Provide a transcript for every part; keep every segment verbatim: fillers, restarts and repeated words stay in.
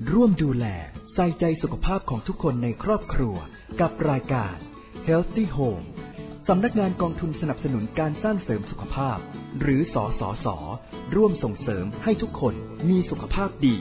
ร่วมดูแลใส่ใจสุขภาพของทุกคนในครอบครัวกับรายการ Healthy Home สำนักงานกองทุนสนับสนุนการสร้างเสริมสุขภาพหรือสสส.ร่วมส่งเสริมให้ทุกคนมีสุขภาพดี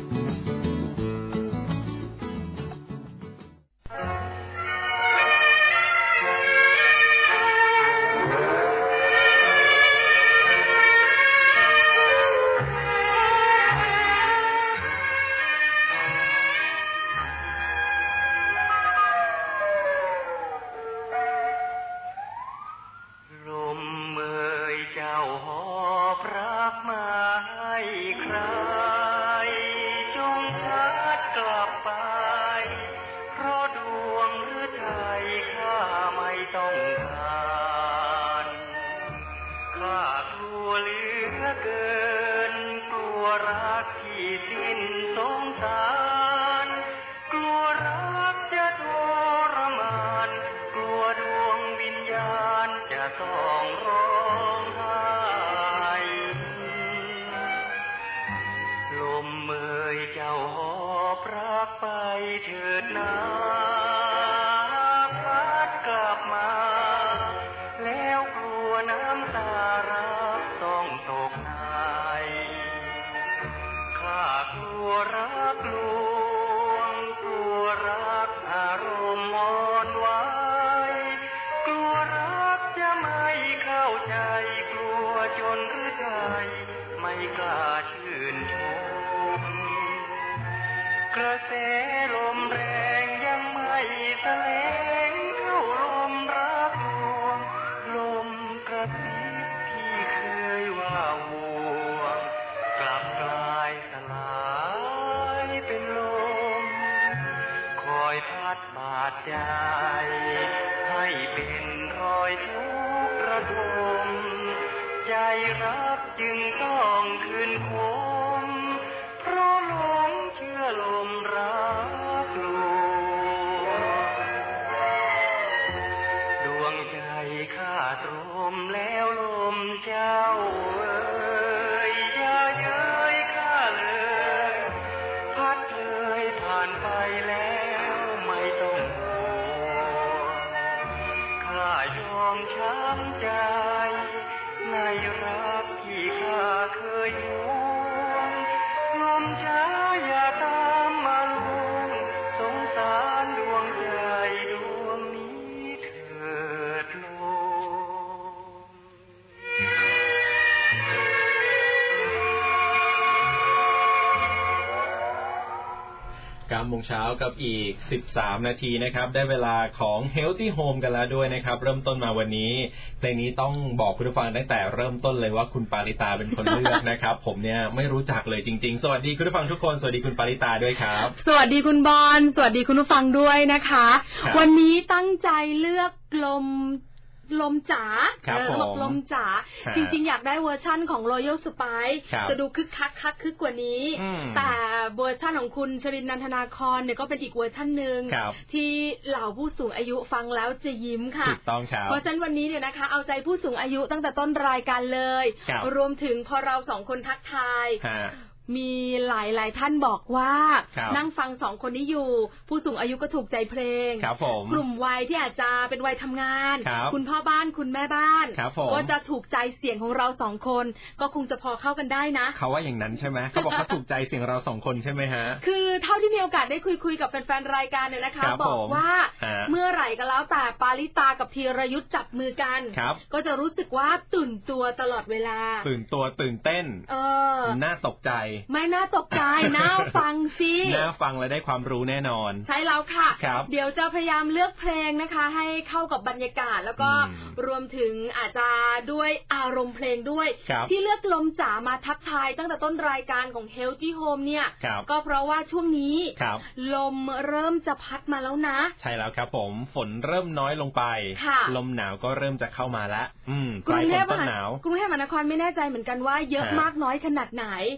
เก้าโมงเช้ากับอีกสิบสามนาทีนะครับได้เวลาของ Healthy Home กันแล้วด้วยนะครับเริ่มต้นมาวันนี้เพลงนี้ต้องบอกคุณผู้ฟังตั้งแต่เริ่มต้นเลยว่าคุณปาริตาเป็นคนเลือกนะครับผมเนี่ยไม่รู้จักเลยจริงๆสวัสดีคุณผู้ฟังทุกคนสวัสดีคุณปาริตาด้วยครับสวัสดีคุณบอลสวัสดีคุณผู้ฟังด้วยนะคะวันนี้ตั้งใจเลือกลมลมจ๋าเออบอกลมจ๋าจริงๆอยากได้เวอร์ชั่นของ Royal Spice จะดูคึกคักคักคึกกว่านี้แต่เวอร์ชั่นของคุณชรินทร์นันทนาครเนี่ยก็เป็นอีกเวอร์ชั่นนึงที่เหล่าผู้สูงอายุฟังแล้วจะยิ้มค่ะถูกต้องครับเพราะฉะนั้นวันนี้เนี่ยนะคะเอาใจผู้สูงอายุตั้งแต่ต้นรายการเลยรวมถึงพอเราสองคนทักทายมีหลายหลายท่านบอกว่านั่งฟังสองคนนี้อยู่ผู้สูงอายุก็ถูกใจเพลงกลุ่มวัยที่อาจจะเป็นวัยทำงานคุณพ่อบ้านคุณแม่บ้านก็จะถูกใจเสียงของเราสองคนก็คงจะพอเข้ากันได้นะเขาว่าอย่างนั้นใช่ไหมเขาบอกเขาถูกใจเสียงเราสองคนใช่ไหมฮะคือเท่าที่มีโอกาสได้คุยคุยกับแฟนๆรายการเนี่ยนะคะบอกว่าเมื่อไหร่ก็แล้วแต่ปาริตากับธีรยุทธจับมือกันก็จะรู้สึกว่าตื่นตัวตลอดเวลาตื่นตัวตื่นเต้นเออน่าตกใจไม่น่าตกใจน่าฟังสิน่าฟังและได้ความรู้แน่นอนใช่แล้วค่ะเดี๋ยวจะพยายามเลือกเพลงนะคะให้เข้ากับบรรยากาศแล้วก็รวมถึงอาจจะด้วยอารมณ์เพลงด้วยที่เลือกลมจ๋ามาทักทายตั้งแต่ต้นรายการของ Healthy Home เนี่ยก็เพราะว่าช่วงนี้ลมเริ่มจะพัดมาแล้วนะใช่แล้วครับผมฝนเริ่มน้อยลงไปลมหนาวก็เริ่มจะเข้ามาแล้วกรุงเทพมหานครกรุงเทพมหานครไม่แน่ใจเหมือนกันว่าเยอะมากน้อยขนาดไหนแต่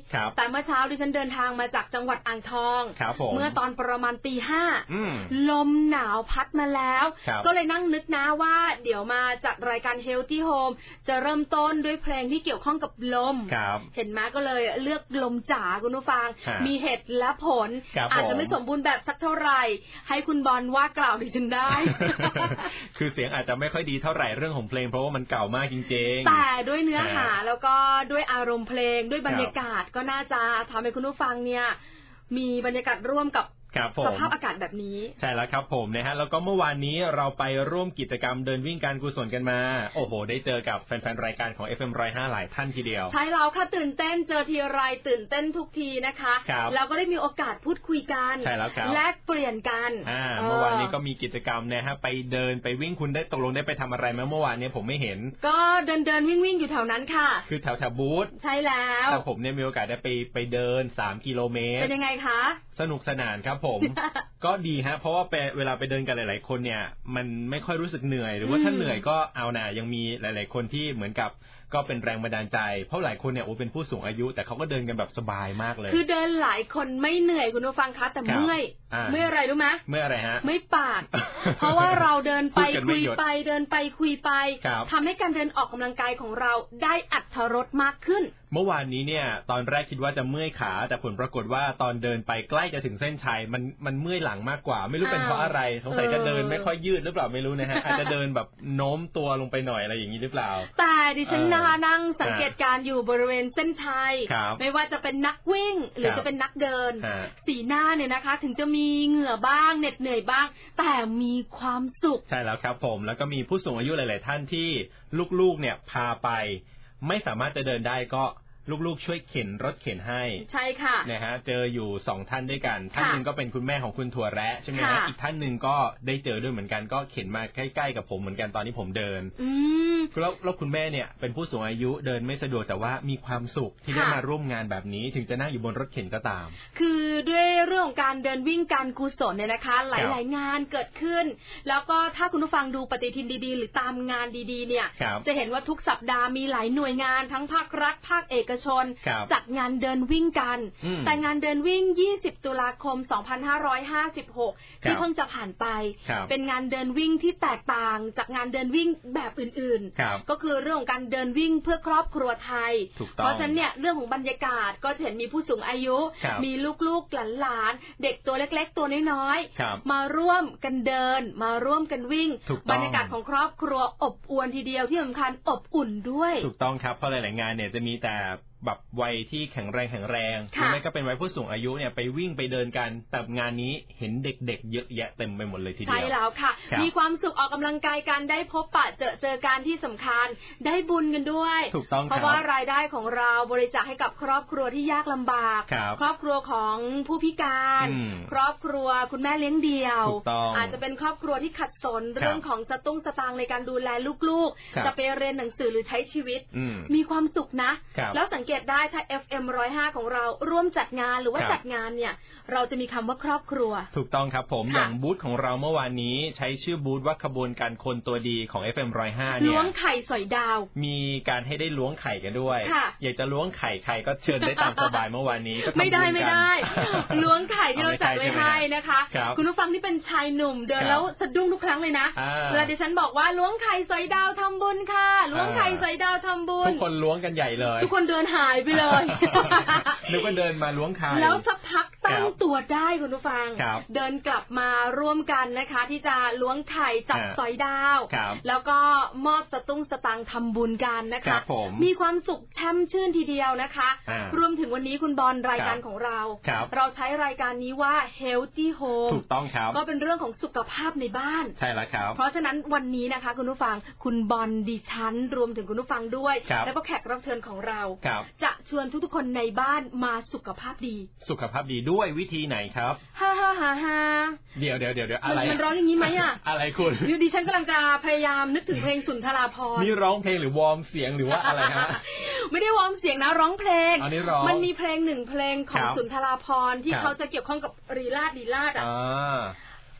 เมื่อเช้าดิฉันเดินทางมาจากจังหวัดอ่างทองเมื่อตอนประมาณตีห้าลมหนาวพัดมาแล้วก็เลยนั่งนึกนะว่าเดี๋ยวมาจัดรายการ Healthy Home จะเริ่มต้นด้วยเพลงที่เกี่ยวข้องกับลมเห็นไหมก็เลยเลือกลมจ๋าคุณผู้ฟังมีเหตุและผลอาจจะไม่สมบูรณ์แบบสักเท่าไหร่ให้คุณบอลว่ากล่าวดิฉันได้คือเสียงอาจจะไม่ค่อยดีเท่าไหร่เรื่องของเพลงเพราะว่ามันเก่ามากจริงๆแต่ด้วยเนื้อหาแล้วก็ด้วยอารมณ์เพลงด้วยบรรยากาศก็น่าจะทำให้คุณผู้ฟังเนี่ยมีบรรยากาศร่วมกับสภาพอากาศแบบนี้ใช่แล้วครับผมนะฮะแล้วก็เมื่อวานนี้เราไปร่วมกิจกรรมเดินวิ่งการกุศลกันมาโอ้โหได้เจอกับแฟนๆรายการของ เอฟ เอ็ม หนึ่งศูนย์ห้า หลายท่านทีเดียวใช่แล้วค่ะตื่นเต้นเจอทีไรตื่นเต้นทุกทีนะคะแล้วก็ได้มีโอกาสพูดคุยกันใช่แล้วครับแลกเปลี่ยนกันอ่าเมื่อวานนี้ก็มีกิจกรรมนะฮะไปเดินไปวิ่งคุณได้ตกลงได้ไปทำอะไรไหมเมื่อวานนี้ผมไม่เห็นก็เดินเดินวิ่งวิ่งอยู่แถวนั้นค่ะคือแถวแถวบูธใช่แล้วแต่ผมเนี่ยมีโอกาสได้ไปไปเดินสามกิโลเมตรเป็นยังไงคะสนุกสนานครับผม ก็ดีฮะเพราะว่าเวลาไปเดินกันหลายๆคนเนี่ยมันไม่ค่อยรู้สึกเหนื่อยหรือว่าถ้าเหนื่อยก็เอาหน่ายังมีหลายๆคนที่เหมือนกับก็เป็นแรงบันดาลใจเพราะหลายคนเนี่ยโอ้เป็นผู้สูงอายุแต่เขาก็เดินกันแบบสบายมากเลยคือเดินหลายคนไม่เหนื่อยคุณผู้ฟังคะแต่เมื่อยเมื่อยอะไรรู้ไหมเมื่อยอะไรฮะไม่ปากเพราะว่าเราเดินไปคุยไปเดินไปคุยไปทำให้การเดินออกกำลังกายของเราได้อรรถรสมากขึ้นเมื่อวานนี้เนี่ยตอนแรกคิดว่าจะเมื่อยขาแต่ผลปรากฏว่าตอนเดินไปใกล้จะถึงเส้นชัยมันมันเมื่อยหลังมากกว่าไม่รู้เป็นเพราะอะไรสงสัยจะเดินไม่ค่อยยืดหรือเปล่าไม่รู้นะฮะอาจจะเดินแบบโน้มตัวลงไปหน่อยอะไรอย่างนี้หรือเปล่าแต่ดิฉันนะคะนั่งสังเกตการอยู่บริเวณเส้นชัยไม่ว่าจะเป็นนักวิ่งหรือจะเป็นนักเดินสีหน้าเนี่ยนะคะถึงจะมีเหงื่อบ้างเหน็ดเหนื่อยบ้างแต่มีความสุขใช่แล้วครับผมแล้วก็มีผู้สูงอายุหลายๆท่านที่ลูกๆเนี่ยพาไปไม่สามารถจะเดินได้ก็ลูกๆช่วยเข็นรถเข็นให้ใช่ค่ะนะฮะเจออยู่สองท่านด้วยกันท่านหนึ่งก็เป็นคุณแม่ของคุณถั่วแระใช่ไหมฮะอีกท่านหนึ่งก็ได้เจอด้วยเหมือนกันก็เข็นมาใกล้ๆกับผมเหมือนกันตอนที่ผมเดินอืมแล้วแล้วคุณแม่เนี่ยเป็นผู้สูงอายุเดินไม่สะดวกแต่ว่ามีความสุขที่ได้มาร่วมงานแบบนี้ถึงจะนั่งอยู่บนรถเข็นก็ตามคือด้วยเรื่องของการเดินวิ่งการกุศลเนี่ยนะคะหลายๆงานเกิดขึ้นแล้วก็ถ้าคุณผู้ฟังดูปฏิทินดีๆหรือตามงานดีๆเนี่ยจะเห็นว่าทุกสัปดาห์มีหลายหน่วยงานทั้งภาครัฐภาคเอกชนจัดงานเดินวิ่งกันแต่งานเดินวิ่งยี่สิบตุลาคมสองพันห้าร้อยห้าสิบหกที่เพิ่งจะผ่านไปเป็นงานเดินวิ่งที่แตกต่างจากงานเดินวิ่งแบบอื่นๆก็คือเรื่องของการเดินวิ่งเพื่อครอบครัวไทยเพราะฉะนั้นเนี่ยเรื่องของบรรยากาศก็เห็นมีผู้สูงอายุมีลูกๆหลานๆเด็กตัวเล็กๆตัวน้อยๆมาร่วมกันเดินมาร่วมกันวิ่งบรรยากาศของครอบครัวอบอวลทีเดียวที่สำคัญอบอุ่นด้วยถูกต้องครับเพราะหลายๆงานเนี่ยจะมีแต่แบบวัยที่แข็งแรงแข็งแรงหรือไม่ก็เป็นวัยผู้สูงอายุเนี่ยไปวิ่งไปเดินกันแต่งานนี้เห็นเด็กๆเยอะแยะเต็มไปหมดเลยทีเดียวใช่แล้วค่ะมีความสุขออกกำลังกายกันได้พบปะเจอเจอการที่สำคัญได้บุญกันด้วยถูกต้องเพราะว่ารายได้ของเราบริจาคให้กับครอบครัวที่ยากลำบากครอบครัวของผู้พิการครอบครัวคุณแม่เลี้ยงเดี่ยวอาจจะเป็นครอบครัวที่ขัดสนเรื่องของสตุ้งสตางค์ในการดูแลลูกๆจะไปเรียนหนังสือหรือใช้ชีวิตมีความสุขนะแล้วสังเกตได้ถ้า เอฟ เอ็ม หนึ่งศูนย์ห้า ของเราร่วมจัดงานหรือว่าจัดงานเนี่ยเราจะมีคำว่าครอบครัวถูกต้องครับผมอย่างบูธของเราเมื่อวานนี้ใช้ชื่อบูธว่าขบวนการคนตัวดีของ เอฟ เอ็ม หนึ่งศูนย์ห้า เนี่ยล้วงไข่สอยดาวมีการให้ได้ล้วงไข่กันด้วยอยากจะล้วงไข่ใครก็เชิญได้ตามสบายเมื่อวานนี้ก็ไม่ได้ไม่ได้ล้วงไข่ที่เราจัดไว้ให้นะคะคุณผู้ฟังที่เป็นชายหนุ่มเดินแล้วสะดุ้งทุกครั้งเลยนะเวลาดิฉันบอกว่าล้วงไข่สอยดาวทำบุญค่ะล้วงไข่สอยดาวทำบุญทุกคนล้วงกันใหญ่เลยทุกคนเดินหายไปเลยนึกว่าเดินมาล้วงไข่แล้วสักพักตั้งตัวได้คุณผู้ฟังเดินกลับมาร่วมกันนะคะที่จะล้วงไข่จับสอยดาวแล้วก็มอบสตุ้งสตังค์ทำบุญกันนะคะมีความสุขแช่มชื่นทีเดียวนะคะรวมถึงวันนี้คุณบอลรายการของเราเราใช้รายการนี้ว่า Healthy Home ถูกต้องครับก็เป็นเรื่องของสุขภาพในบ้านใช่แล้วครับเพราะฉะนั้นวันนี้นะคะคุณผู้ฟังคุณบอลดิฉันรวมถึงคุณผู้ฟังด้วยแล้วก็แขกรับเชิญของเราจะชวนทุกๆคนในบ้านมาสุขภาพดีสุขภาพดีด้วยวิธีไหนครับฮ่าฮ่าฮ่าฮ่าเดี๋ยวเดี๋ยวเดี๋ยวอะไรมันร้องอย่างนี้ไหมอ่ะอะไรคุณดิฉันกำลังจะพยายามนึกถึงเพลงสุนทราภรณ์นี่ร้องเพลงหรือวอร์มเสียงหรือว่าอะไรฮะไม่ได้วอร์มเสียงนะร้องเพลงมันมีเพลงหนึ่งเพลงของสุนทราภรณ์ที่เขาจะเกี่ยวข้องกับรีลาศลีลาศอ่ะ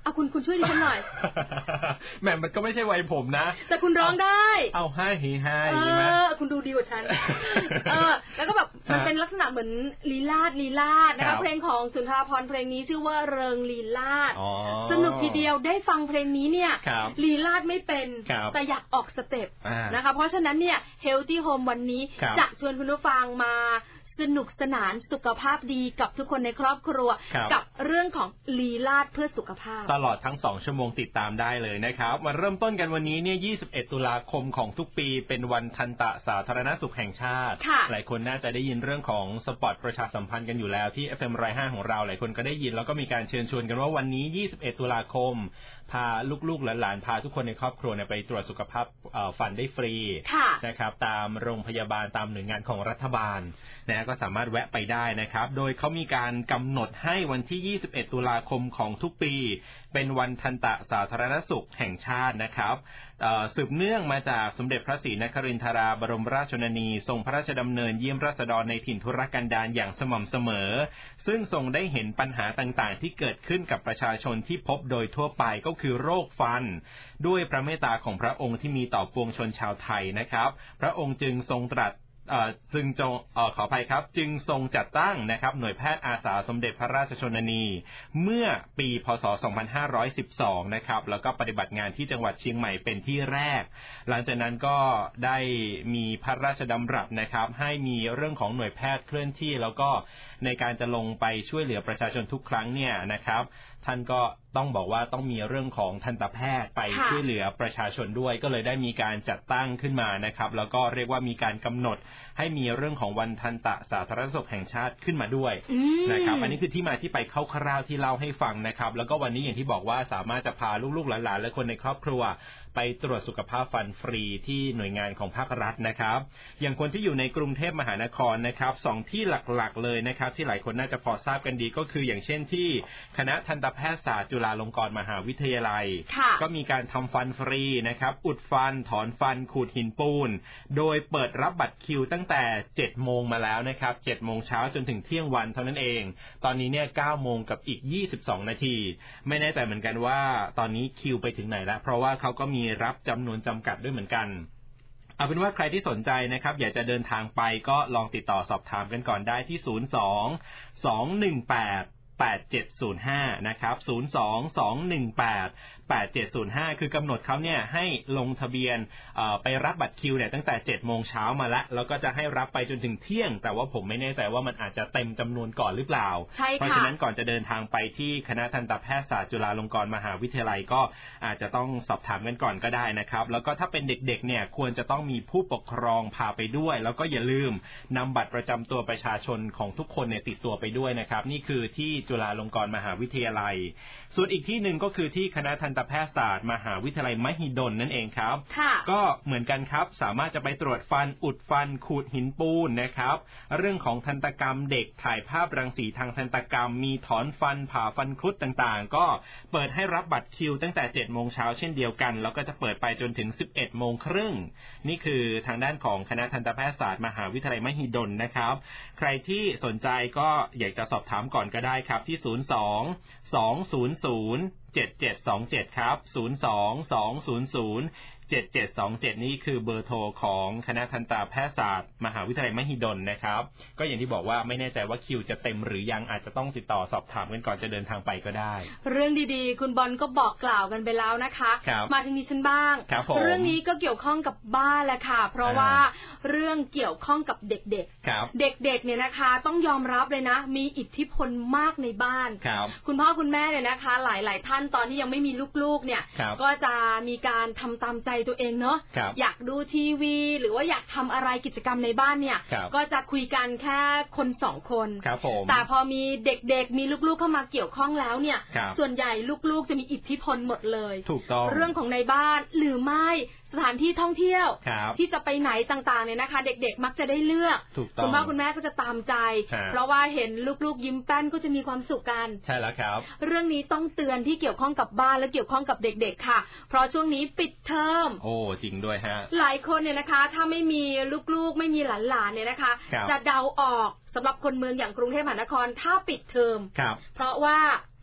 เอาคุณคุณช่วยดิฉันหน่อยแหมมันก็ไม่ใช่วัยผมนะแต่คุณร้องได้เอาให้ฮีให้ใช่ไหมคุณดูดีกว่าฉันเออแล้วก็แบบมันเป็นลักษณะเหมือนลีลาดลีลาดนะคะเพลงของสุนทรภรณ์เพลงนี้ชื่อว่าเริงลีลาดสนุกทีเดียวได้ฟังเพลงนี้เนี่ยลีลาดไม่เป็นแต่อยากออกสเต็ปนะคะเพราะฉะนั้นเนี่ย Healthy Home วันนี้จะชวนคุณผู้ฟังมาสนุกสนานสุขภาพดีกับทุกคนในครอบครัวกับเรื่องของลีลาดเพื่อสุขภาพตลอดทั้งสองชั่วโมงติดตามได้เลยนะครับมาเริ่มต้นกันวันนี้เนี่ยยี่สิบเอ็ดตุลาคมของทุกปีเป็นวันทันตะสาธารณสุขแห่งชาติหลายคนน่าจะได้ยินเรื่องของสปอตประชาสัมพันธ์กันอยู่แล้วที่ เอฟ เอ็ม หนึ่งศูนย์ห้าของเราหลายคนก็ได้ยินแล้วก็มีการเชิญชวนกันว่าวันนี้ยี่สิบเอ็ดตุลาคมพาลูกๆหลานๆพาทุกคนในครอบครัวไปตรวจสุขภาพฟันได้ฟรีนะครับตามโรงพยาบาลตามหน่วยงานของรัฐบาลนะก็สามารถแวะไปได้นะครับโดยเขามีการกำหนดให้วันที่ยี่สิบเอ็ดตุลาคมของทุกปีเป็นวันทันตะสาธารณสุขแห่งชาตินะครับสืบเนื่องมาจากสมเด็จพระศรีนครินทราบรมราชชนนีทรงพระราชดำเนินเยี่ยมราษฎรในถิ่นทุรกันดารอย่างสม่ำเสมอซึ่งทรงได้เห็นปัญหาต่างๆที่เกิดขึ้นกับประชาชนที่พบโดยทั่วไปก็คือโรคฟันด้วยพระเมตตาของพระองค์ที่มีต่อปวงชนชาวไทยนะครับพระองค์จึงทรงตรัสจึงจงอขออภัยครับจึงทรงจัดตั้งนะครับหน่วยแพทย์อาสาสมเด็จพระราชชนนีเมื่อปีพ.ศ. สองพันห้าร้อยสิบสองนะครับแล้วก็ปฏิบัติงานที่จังหวัดเชียงใหม่เป็นที่แรกหลังจากนั้นก็ได้มีพระราชดำรัสนะครับให้มีเรื่องของหน่วยแพทย์เคลื่อนที่แล้วก็ในการจะลงไปช่วยเหลือประชาชนทุกครั้งเนี่ยนะครับท่านก็ต้องบอกว่าต้องมีเรื่องของทันตแพทย์ไปช่วยเหลือประชาชนด้วยก็เลยได้มีการจัดตั้งขึ้นมานะครับแล้วก็เรียกว่ามีการกำหนดให้มีเรื่องของวันทันตะสาธารณสุขแห่งชาติขึ้นมาด้วยนะครับอันนี้คือที่มาที่ไปคร่าวๆที่เล่าให้ฟังนะครับแล้วก็วันนี้อย่างที่บอกว่าสามารถจะพาลูกๆหลานๆและคนในครอบครัวไปตรวจสุขภาพฟันฟรีที่หน่วยงานของภาครัฐนะครับอย่างคนที่อยู่ในกรุงเทพมหานครนะครับสองที่หลักๆเลยนะครับที่หลายคนน่าจะพอทราบกันดีก็คืออย่างเช่นที่คณะทันตแพทยศาสตร์จุฬาลงกรณ์มหาวิทยาลัยก็มีการทำฟันฟรีนะครับอุดฟันถอนฟันขูดหินปูนโดยเปิดรับบัตรคิวตั้งแต่เจ็ดโมงมาแล้วนะครับเจ็ดโมงเช้าจนถึงเที่ยงวันเท่านั้นเองตอนนี้เนี่ยเก้าโมงกับอีกยี่สิบสองนาทีไม่แน่ใจเหมือนกันว่าตอนนี้คิวไปถึงไหนแล้วเพราะว่าเขาก็มีรับจำนวนจำกัดด้วยเหมือนกันเอาเป็นว่าใครที่สนใจนะครับอยากจะเดินทางไปก็ลองติดต่อสอบถามกันก่อนได้ที่ศูนย์ สอง สอง หนึ่ง แปด แปด เจ็ด ศูนย์ ห้านะครับศูนย์ สอง สอง หนึ่ง แปด แปด เจ็ด ศูนย์ ห้าคือกำหนดเขาเนี่ยให้ลงทะเบียนไปรับบัตรคิวเนี่ยตั้งแต่เจ็ดโมงเช้ามาแล้วแล้วก็จะให้รับไปจนถึงเที่ยงแต่ว่าผมไม่แน่ใจว่ามันอาจจะเต็มจำนวนก่อนหรือเปล่าเพราะฉะนั้นก่อนจะเดินทางไปที่คณะทันตแพทยศาสตร์จุฬาลงกรณ์มหาวิทยาลัยก็อาจจะต้องสอบถามกันก่อนก็ได้นะครับแล้วก็ถ้าเป็นเด็กๆเนี่ยควรจะต้องมีผู้ปกครองพาไปด้วยแล้วก็อย่าลืมนำบัตรประจำตัวประชาชนของทุกคนเนี่ยติดตัวไปด้วยนะครับนี่คือที่จุฬาลงกรณ์มหาวิทยาลัยส่วนอีกที่หนึ่งก็คือที่คณะทันตแพทยศาสตร์มหาวิทยาลัยมหิดลนั่นเองครับก็เหมือนกันครับสามารถจะไปตรวจฟันอุดฟันขูดหินปูนนะครับเรื่องของทันตกรรมเด็กถ่ายภาพรังสีทางทันตกรรมมีถอนฟันผ่าฟันคุดต่างๆก็เปิดให้รับบัตรคิวตั้งแต่เจ็ดโมงเช้าเช่นเดียวกันแล้วก็จะเปิดไปจนถึงสิบเอ็ดโมงครึ่งนี่คือทางด้านของคณะทันตแพทยศาสตร์มหาวิทยาลัยมหิดลนะครับใครที่สนใจก็อยากจะสอบถามก่อนก็ได้ครับที่ศูนย์ สอง สอง ศูนย์ ศูนย์ เจ็ด เจ็ด สอง เจ็ดครับศูนย์ สอง สอง ศูนย์ ศูนย์ เจ็ด เจ็ด สอง เจ็ดนี่คือเบอร์โทรของคณะทันตแพทยศาสตร์มหาวิทยาลัยมหิดลนะครับก็อย่างที่บอกว่าไม่แน่ใจว่าคิวจะเต็มหรือยังอาจจะต้องติดต่อสอบถามกันก่อนจะเดินทางไปก็ได้เรื่องดีๆคุณบอลก็บอกกล่าวกันไปแล้วนะคะมาถึงนี้ฉันบ้างเรื่องนี้ก็เกี่ยวข้องกับบ้านแหละค่ะเพราะว่าเรื่องเกี่ยวข้องกับเด็กๆเด็กๆเนี่ยนะคะต้องยอมรับเลยนะมีอิทธิพลมากในบ้านคุณพ่อคุณแม่เนี่ยนะคะหลายๆท่านตอนที่ยังไม่มีลูกๆเนี่ยก็จะมีการทำตามใจตัวเองเนาะอยากดูทีวีหรือว่าอยากทำอะไรกิจกรรมในบ้านเนี่ยก็จะคุยกันแค่คนสองคนแต่พอมีเด็กๆมีลูกๆเข้ามาเกี่ยวข้องแล้วเนี่ยส่วนใหญ่ลูกๆจะมีอิทธิพลหมดเลยถูกต้องเรื่องของในบ้านหรือไม่สถานที่ท่องเที่ยวที่จะไปไหนต่างๆเนี่ยนะคะเด็กๆมักจะได้เลือกคุณพ่อคุณแม่ก็จะตามใจเพราะว่าเห็นลูกๆยิ้มแป้นก็จะมีความสุขกันใช่แล้วครับเรื่องนี้ต้องเตือนที่เกี่ยวข้องกับบ้านและเกี่ยวข้องกับเด็กๆค่ะเพราะช่วงนี้ปิดเทอมโอ้จริงด้วยฮะหลายคนเนี่ยนะคะถ้าไม่มีลูกๆไม่มีหลานๆเนี่ยนะคะจะเดาออกสำหรับคนเมืองอย่างกรุงเทพมหานครถ้าปิดเทอมเพราะว่า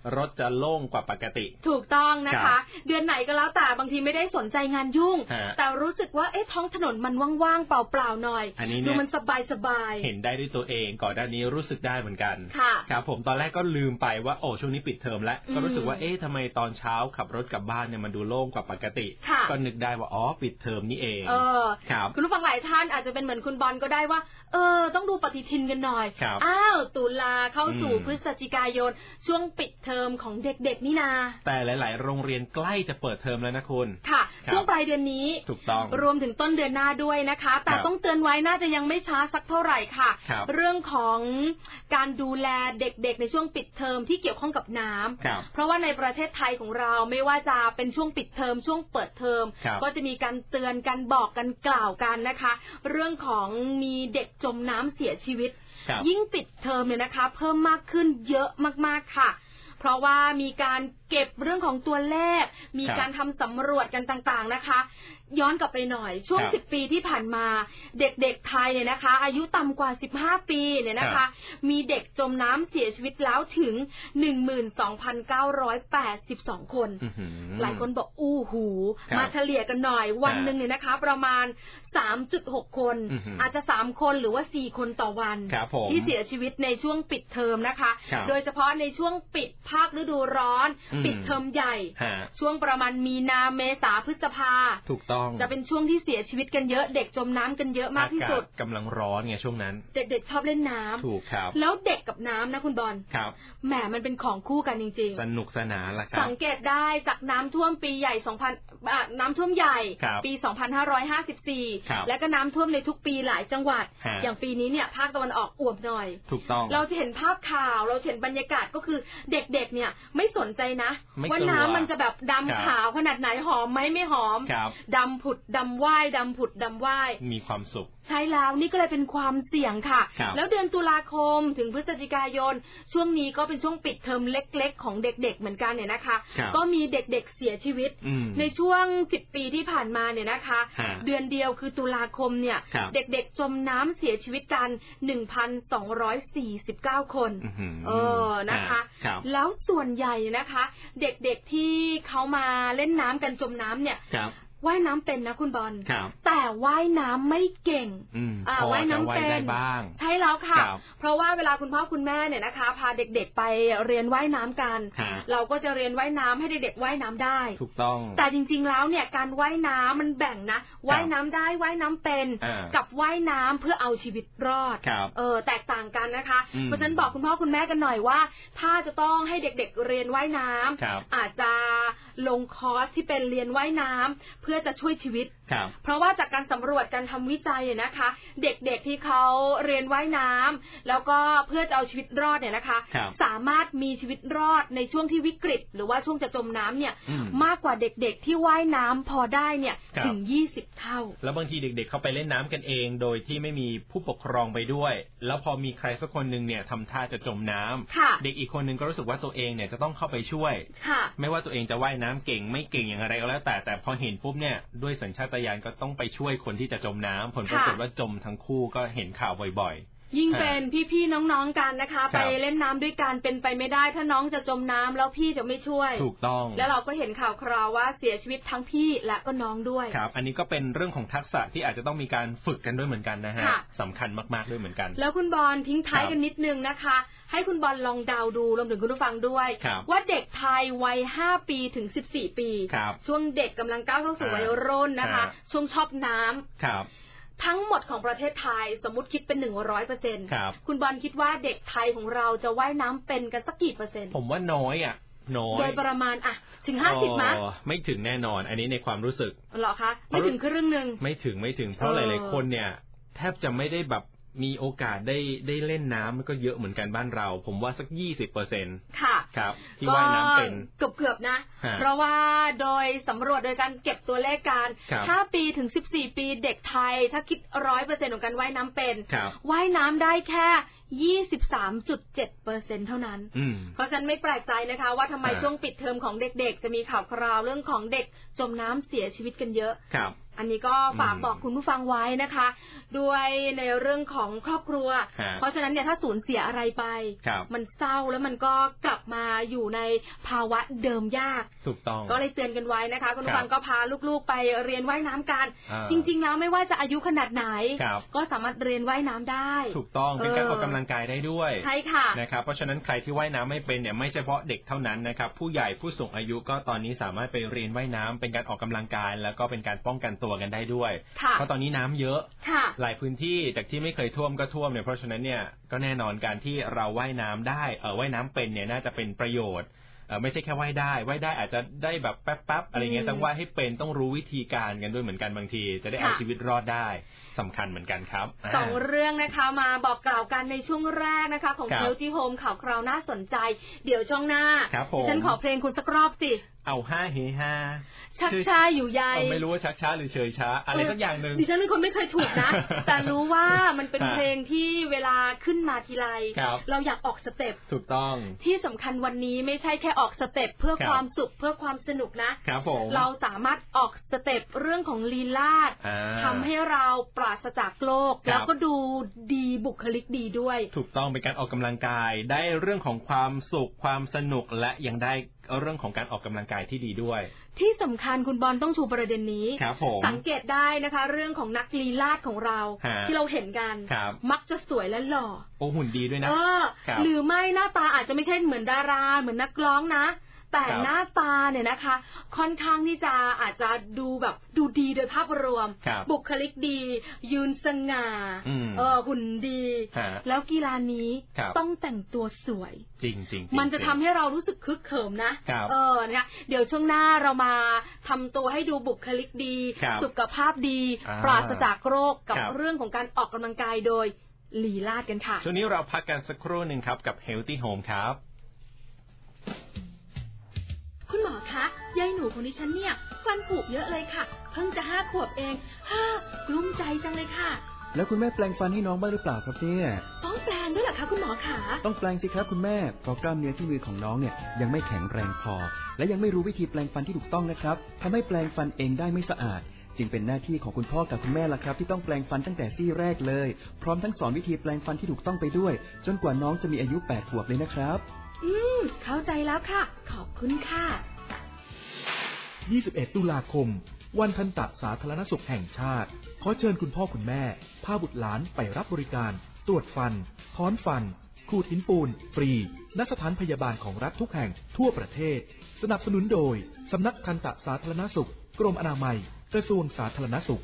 รถจะโล่งกว่าปกติถูกต้องนะคะเดือนไหนก็แล้วแต่บางทีไม่ได้สนใจงานยุ่งแต่รู้สึกว่าเอ๊ะท้องถนนมันว่างๆเปล่าๆหน่อยดูมันสบายๆเห็นได้ด้วยตัวเองก่อนหน้านี้รู้สึกได้เหมือนกันครับผมตอนแรกก็ลืมไปว่าโอ้ช่วงนี้ปิดเทอมแล้วก็รู้สึกว่าเอ๊ะทำไมตอนเช้าขับรถกลับบ้านเนี่ยมันดูโล่งกว่าปกติก็นึกได้ว่าอ๋อปิดเทอมนี่เองเออครับคุณผู้ฟังหลายท่านอาจจะเป็นเหมือนคุณบอลก็ได้ว่าเออต้องดูปฏิทินกันหน่อยอ้าวตุลาเข้าสู่พฤศจิกายนช่วงปิดเทอมของเด็กๆนี่นาแต่หลายๆโรงเรียนใกล้จะเปิดเทอมแล้วนะคุณค่ะช่วงปลายเดือนนี้ถูกต้องรวมถึงต้นเดือนหน้าด้วยนะคะแต่ต้องเตือนไว้น่าจะยังไม่ช้าสักเท่าไหร่ค่ะเรื่องของการดูแลเด็กๆในช่วงปิดเทอมที่เกี่ยวข้องกับน้ำเพราะว่าในประเทศไทยของเราไม่ว่าจะเป็นช่วงปิดเทอมช่วงเปิดเทอมก็จะมีการเตือนกันบอกกันกล่าวกันนะคะเรื่องของมีเด็กจมน้ำเสียชีวิตยิ่งปิดเทอมเนี่ยนะคะเพิ่มมากขึ้นเยอะมากๆค่ะเพราะว่ามีการเก็บเรื่องของตัวเลขมีการทำสำรวจกันต่างๆนะคะย้อนกลับไปหน่อยช่วงสิบปีที่ผ่านมาเด็กๆไทยเนี่ยนะคะอายุต่ำกว่าสิบห้าปีเนี่ยนะคะมีเด็กจมน้ำเสียชีวิตแล้วถึง หนึ่งหมื่นสองพันเก้าร้อยแปดสิบสอง คนหลายคนบอกอู้หูมาเฉลี่ยกันหน่อยวันนึงเนี่ยนะคะประมาณ สามจุดหก คนอาจจะสามคนหรือว่าสี่คนต่อวันที่เสียชีวิตในช่วงปิดเทอมนะคะโดยเฉพาะในช่วงปิดภาคฤดูร้อนปิดเทอมใหญ่ช่วงประมาณมีนาเมษาพฤษภาถูกต้องจะเป็นช่วงที่เสียชีวิตกันเยอะเด็กจมน้ำกันเยอะมากที่สุดกำลังร้อนไงช่วงนั้นเด็กๆชอบเล่นน้ำถูกครับแล้วเด็กกับน้ำนะคุณบอลครับแหมมันเป็นของคู่กันจริงๆสนุกสนานละครับสังเกตได้จากน้ำท่วมปีใหญ่สองพันอ่าน้ำท่วมใหญ่ปีสองพันห้าร้อยห้าสิบสี่และก็น้ำท่วมในทุกปีหลายจังหวัดอย่างปีนี้เนี่ยภาคตะวันออกอ่วมหน่อยถูกต้องเราจะเห็นภาพข่าวเราเห็นบรรยากาศก็คือเด็กๆเนี่ยไม่สนใจนะว่าน้ำมันจะแบบดำขาวขนาดไหนหอมไหมไม่หอมดำผุดดำว่ายดำผุดดำว่ายมีความสุขใช่แล้วนี่ก็เลยเป็นความเสี่ยงค่ะแล้วเดือนตุลาคมถึงพฤศจิกายนช่วงนี้ก็เป็นช่วงปิดเทอมเล็กๆของเด็กๆเหมือนกันเนี่ยนะคะก็มีเด็กๆเสียชีวิตในช่วงสิบปีที่ผ่านมาเนี่ยนะคะเดือนเดียวคือตุลาคมเนี่ยเด็กๆจมน้ำเสียชีวิตกัน หนึ่งพันสองร้อยสี่สิบเก้า คนเออนะคะแล้วส่วนใหญ่นะคะเด็กๆที่เขามาเล่นน้ำกันจมน้ำเนี่ยว่ายน้ำเป็นนะคุณบอลแต่ว่ายน้ำไม่เก่งอ่าว่ายน้ำเป็นใช่แล้วค่ะเพราะว่าเวลาคุณพ่อคุณแม่เนี่ยนะคะพาเด็กๆไปเรียนว่ายน้ำกันเราก็จะเรียนว่ายน้ำให้เด็กๆว่ายน้ำได้ถูกต้องแต่จริงๆแล้วเนี่ยการว่ายน้ำมันแบ่งนะว่ายน้ำได้ว่ายน้ำเป็นกับว่ายน้ำเพื่อเอาชีวิตรอดเออแตกต่างกันนะคะเพราะฉะนั้นบอกคุณพ่อคุณแม่กันหน่อยว่าถ้าจะต้องให้เด็กๆเรียนว่ายน้ำอาจจะลงคอร์สที่เป็นเรียนว่ายน้ำเพื่อจะช่วยชีวิตเพราะว่าจากการสำรวจการทำวิจัยนะคะเด็กๆที่เขาเรียนว่ายน้ำแล้วก็เพื่อจะเอาชีวิตรอดเนี่ยนะคะสามารถมีชีวิตรอดในช่วงที่วิกฤตหรือว่าช่วงจะจมน้ำเนี่ยมากกว่าเด็กๆที่ว่ายน้ำพอได้เนี่ยถึงยี่สิบเท่าแล้วบางทีเด็กๆเขาไปเล่นน้ำกันเองโดยที่ไม่มีผู้ปกครองไปด้วยแล้วพอมีใครสักคนนึงเนี่ยทำท่าจะจมน้ำเด็กอีกคนนึงก็รู้สึกว่าตัวเองเนี่ยจะต้องเข้าไปช่วยไม่ว่าตัวเองจะว่ายน้ำเก่งไม่เก่งอย่างไรก็แล้วแต่แต่พอเห็นปุ๊บเนี่ยด้วยสัญชาตญาณก็ต้องไปช่วยคนที่จะจมน้ำผลปรากฏว่าจมทั้งคู่ก็เห็นข่าวบ่อยๆยิ่งเป็นพี่ๆน้องๆกันนะคะไปเล่นน้ำด้วยกันเป็นไปไม่ได้ถ้าน้องจะจมน้ำแล้วพี่จะไม่ช่วยถูกต้องแล้วเราก็เห็นข่าวคราวว่าเสียชีวิตทั้งพี่และก็น้องด้วยครับอันนี้ก็เป็นเรื่องของทักษะที่อาจจะต้องมีการฝึกกันด้วยเหมือนกันนะฮะสำคัญมากๆด้วยเหมือนกันแล้วคุณบอลทิ้งท้ายกันนิดนึงนะคะให้คุณบอลลองเดาดูรวมถึงคุณผู้ฟังด้วยว่าเด็กไทยวัยห้าปีถึงสิบสี่ปีช่วงเด็กกำลังก้าวเข้าสู่วัยรุ่นนะคะช่วงชอบน้ำทั้งหมดของประเทศไทยสมมุติคิดเป็น หนึ่งร้อยเปอร์เซ็นต์ คุณบอลคิดว่าเด็กไทยของเราจะว่ายน้ำเป็นกันสักกี่เปอร์เซ็นต์ผมว่าน้อยอ่ะน้อยโดยประมาณอ่ะถึงห้าสิบมั้ยไม่ถึงแน่นอนอันนี้ในความรู้สึกเหรอคะไม่ถึงครึ่งนึงไม่ถึงไม่ถึงเพราะหลายๆคนเนี่ยแทบจะไม่ได้แบบมีโอกาสได้ได้เล่นน้ำก็เยอะเหมือนกันบ้านเราผมว่าสัก ยี่สิบเปอร์เซ็นต์ ค่ะครับที่ว่ายน้ำเป็นเกือบๆนะเพราะว่าโดยสำรวจโดยการเก็บตัวเลขการห้าปีถึงสิบสี่ปีเด็กไทยถ้าคิด ร้อยเปอร์เซ็นต์ ของการว่ายน้ำเป็นว่ายน้ำได้แค่ ยี่สิบสามจุดเจ็ดเปอร์เซ็นต์ เท่านั้นเพราะฉะนั้นไม่แปลกใจนะคะว่าทำไมช่วงปิดเทอมของเด็กๆจะมีข่าวคราวเรื่องของเด็กจมน้ำเสียชีวิตกันเยอะอันนี้ก็ฝากบอกคุณผู้ฟังไว้นะคะด้วยในเรื่องของครอบครัวเพราะฉะนั้นเนี่ยถ้าสูญเสียอะไรไปมันเศร้าแล้วมันก็กลับมาอยู่ในภาวะเดิมยากถูกต้องก็เลยเตือนกันไว้นะคะคุณผู้ฟังก็พาลูกๆไปเรียนว่ายน้ำกันจริงๆแล้วไม่ว่าจะอายุขนาดไหนก็สามารถเรียนว่ายน้ำได้ถูกต้องเป็นการออกกำลังกายได้ด้วยใช่ค่ะนะครับเพราะฉะนั้นใครที่ว่ายน้ำไม่เป็นเนี่ยไม่เฉพาะเด็กเท่านั้นนะครับผู้ใหญ่ผู้สูงอายุก็ตอนนี้สามารถไปเรียนว่ายน้ำเป็นการออกกำลังกายแล้วก็เป็นการป้องกันตัวกันได้ด้วยเพราะตอนนี้น้ำเยอะหลายพื้นที่จากที่ไม่เคยท่วมก็ท่วมเนี่ยเพราะฉะนั้นเนี่ยก็แน่นอนการที่เราว่ายน้ำได้เออว่ายน้ำเป็นเนี่ยน่าจะเป็นประโยชน์เออไม่ใช่แค่ว่ายได้ว่ายได้อาจจะได้แบบแป๊บๆอะไรเงี้ยต้องว่ายให้เป็นต้องรู้วิธีการกันด้วยเหมือนกันบางทีจะได้เอาชีวิตรอดได้สำคัญเหมือนกันครับสองเรื่องนะคะมาบอกกล่าวกันในช่วงแรกนะคะของ Healthy Home ข่าวคราวน่าสนใจเดี๋ยวช่วงหน้าดิฉันขอเพลงคุณสักรอบสิเอาห้าเฮฮาชักช้าอยู่ใยไม่รู้ว่าชักช้าหรือเฉยช้าอะไรสักอย่างนึงดิฉันเป็นคนไม่เคยถูกนะแต่รู้ว่ามันเป็นเพลงที่เวลาขึ้นมาทีไรเราอยากออกสเต็ปถูกต้องที่สำคัญวันนี้ไม่ใช่แค่ออกสเต็ปเพื่อความสุขเพื่อความสนุกนะครับผมเราสามารถออกสเต็ปเรื่องของลีลาศทำให้เราปราศจากโรคแล้วก็ดูดีบุคลิกดีด้วยถูกต้องเป็นการออกกำลังกายได้เรื่องของความสุขความสนุกและยังได้เรื่องของการออกกำลังกายที่ดีด้วยที่สำคัญคุณบอลต้องชูประเด็นนี้สังเกตได้นะคะเรื่องของนักลีลาศของเราที่เราเห็นกันมักจะสวยและหล่อโอ้หุ่นดีด้วยนะหรือไม่หน้าตาอาจจะไม่ใช่เหมือนดาราเหมือนนักร้องนะแต่หน้าตาเนี่ยนะคะค่อนข้างที่จะอาจจะดูแบบดูดีโดยภาพรวมบุคลิกดียืนสง่าเออหุ่นดีแล้วกีฬานี้ต้องแต่งตัวสวยจริงๆมันจะทำให้เรารู้สึกคึกเขิมนะเออนะคะเดี๋ยวช่วงหน้าเรามาทำตัวให้ดูบุคลิกดีสุขภาพดีปราศจากโรคกับเรื่องของการออกกำลังกายโดยลีลาศกันค่ะช่วงนี้เราพักกันสักครู่หนึ่งครับกับ Healthy Home ครับคุณหมอคะยายหนูคนนี้ฉันเนี่ยฟันผุเยอะเลยค่ะเพิ่งจะห้าขวบเองฮ่ากลุ้มใจจังเลยค่ะแล้วคุณแม่แปลงฟันให้น้องบ้างหรือเปล่าครับเนี่ยต้องแปลงด้วยเหรอคะคุณหมอคะต้องแปลงสิครับคุณแม่เพราะกล้ามเนื้อที่มือของน้องเนี่ยยังไม่แข็งแรงพอและยังไม่รู้วิธีแปลงฟันที่ถูกต้องนะครับทำให้แปลงฟันเองได้ไม่สะอาดจึงเป็นหน้าที่ของคุณพ่อกับคุณแม่ล่ะครับที่ต้องแปลงฟันตั้งแต่ซี่แรกเลยพร้อมทั้งสอนวิธีแปลงฟันที่ถูกต้องไปด้วยจนกว่าน้องจะมีอายุแปดขวบเลยนะครับอืมเข้าใจแล้วค่ะขอบคุณค่ะยี่สิบเอ็ดตุลาคมวันทันตสาธารณสุขแห่งชาติขอเชิญคุณพ่อคุณแม่พาบุตรหลานไปรับบริการตรวจฟันถอนฟันขูดหินปูนฟรีณสถานพยาบาลของรัฐทุกแห่งทั่วประเทศสนับสนุนโดยสำนักทันตสาธารณสุขกรมอนามัยกระทรวงสาธารณสุข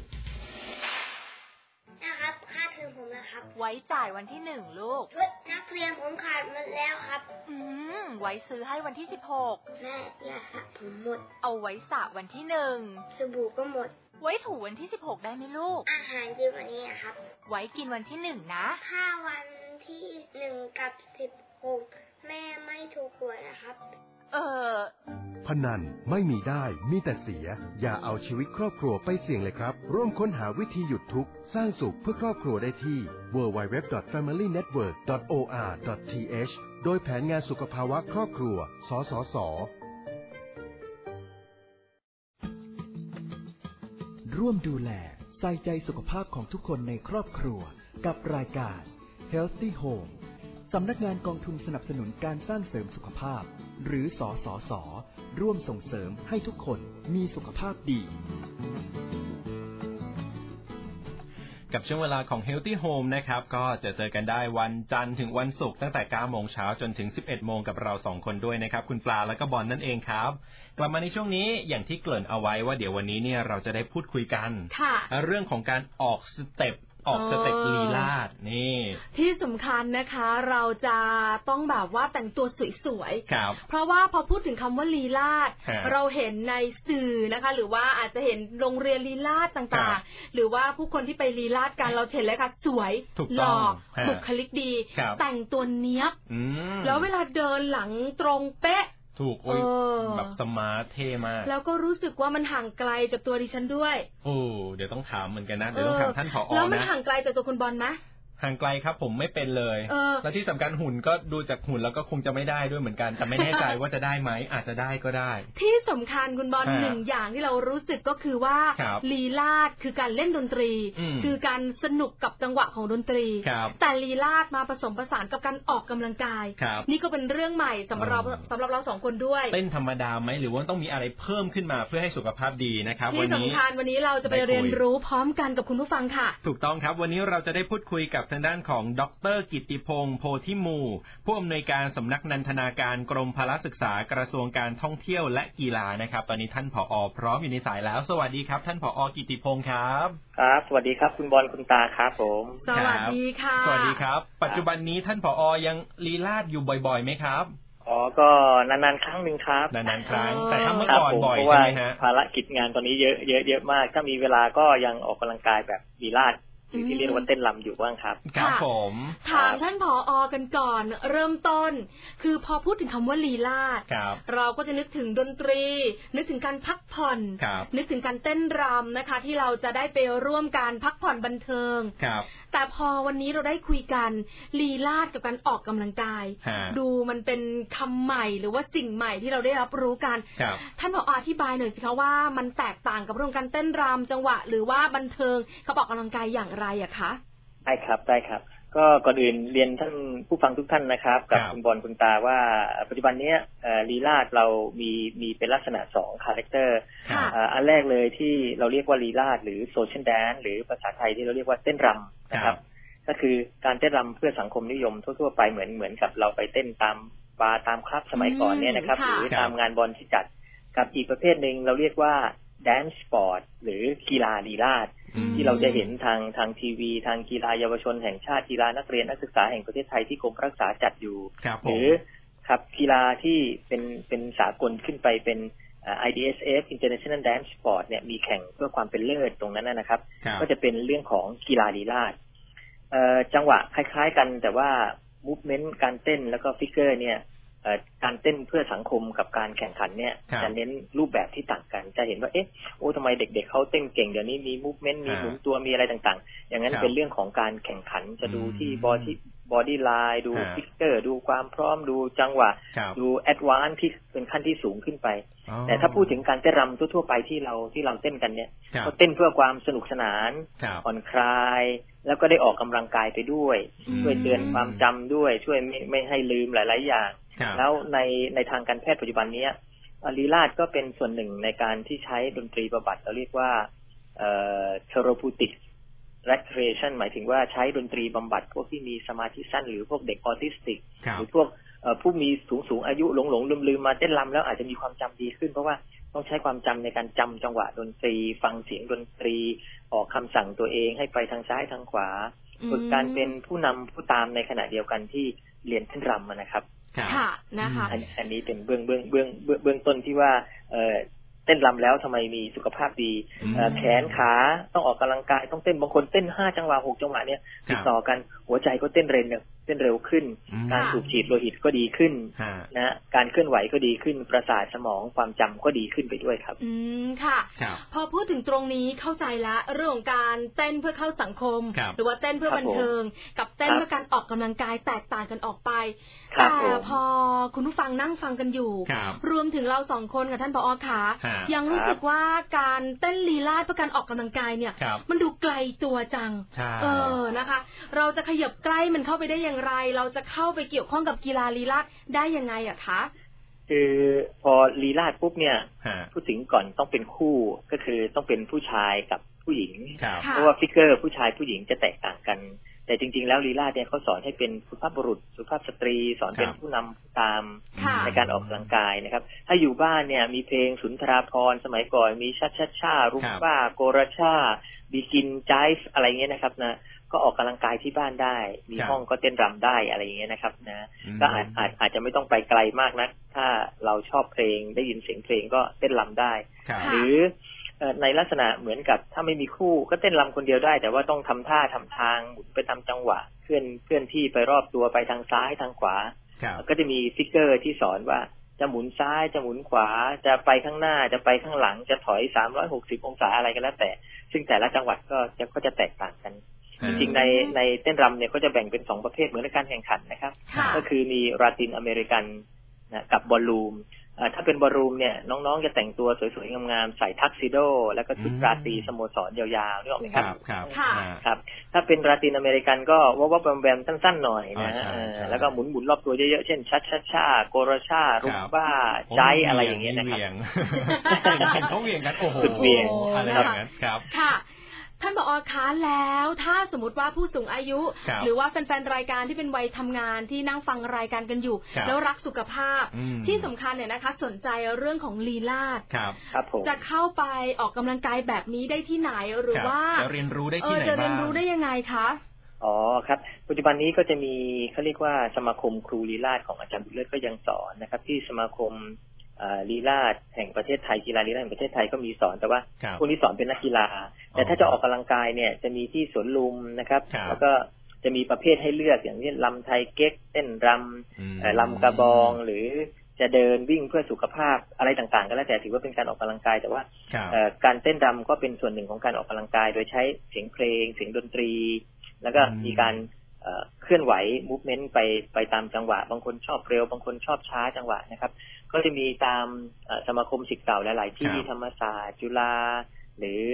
นะครับค่าเทอมผมนะครับไว้จ่ายวันที่หนึ่งลูกชุดนักเรียนผมขาดหมดแล้วครับอืมไว้ซื้อให้วันที่สิบหกแม่ยาสระผมหมดเอาไว้สระวันที่หนึ่งสบู่ก็หมดไว้ถูวันที่สิบหกได้ไหมลูกอาหารเย็นวันนี้ครับไว้กินวันที่หนึ่งนะถ้าวันที่หนึ่งกับสิบหกแม่ไม่ถูกหวยนะครับเออพนันไม่มีได้มีแต่เสียอย่าเอาชีวิตครอบครัวไปเสี่ยงเลยครับร่วมค้นหาวิธีหยุดทุกข์สร้างสุขเพื่อครอบครัวได้ที่ ดับเบิลยู ดับเบิลยู ดับเบิลยู ดอท แฟมิลี่เน็ตเวิร์ก ดอท โอ อาร์ ดอท ที เอช โดยแผนงานสุขภาวะครอบครัวสสส. ร่วมดูแลใส่ใจสุขภาพของทุกคนในครอบครัวกับรายการ Healthy Home สำนักงานกองทุนสนับสนุนการสร้างเสริมสุขภาพหรือสสส.ร่วมส่งเสริมให้ทุกคนมีสุขภาพดีกับช่วงเวลาของ Healthy Home นะครับก็จะเจอกันได้วันจันทร์ถึงวันศุกร์ตั้งแต่ เก้าโมงเช้าจนถึง สิบเอ็ดโมงกับเราสองคนด้วยนะครับคุณปลาและก็บอลนั่นเองครับกลับมาในช่วงนี้อย่างที่เกริ่นเอาไว้ว่าเดี๋ยววันนี้เนี่ยเราจะได้พูดคุยกันเรื่องของการออกสเต็ปออกสเต็ปลีลาศนี่ที่สำคัญนะคะเราจะต้องแบบว่าแต่งตัวสวยๆเพราะว่าพอพูดถึงคำว่าลีลาศเราเห็นในสื่อนะคะหรือว่าอาจจะเห็นโรงเรียนลีลาศต่างๆหรือว่าผู้คนที่ไปลีลาศกันเราเห็นเลยค่ะสวยหล่อบุคลิกดีแต่งตัวเนี้ยบแล้วเวลาเดินหลังตรงเป๊ะถูกโอ้ยแบบสมาร์ทเท่มากแล้วก็รู้สึกว่ามันห่างไกลจากตัวดิฉันด้วยโอ้เดี๋ยวต้องถามเหมือนกันนะเดี๋ยวต้องถามท่านผอ.นะแล้วมันห่างไกลจากตัวคุณบอลไหมห่างไกลครับผมไม่เป็นเลยแล้วที่สำคัญหุ่นก็ดูจากหุ่นแล้วก็คงจะไม่ได้ด้วยเหมือนกันแต่ไม่แน่ใจว่าจะได้ไหมอาจจะได้ก็ได้ที่สำคัญคุณบอลหนึ่งอย่างที่เรารู้สึกก็คือว่าลีลาศคือการเล่นดนตรีคือการสนุกกับจังหวะของดนตรีแต่ลีลาศมาผสมผสานกับการออกกำลังกายนี่ก็เป็นเรื่องใหม่สำหรับสำหรับเราสองคนด้วยเต้นธรรมดาไหมหรือว่าต้องมีอะไรเพิ่มขึ้นมาเพื่อให้สุขภาพดีนะครับที่สำคัญวันนี้เราจะไปเรียนรู้พร้อมกันกับคุณผู้ฟังค่ะถูกต้องครับวันนี้เราจะได้พูดคุยกับทางด้านของดร.กิตติพงษ์โพธิมูผู้อำนวยการสำนักนันทนาการกรมพละศึกษากระทรวงการท่องเที่ยวและกีฬานะครับตอนนี้ท่านผอ.พร้อมอยู่ในสายแล้วสวัสดีครับท่านผอ.กิตติพงษ์ครับครับสวัสดีครับคุณบอลคุณตาครับผมสวัสดีค่ะสวัสดีครับปัจจุบันนี้ท่านผอ.ยังลีลาศอยู่บ่อยๆไหมครับอ๋อก็นานๆครั้งหนึ่งครับนานๆครั้งแต่ถ้าเมื่อก่อนบ่อยใช่ไหมฮะภารกิจงานตอนนี้เยอะเยอะเยอะมากถ้ามีเวลาก็ยังออกกำลังกายแบบลีลาศที่เรียกว่าเต้นรำอยู่บ้างครับครับผมถามท่านผอ.กันก่อนเริ่มต้นคือพอพูดถึงคำว่าลีลาศเราก็จะนึกถึงดนตรีนึกถึงการพักผ่อนนึกถึงการเต้นรำนะคะที่เราจะได้ไปร่วมการพักผ่อนบันเทิงแต่พอวันนี้เราได้คุยกันลีลาศกับการออกกำลังกายดูมันเป็นคำใหม่หรือว่าสิ่งใหม่ที่เราได้รับรู้กันท่านผอ.อธิบายหน่อยสิคะว่ามันแตกต่างกับเรื่องการเต้นรำจังหวะหรือว่าบันเทิงกับออกกำลังกายอย่างไรอะคะได้ครับได้ครับก็ก่อนอื่นเรียนท่านผู้ฟังทุกท่านนะครับกับคุณบอลคุณตาว่าปัจจุบันนี้ลีลาศเรามีมีเป็นลักษณะสองคาแรคเตอร์อันแรกเลยที่เราเรียกว่าลีลาศหรือโซเชียลแดนซ์หรือภาษาไทยที่เราเรียกว่าเต้นรำนะครับก็คือการเต้นรำเพื่อสังคมนิยมทั่วๆไปเหมือนเหมือนกับเราไปเต้นตามบาร์ตามคลับสมัยก่อนเนี่ยนะครับหรือตามงานบอลที่จัดกับอีกประเภทหนึ่งเราเรียกว่าแดนซ์สปอร์ตหรือกีฬาลีลาศที่เราจะเห็นทางทางทีวีทางกีฬาเยาวชนแห่งชาติกีฬานักเรียนนักศึกษาแห่งประเทศไทยที่กรมรักษาจัดอยู่หรือครับกีฬาที่เป็นเป็นสากลขึ้นไปเป็น ไอ ดี เอส เอฟ International Dance Sport เนี่ยมีแข่งเพื่อความเป็นเลิศตรงนั้นนะครับก็จะเป็นเรื่องของกีฬาลีลาศจังหวะคล้ายๆกันแต่ว่า movement การเต้นแล้วก็ฟิกเกอร์เนี่ยการเต้นเพื่อสังคมกับการแข่งขันเนี่ยจะเน้นรูปแบบที่ต่างกันจะเห็นว่าเอ๊ะโอ้ทำไมเด็กๆเขาเต้นเก่งเดี๋ยวนี้มีมูฟเมนต์มีหมุนตัวมีอะไรต่างๆอย่างนั้นเป็นเรื่องของการแข่งขันจะดูที่บอดี้บอดี้ไลน์ดูฟิกเกอร์ดูความพร้อมดูจังหวะดูแอดวานซ์ที่เป็นขั้นที่สูงขึ้นไปแต่ถ้าพูดถึงการเต้นรำทั่วๆไปที่เราที่เราเต้นกันเนี่ยเขาเต้นเพื่อความสนุกสนานผ่อนคลายแล้วก็ได้ออกกำลังกายไปด้วยช่วยเตือนความจำด้วยช่วยไม่ไม่ให้ลืมหลายๆอย่างแล้วในในทางการแพทย์ปัจจุบันนี้ลีลาศก็เป็นส่วนหนึ่งในการที่ใช้ดนตรีบำบัดเราเรียกว่าเอ่อ therapeutic recreation หมายถึงว่าใช้ดนตรีบำบัดพวกที่มีสมาธิสั้นหรือพวกเด็กออทิสติกหรือพวกผู้มีสูงสูงอายุหลงหลงลืมลืมมาเต้นรำแล้วอาจจะมีความจำดีขึ้นเพราะว่าต้องใช้ความจำในการจำจังหวะดนตรีฟังเสียงดนตรีออกคำสั่งตัวเองให้ไปทางซ้ายทางขวาฝึกการเป็นผู้นำผู้ตามในขณะเดียวกันที่เรียนเต้นรำนะครับค่ะนะคะอันนี้เป็นเบื้องเบื้องเบื้องเบื้องต้นที่ว่าเอ่อเต้นรำแล้วทำไมมีสุขภาพดีแขนขาต้องออกกำลังกายต้องเต้นบางคนเต้นห้าจังหวะหกจังหวะเนี่ยติดต่อกันหัวใจก็เต้นเร็วเต้นเร็วขึ้นการสูบฉีดโลหิตก็ดีขึ้นนะการเคลื่อนไหวก็ดีขึ้นประสาทสมองความจำก็ดีขึ้นไปด้วยครับอืมค่ะพอพูดถึงตรงนี้เข้าใจละเรื่องของการเต้นเพื่อเข้าสังคมหรือว่าเต้นเพื่อบันเทิงกับเต้นเพื่อการออกกำลังกายแตกต่างกันออกไปแต่พอคุณผู้ฟังนั่งฟังกันอยู่รวมถึงเราสองคนกับท่านผอ.ขายังรู้สึกว่าการเต้นลีลาศเพื่อการออกกำลังกายเนี่ยมันดูไกลตัวจังเออนะคะเราจะขยับใกล้มันเข้าไปได้อย่างไรเราจะเข้าไปเกี่ยวข้องกับกีฬาลีลาศได้ยังไงอะคะคือพอลีลาศปุ๊บเนี่ยพูดถึงก่อนต้องเป็นคู่ก็คือต้องเป็นผู้ชายกับผู้หญิงเพราะว่าฟิกเกอร์ผู้ชายผู้หญิงจะแตกต่างกันแต่จริงๆแล้วลีลาศเนี่ยเขาสอนให้เป็นสุภาพบุรุษสุภาพสตรีสอนเป็นผู้นำตามในการออกกำลังกายนะครับถ้าอยู่บ้านเนี่ยมีเพลงสุนทราภรณ์สมัยก่อนมีชัดชัดชารุมบ้าโกราชาบิกินไจฟ์อะไรเงี้ยนะครับนะก็ออกกำลังกายที่บ้านได้มีห้องก็เต้นรำได้อะไรอย่างเงี้ยนะครับนะก็อาจอาจอาจจะไม่ต้องไปไกลมากนักถ้าเราชอบเพลงได้ยินเสียงเพลงก็เต้นรำได้หรือในลักษณะเหมือนกับถ้าไม่มีคู่ก็เต้นรำคนเดียวได้แต่ว่าต้องทำท่าทำทางหมุนไปตามจังหวะเคลื่อนเคลื่อนที่ไปรอบตัวไปทางซ้ายทางขวาก็จะมีฟิกเกอร์ที่สอนว่าจะหมุนซ้ายจะหมุนขวาจะไปข้างหน้าจะไปข้างหลังจะถอยสามร้อยหกสิบองศาอะไรก็แล้วแต่ซึ่งแต่ละจังหวัดก็จะก็จะแตกต่างกันจริงๆในในเต้นรำเนี่ยก็จะแบ่งเป็นสองประเภทเหมือนในการแข่งขันนะครับก็คือมีลาตินอเมริกันนะกับบอลลูมถ้าเป็นบอลลูมเนี่ยน้องๆจะแต่งตัวสวยๆงามๆใส่ทักซิโดแล้วก็ชุดราตรีสโมสรยาวๆนึกออกไหมครับครับครับถ้าเป็นลาตินอเมริกันก็ว่าๆแบมๆสั้นๆหน่อยนะแล้วก็หมุนๆรอบตัวเยอะๆเช่นชัชชาโกราชารุมบ้าใจอะไรอย่างเงี้ยนะครับเห็นเขาเวียงกันโอ้โหเวียงอะไรอย่างนั้นครับค่ะท่านผอ.คะแล้วถ้าสมมติว่าผู้สูงอายุหรือว่าแฟนๆรายการที่เป็นวัยทำงานที่นั่งฟังรายการกันอยู่แล้วรักสุขภาพที่สำคัญเนี่ยนะคะสนใจเรื่องของลีลาศจะเข้าไปออกกำลังกายแบบนี้ได้ที่ไหนหรือว่าจะเรียนรู้ได้ที่ไหนบ้างจะเรียนรู้ได้ยังไงคะอ๋อครับปัจจุบันนี้ก็จะมีเขาเรียกว่าสมาคมครูลีลาศของอาจารย์บุญเลิศก็ยังสอนนะครับที่สมาคมลีลาศแห่งประเทศไทยกีฬาลีลาศแห่งประเทศไทยก็มีสอนแต่ว่าพวกนี้สอนเป็นนักกีฬาแต่ถ้าจะออกกำลังกายเนี่ยจะมีที่สวนลุมนะครับแล้วก็จะมีประเภทให้เลือกอย่างเช่นรำไทยเก๊กเต้นรำรำกระบองหรือจะเดินวิ่งเพื่อสุขภาพอะไรต่างๆก็แล้วแต่ถือว่าเป็นการออกกำลังกายแต่ว่าการเต้นรำก็เป็นส่วนหนึ่งของการออกกำลังกายโดยใช้เสียงเพลงเสียงดนตรีแล้วก็มีการเคลื่อนไหวมูฟเมนต์ไปไปตามจังหวะบางคนชอบเร็วบางคนชอบช้าจังหวะนะครับก็จะมีตามสมาคมศิษย์เก่าหลายๆที่ธรรมศาสตร์จุฬาหรือ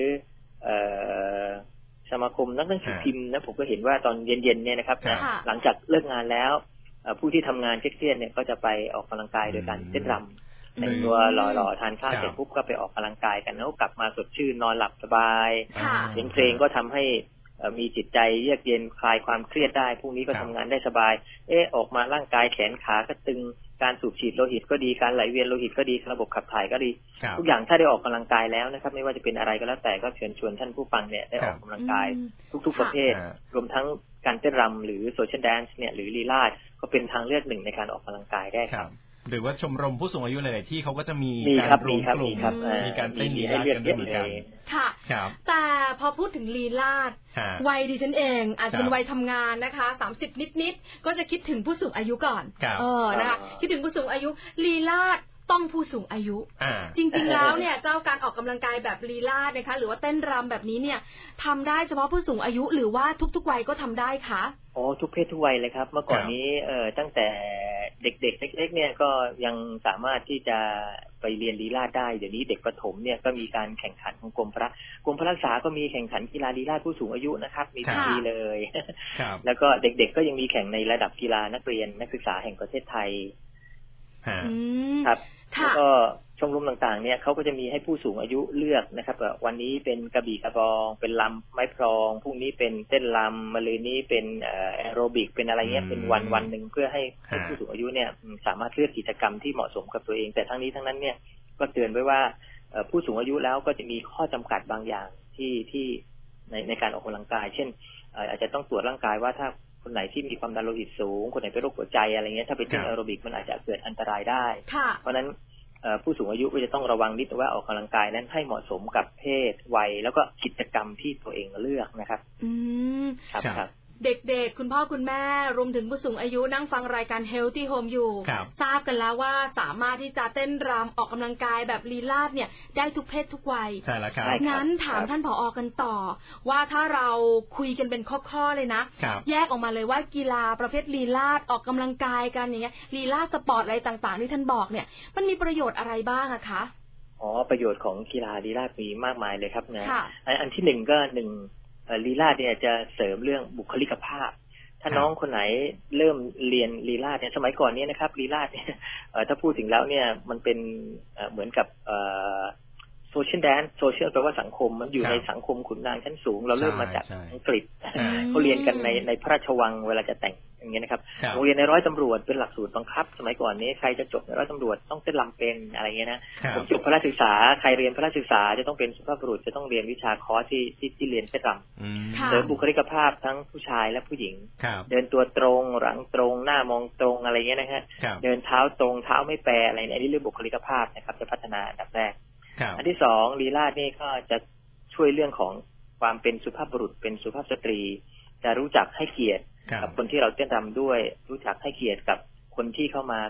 สมาคมนักหนังสือพิมพ์นะผมก็เห็นว่าตอนเย็นๆเนี่ยนะครับนะหลังจากเลิกงานแล้วผู้ที่ทำงานเครียดๆเนี่ยก็จะไปออกกำลังกายโดยการเต้นรำแต่งตัวหล่อๆทานข้าวเสร็จปุ๊บก็ไปออกกำลังกายกันแล้วกลับมาสดชื่นนอนหลับสบายเสียงเพลงก็ทำให้มีจิตใจเยือกเย็นคลายความเครียดได้พรุ่งนี้ก็ทำงานได้สบายเออออกมาร่างกายแขนขาก็ตึงการสูบฉีดโลหิตก็ดีการไหลเวียนโลหิตก็ดีระบบขับถ่ายก็ดีทุกอย่างถ้าได้ออกกำลังกายแล้วนะครับไม่ว่าจะเป็นอะไรก็แล้วแต่ก็เชิญชวนท่านผู้ฟังเนี่ยได้ออกกำลังกายทุกๆประเภทรวมทั้งการเต้นรำหรือโซเชียลแดนซ์เนี่ยหรือลีลาศก็เป็นทางเลือกหนึ่งในการออกกำลังกายได้ครับหรือว่าชมรมผู้สูงอายุหลายๆที่เขาก็จะมีการรวมกลุ่มมีการเต้นลีลาศกันด้วยเหมือนกันค่ะแต่พอพูดถึงลีลาศวัยดิฉันเองอาจจะเป็นวัยทำงานนะคะสามสิบนิดๆก็จะคิดถึงผู้สูงอายุก่อนเออนะคะคิดถึงผู้สูงอายุลีลาศต้องผู้สูงอายุจริงๆแล้วเนี่ยเจ้าการออกกำลังกายแบบลีลาศนะคะหรือว่าเต้นรำแบบนี้เนี่ยทำได้เฉพาะผู้สูงอายุหรือว่าทุกๆวัยก็ทำได้คะอ๋อทุกเพศทุกวัยเลยครับเมื่อก่อนนี้เอ่อตั้งแต่เด็กๆเล็กๆเนี่ยก็ยังสามารถที่จะไปเรียนลีลาศได้เดี๋ยวนี้เด็กประถมเนี่ยก็มีการแข่งขันของกรมพระกรมพระรักษาก็มีแข่งขันกีฬาลีลาศผู้สูงอายุนะครับมีทุกปีเลยแล้วก็เด็กๆก็ยังมีแข่งในระดับกีฬานักเรียนนักศึกษาแห่งประเทศไทยครับแล้วก็ชมรมต่างๆเนี่ยเขาก็จะมีให้ผู้สูงอายุเลือกนะครับว่าวันนี้เป็นกระบี่กระบองเป็นลำไม้พลองพรุ่งนี้เป็นเต้นลำมะรืนนี้เป็นแอโรบิกเป็นอะไรเงี้ยเป็นวันวันหนึ่งเพื่อให้ผู้สูงอายุเนี่ยสามารถเลือกกิจกรรมที่เหมาะสมกับตัวเองแต่ทั้งนี้ทั้งนั้นเนี่ยก็เตือนไว้ว่าผู้สูงอายุแล้วก็จะมีข้อจำกัดบางอย่างที่ที่ในในการออกกำลังกายเช่นอาจจะต้องตรวจร่างกายว่าถ้าคนไหนที่มีความดันโลหิตสูงคนไหนเป็นโรคหัวใจอะไรเงี้ยถ้าไปเต้นแอโรบิกมันอาจจะเกิดอันตรายได้เพราะนั้นผู้สูงอายุก็จะต้องระวังนิดว่าออกกำลังกายนั้นให้เหมาะสมกับเพศวัยแล้วก็กิจกรรมที่ตัวเองเลือกนะครับอืมครับครับเด็กๆคุณพ่อคุณแม่รวมถึงผู้สูงอายุนั่งฟังรายการ Healthy Home อยู่ทราบกันแล้วว่าสามารถที่จะเต้นรำออกกำลังกายแบบลีลาศเนี่ยได้ทุกเพศทุกวัยใช่แล้วครับงั้นถามท่านผอ.กันต่อว่าถ้าเราคุยกันเป็นข้อๆเลยนะแยกออกมาเลยว่ากีฬาประเภทลีลาศออกกำลังกายกันอย่างเงี้ยลีลาศสปอร์ตอะไรต่างๆที่ท่านบอกเนี่ยมันมีประโยชน์อะไรบ้างอะคะอ๋อประโยชน์ของกีฬาลีลาศมีมากมายเลยครับนะอันที่หนึ่งก็หนึ่งลีลาศเนี่ยจะเสริมเรื่องบุคลิกภาพถ้าน้องคนไหนเริ่มเรียนลีลาศเนี่ยสมัยก่อนเนี่ยนะครับลีลาศเนี่ยถ้าพูดถึงแล้วเนี่ยมันเป็นเหมือนกับโซเชียลแดนซ์โซเชียลแปลว่าสังคมมันอยู่ในสังคมขุนนางชั้นสูงเราเริ่มมาจากอังกฤษเขาเรียนกันในในพระราชวังเวลาจะแต่งอย่างเงี้ยนะครับโรงเรียนในร้อยตำรวจเป็นหลักสูตรบังคับสมัยก่อนนี้ใครจะจบในร้อยตำรวจต้องเต้นรำเป็นอะไรเงี้ยนะผมจบพระราชศึกษาใครเรียนพระราชศึกษาจะต้องเป็นสุภาพบุรุษจะต้องเรียนวิชาคอร์สที่ที่ที่เรียนเต้นรำเสริมบุคลิกภาพทั้งผู้ชายและผู้หญิงเดินตัวตรงหลังตรงหน้ามองตรงอะไรเงี้ยนะฮะเดินเท้าตรงเท้าไม่แปรอะไรเนี่ยนี่เรื่องบุคลิกภาพนะครับจะพัฒนาอันดับแรกอันที่สองลีลาศนี่ก็จะช่วยเรื่องของความเป็นสุภาพบุรุษเป็นสุภาพสตรีจะรู้จักให้เกียรติกับคนที่เราเต้นรำด้วยรู้จักให้เกียรติกับคนที่เข้ามากับค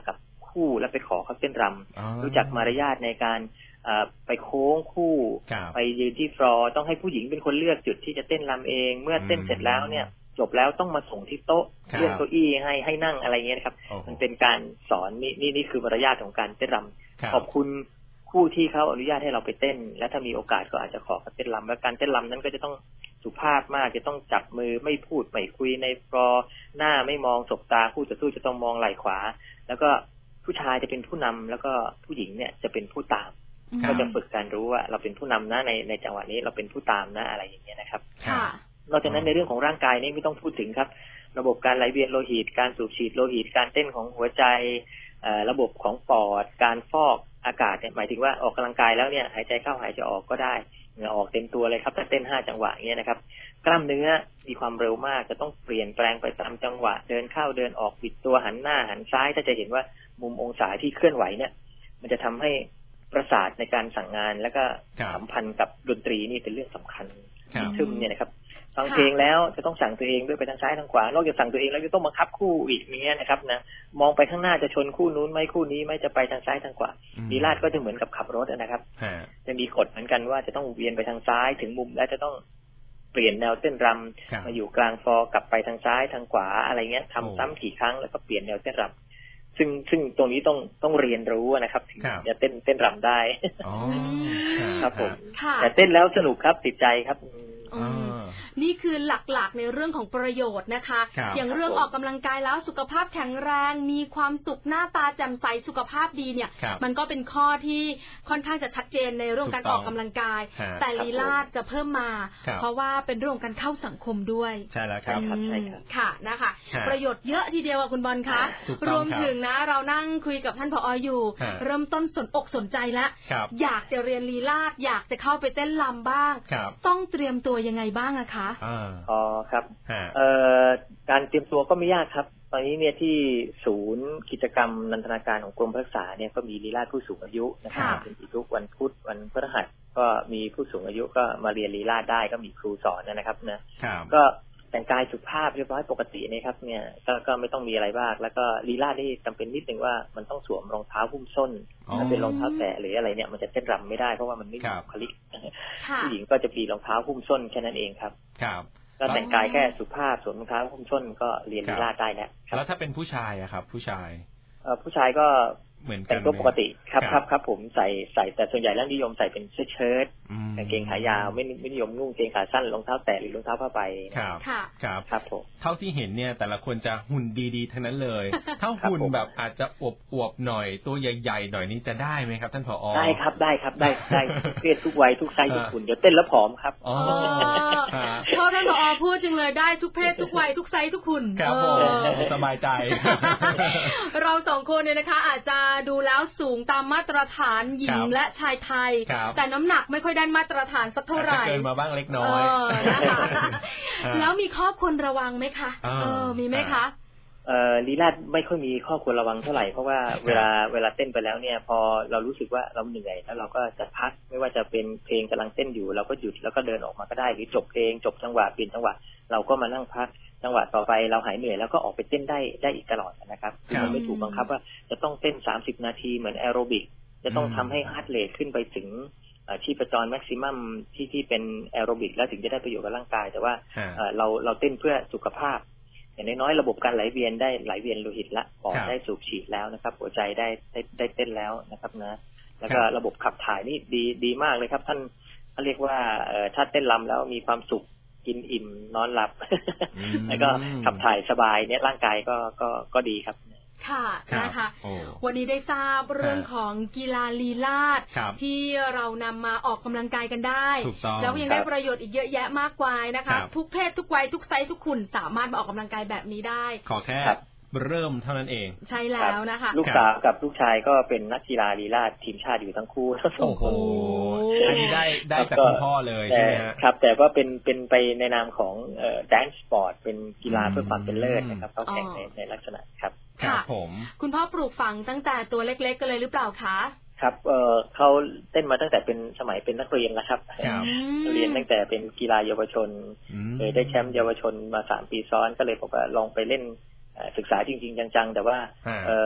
คู่แล้วไปขอเขาเต้นรำรู้จักมารยาทในการไปโค้งคู่ไปยืนที่ฟลอร์ต้องให้ผู้หญิงเป็นคนเลือกจุดที่จะเต้นรำเองเมื่อเต้นเสร็จแล้วเนี่ยจบแล้วต้องมาส่งที่โต๊ะเลือกเก้าอี้ให้ให้นั่งอะไรเงี้ยครับมันเป็นการสอนนี่นี่นี่คือมารยาทของการเต้นรำขอบคุณคู่ที่เขาอนุญาตให้เราไปเต้นและถ้ามีโอกาสก็อาจจะขอเขาเต้นรำและการเต้นรำนั้นก็จะต้องสุภาพมากจะต้องจับมือไม่พูดไม่คุยในฟลอร์หน้าไม่มองสบตาคู่ต่อสู้จะต้องมองไหล่ขวาแล้วก็ผู้ชายจะเป็นผู้นำแล้วก็ผู้หญิงเนี่ยจะเป็นผู้ตามก็จะฝึกการรู้ว่าเราเป็นผู้นำนะในในจังหวะนี้เราเป็นผู้ตามนะอะไรอย่างเงี้ยนะครับนอกจากนั้นในเรื่องของร่างกายนี่ไม่ต้องพูดถึงครับระบบการไหลเวียนโลหิตการสูบฉีดโลหิตการเต้นของหัวใจระบบของปอดการฟอกอากาศเนี่ยหมายถึงว่าออกกำลังกายแล้วเนี่ยหายใจเข้าหายใจออกก็ได้เหงื่อออกเต็มตัวเลยครับถ้าเต้นห้าจังหวะอย่างเงี้ยนะครับกล้ามเนื้อมีความเร็วมากจะต้องเปลี่ยนแปลงไปตามจังหวะเดินเข้าเดินออกบิดตัวหันหน้าหันซ้ายถ้าจะเห็นว่ามุมองศาที่เคลื่อนไหวเนี่ยมันจะทำให้ประสาทในการสั่งงานแล้วก็สัมพันธ์กับดนตรีนี่เป็นเรื่องสำคัญซึ่งเนี่ยนะครับฟังเพลงแล้วจะต้องสั่งตัวเองด้วยไปทางซ้ายทางขวานอกจากสั่งตัวเองแล้วจะต้องบังคับคู่อีกเนี้ยนะครับนะมองไปข้างหน้าจะชนคู่นู้นไหมคู่นี้ไหมจะไปทางซ้ายทางขวาลีลาศก็จะเหมือนกับขับรถนะครับจะมีกฎเหมือนกันว่าจะต้องเวียนไปทางซ้ายถึงมุมแล้วจะต้องเปลี่ยนแนวเต้นรำมาอยู่กลางฟอร์กลับไปทางซ้ายทางขวาอะไรเงี้ยทำซ้ำกี่ครั้งแล้วก็เปลี่ยนแนวเต้นรำซึ่งซึ่งตรงนี้ต้องต้องเรียนรู้นะครับถึงจะเต้นเต้นรำได้ครับผมแต่เต้นแล้วสนุกครับติดใจครับนี่คือหลักๆในเรื่องของประโยชน์นะคะอย่างเรื่องออกกำลังกายแล้วสุขภาพแข็งแรงมีความสุขหน้าตาแจ่มใสสุขภาพดีเนี่ยมันก็เป็นข้อที่ค่อนข้างจะชัดเจนในเรื่องการออกกำลังกายแต่ลีลาศจะเพิ่มมาเพราะว่าเป็นเรื่องการเข้าสังคมด้วยใช่แล้วครับค่ะนะคะประโยชน์เยอะทีเดียวคุณบอลคะรวมถึงนะเรานั่งคุยกับท่านผอ.อยู่เริ่มต้นสนอกสนใจแล้วอยากจะเรียนลีลาศอยากจะเข้าไปเต้นรำบ้างต้องเตรียมตัวยังไงบ้างอะคะอ๋อครับเอ่อการเตรียมตัวก็ไม่ยากครับตอนนี้เนี่ยที่ศูนย์กิจกรรมนันทนาการของกรมพฤกษาเนี่ยก็มีลีลาศผู้สูงอายุนะครับเป็นทุกวันพุธวันพฤหัสก็มีผู้สูงอายุก็มาเรียนลีลาศได้ก็มีครูสอนนะครับนะก็แต่งกายสุภาพเรียบร้อยปกตินะครับเนี่ยก็ก็ไม่ต้องมีอะไรบ้างแล้วก็ลีลาศนี่จำเป็นนิดนึงว่ามันต้องสวมรองเท้าหุ้มส้นถ้าเป็นรองเท้าแตะหรืออะไรเนี่ยมันจะเต้นรำไม่ได้เพราะว่ามันไม่มีบุคลิกผู้หญิงก็จะมีรองเท้าหุ้มส้นแค่นั้นเองครับก็แต่งกายแค่สุภาพสวมรองเท้าหุ้มส้นก็เรียนลีลาศได้แล้วแล้วถ้าเป็นผู้ชายอะครับผู้ชายเอ่อผู้ชายก็เหมือนกันปกติครับครับครับผมใส่ใส่แต่ส่วนใหญ่แล้วนิยมใส่เป็นเสื้อเชิ้ตกางเกงขายาวไม่ไม่นิยมนุ่งเกงขาสั้นรองเท้าแตะหรือรองเท้าผ้าใบครับครับครับผมเท่าที่เห็นเนี่ยแต่ละคนจะหุ่นดีๆทั้งนั้นเลยถ้าหุ่นแบบอาจจะอวบๆหน่อยตัวใหญ่ๆหน่อยนี่จะได้ไหมครับท่านผอ. ได้ครับได้ครับได้ได้เพศทุกวัยทุกไซส์ทุกหุ่นเดี๋ยวเต้นแล้วผอมครับอ๋อพอท่านผอ.พูดจึงเลยได้ทุกเพศทุกวัยทุกไซส์ทุกหุ่นครับผมสบายใจเราสองคนเนี่ยนะคะอาจจะดูแล้วสูงตามมาตรฐานหญิงและชายไทยแต่น้ำหนักไม่ค่อยได้มาตรฐานสักเท่าไหร่เกินมาบ้างเล็กน้อยนะคะแล้วมีข้อควรระวังไหมคะเออมีไหมคะเอ่อลีลาศไม่ค่อยมีข้อควรระวังเท่าไหร่เพราะว่าเวลาเวลาเต้นไปแล้วเนี่ยพอเรารู้สึกว่าเราเหนื่อยแล้วเราก็จะพักไม่ว่าจะเป็นเพลงกำลังเต้นอยู่เราก็หยุดแล้วก็เดินออกมาก็ได้หรือจบเพลงจบจังหวะเปลี่ยนจังหวะเราก็มานั่งพักจังหวะต่อไปเราหายเหนื่อยแล้วก็ออกไปเต้นได้ได้อีกตลอดนะครับเราไม่ถูกบังคับว่าจะต้องเต้นสามสิบนาทีเหมือนแอโรบิกจะต้องทำให้ฮาร์ทเรทขึ้นไปถึงชีพจรแม็กซิมัมที่ที่เป็นแอโรบิกแล้วถึงจะได้ประโยชน์กับร่างกายแต่ว่าเราเราเต้นเพื่อสุขภาพอย่างน้อยๆระบบการไหลเวียนได้ไหลเวียนโลหิตละปอดได้สูบฉีดแล้วนะครับหัวใจได้ได้ได้เต้นแล้วนะครับนะแล้วก็ระบบขับถ่ายนี่ดีดีมากเลยครับท่านเขาเรียกว่าถ้าเต้นรำแล้วมีความสุขกินอิ่มนอนหลับแล้วก็ขับถ่ายสบายเนี่ยร่างกายก็ก็ก็ดีครับค่ะนะคะวันนี้ได้ทราบเรื่องของกีฬาลีลาศที่เรานำมาออกกำลังกายกันได้แล้วยังได้ประโยชน์อีกเยอะแยะมากมายนะคะทุกเพศทุกวัยทุกไซส์ทุกหุ่นสามารถมาออกกำลังกายแบบนี้ได้ขอแค่เริ่มเท่านั้นเองใช่แล้วนะคะลูกสาวกับลูกชายก็เป็นนักกีฬาลีลาศทีมชาติอยู่ทั้งคู่ทั้งสองคนอันนี้ได้ได้จากคุณพ่อเลยใช่ไหมครับแต่ว่าเป็นเป็นไปในนามของเอ่อ dance sport เป็นกีฬาเพื่อความเป็นเลิศนะครับเขาแข่งในในลักษณะครับค่ะผมคุณพ่อปลูกฝังตั้งแต่ตัวเล็กๆกันเลยหรือเปล่าคะครับเอ่อเขาเต้นมาตั้งแต่เป็นสมัยเป็นนักเรียนแล้วครับเรียนตั้งแต่เป็นกีฬาเยาวชนเลยได้แชมป์เยาวชนมาสามปีซ้อนก็เลยบอกว่าลองไปเล่นศึกษาจริงๆจังๆแต่ว่าเอ่อพ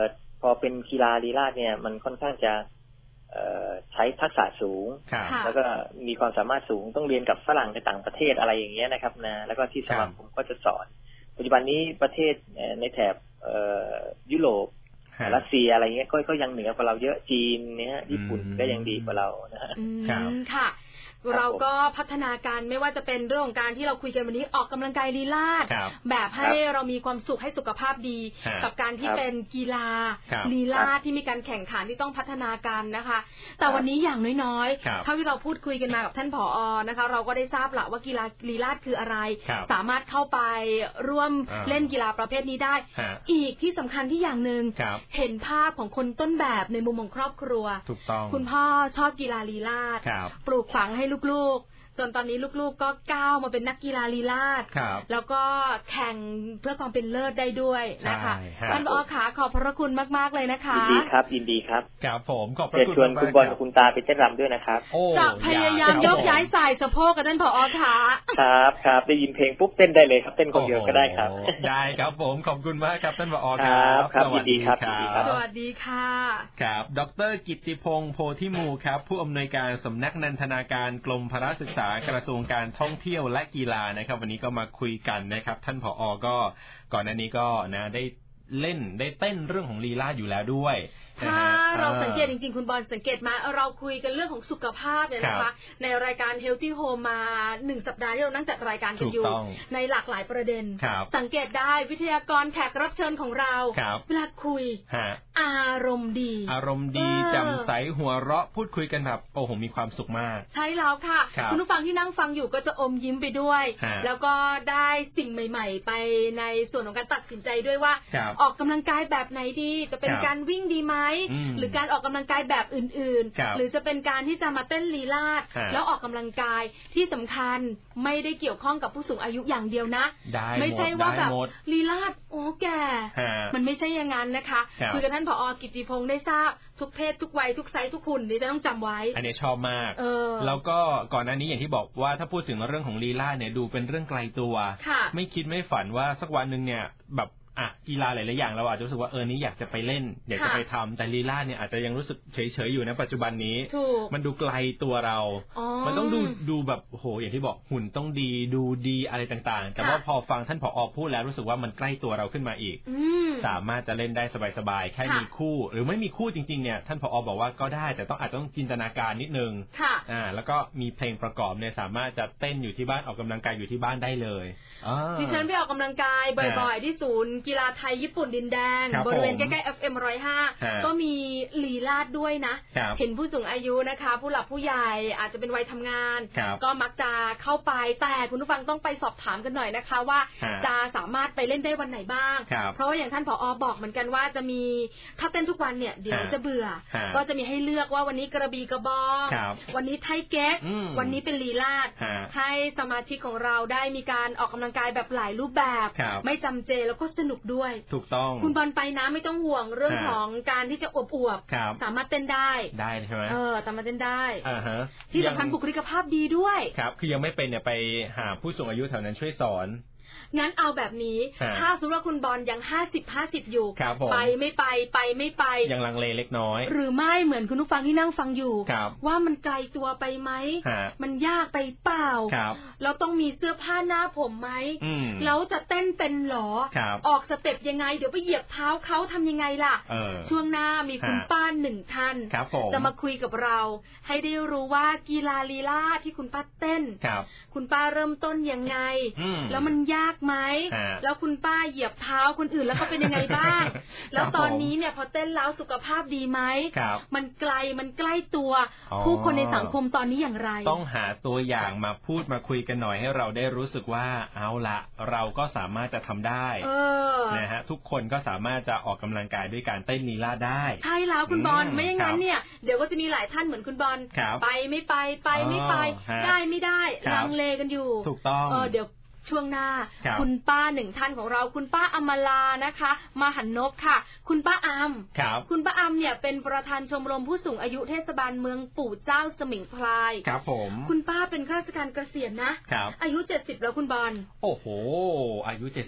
พอเป็นกีฬาลีลาศเนี่ยมันค่อนข้างจะใช้ทักษะสูงแล้วก็มีความสามารถสูงต้องเรียนกับฝรั่งในต่างประเทศอะไรอย่างเงี้ยนะครับนะแล้วก็ที่สมาคมก็จะสอนปัจจุบันนี้ประเทศในแถบยุโรปรัสเซียอะไรเงี้ยก็ยังเหนือกว่าเราเยอะจีนเนี่ยญี่ปุ่นก็ยังดีกว่าเรานะฮะค่ะเราก็พัฒนาการไม่ว่าจะเป็นเรื่องของการที่เราคุยกันวันนี้ออกกำลังกายลีลาศแบบให้เรามีความสุขให้สุขภาพดีกับการที่เป็นกีฬาลีลาศที่มีการแข่งขันที่ต้องพัฒนากันนะคะแต่วันนี้อย่างน้อยๆเท่าที่เราพูดคุยกันมากับท่านผอ.นะคะเราก็ได้ทราบละว่ากีฬาลีลาศคืออะไรสามารถเข้าไปร่วมเล่นกีฬาประเภทนี้ได้อีกที่สำคัญที่อย่างนึงเห็นภาพของคนต้นแบบในมุมของครอบครัวคุณพ่อชอบกีฬาลีลาศปลูกฝังให้ลูกๆจนตอนนี้ลูกๆก็ก้าวมาเป็นนักกีฬาลีลาศแล้วก็แข่งเพื่อความเป็นเลิศได้ด้วยนะคะท่านผอ.ขาขอบพระคุณมากๆเลยนะคะยินดีครับยินดีครับครับผมขอบพระคุณชวนคุณบอลกับคุณตาไปเต้นรำด้วยนะครับจะพยายามยกย้ายสายสะโพกกับท่านผอ.ขาครับครับได้ยินเพลงปุ๊บเต้นได้เลยครับเต้นคนเดียวก็ได้ครับได้ครับผมขอบคุณมากครับท่านผอ. ครับสวัสดีครับสวัสดีค่ะครับดร.กิตติพงษ์โพธิมูครับผู้อำนวยการสำนักนันทนาการกรมพละศึกษากระทรวงการท่องเที่ยวและกีฬานะครับวันนี้ก็มาคุยกันนะครับท่านผอ.ก็ก่อนหน้านี้ก็นะได้เล่นได้เต้นเรื่องของลีลาอยู่แล้วด้วยถ้าเราสังเกตจริงๆคุณบอลสังเกตมาเราคุยกันเรื่องของสุขภาพเนี่ยนะคะในรายการ Healthy Home มาหนึ่งสัปดาห์ที่เรานั่งจัดรายการกันอยู่ในหลากหลายประเด็นสังเกตได้วิทยากรแขกรับเชิญของเราเวลาคุยอารมณ์ดีอารมณ์ดีแจ่มใสหัวเราะพูดคุยกันแบบโอ้โหมีความสุขมากใช่แล้วค่ะคุณผู้ฟังที่นั่งฟังอยู่ก็จะอมยิ้มไปด้วยแล้วก็ได้สิ่งใหม่ๆไปในส่วนของการตัดสินใจด้วยว่าออกกำลังกายแบบไหนดีจะเป็นการวิ่งดีไหมหรือการออกกำลังกายแบบอื่นๆหรือจะเป็นการที่จะมาเต้นลีลาศแล้วออกกำลังกายที่สำคัญไม่ได้เกี่ยวข้องกับผู้สูงอายุอย่างเดียวนะไม่ใช่ว่าแบบลีลาศโอ้แก่มันไม่ใช่อย่างนั้นนะคะคุยกับท่านผอ.กิตติพงษ์ได้ทราบทุกเพศทุกวัยทุกไซส์ทุกหุ่นนี่จะต้องจำไว้อันนี้ชอบมากแล้วก็ก่อนหน้านี้อย่างที่บอกว่าถ้าพูดถึงเรื่องของลีลาศเนี่ยดูเป็นเรื่องไกลตัวไม่คิดไม่ฝันว่าสักวันนึงเนี่ยแบบอ่ะกีฬาหลายๆอย่างเราอาจจะรู้สึกว่าเออนี้อยากจะไปเล่นอยากจะไปทำแต่ลีลาศเนี่ยอาจจะยังรู้สึกเฉยๆอยู่ในปัจจุบันนี้มันดูไกลตัวเรามันต้องดูดูแบบโหอย่างที่บอกหุ่นต้องดีดูดีอะไรต่างๆแต่ว่าพอฟังท่านผอ.พูดแล้วรู้สึกว่ามันใกล้ตัวเราขึ้นมาอีกสามารถจะเล่นได้สบายๆแค่มีคู่หรือไม่มีคู่จริงๆเนี่ยท่านผอ.บอกว่าก็ได้แต่ต้องอาจจะต้องจินตนาการนิดนึงอ่าแล้วก็มีเพลงประกอบเนี่ยสามารถจะเต้นอยู่ที่บ้านออกกำลังกายอยู่ที่บ้านได้เลยดิฉันไปออกกำลังกายบ่อยๆที่ศูนย์กีฬาไทยญี่ปุ่นดินแดงบริเวณใกล้ๆ เอฟ เอ็ม หนึ่งศูนย์ห้าก็มีลีลาศด้วยนะเห็นผู้สูงอายุนะคะผู้หลักผู้ใหญ่อาจจะเป็นวัยทำงานก็มักจะเข้าไปแต่คุณผู้ฟังต้องไปสอบถามกันหน่อยนะคะว่าจะสามารถไปเล่นได้วันไหนบ้างเพราะว่าอย่างท่านผอ.บอกเหมือนกันว่าจะมีถ้าเต้นทุกวันเนี่ยเดี๋ยวจะเบื่อก็จะมีให้เลือกว่าวันนี้กระบี่กระบองวันนี้ไทเก๊กวันนี้เป็นลีลาศให้สมาชิกของเราได้มีการออกกำลังกายแบบหลายรูปแบบไม่จำเจแล้วก็สนุกด้วยถูกต้องคุณบอลไปนะไม่ต้องห่วงเรื่องของการที่จะอวบอวบสามารถเต้นได้ได้ใช่ไหมเออสามารถเต้นได้อ่าฮะที่สำคัญบุคลิกภาพดีด้วยครับคือยังไม่เป็นเนี่ยไปหาผู้สูงอายุแถวนั้นช่วยสอนงั้นเอาแบบนี้ถ้าสมมติว่าคุณบอลยังห้าสิบ ห้าสิบอยู่ไปไม่ไปไปไม่ไปยังลังเลเล็กน้อยหรือไม่เหมือนคุณผู้ฟังที่นั่งฟังอยู่ว่ามันไกลตัวไปไหมมันยากไปเปล่าเราต้องมีเสื้อผ้าหน้าผมไหมแล้วจะเต้นเป็นหรอออกสเต็ปยังไงเดี๋ยวไปเหยียบเท้าเขาทำยังไงล่ะช่วงหน้ามีคุณป้าหนึ่งท่านจะมาคุยกับเราให้ได้รู้ว่ากีฬาลีลาศที่คุณป้าเต้นคุณป้าเริ่มต้นยังไงแล้วมันยากไหมแล้วคุณป้าเหยียบเท้าคนอื่นแล้วเขาเป็นยังไงบ้างแล้วตอนนี้เนี่ยพอเต้นแล้วสุขภาพดีไหมมันไกลมันใกล้ตัวผู้คนในสังคมตอนนี้อย่างไรต้องหาตัวอย่างมาพูดมาคุยกันหน่อยให้เราได้รู้สึกว่าเอาละเราก็สามารถจะทำได้นะฮะทุกคนก็สามารถจะออกกำลังกายด้วยการเต้นลีลาศได้ใช่แล้วคุณบอลไม่อย่างนั้นเนี่ยเดี๋ยวก็จะมีหลายท่านเหมือนคุณบอลไปไม่ไปไปไม่ไปได้ไม่ได้ลังเลกันอยู่ถูกต้องเออเดี๋ยวช่วงหน้า ค, คุณป้าหนึ่งท่านของเราคุณป้าอมลานะคะมหันนพค่ะคุณป้าอำคุณป้าอำเนี่ยเป็นประธานชมรมผู้สูงอายุเทศบาลเมืองปู่เจ้าสมิงพรายครับผมคุณป้าเป็นข้าราชการเกษียณนะอายุเจ็ดสิบแล้วคุณบอลโอ้โหอายุเจ็ดสิบ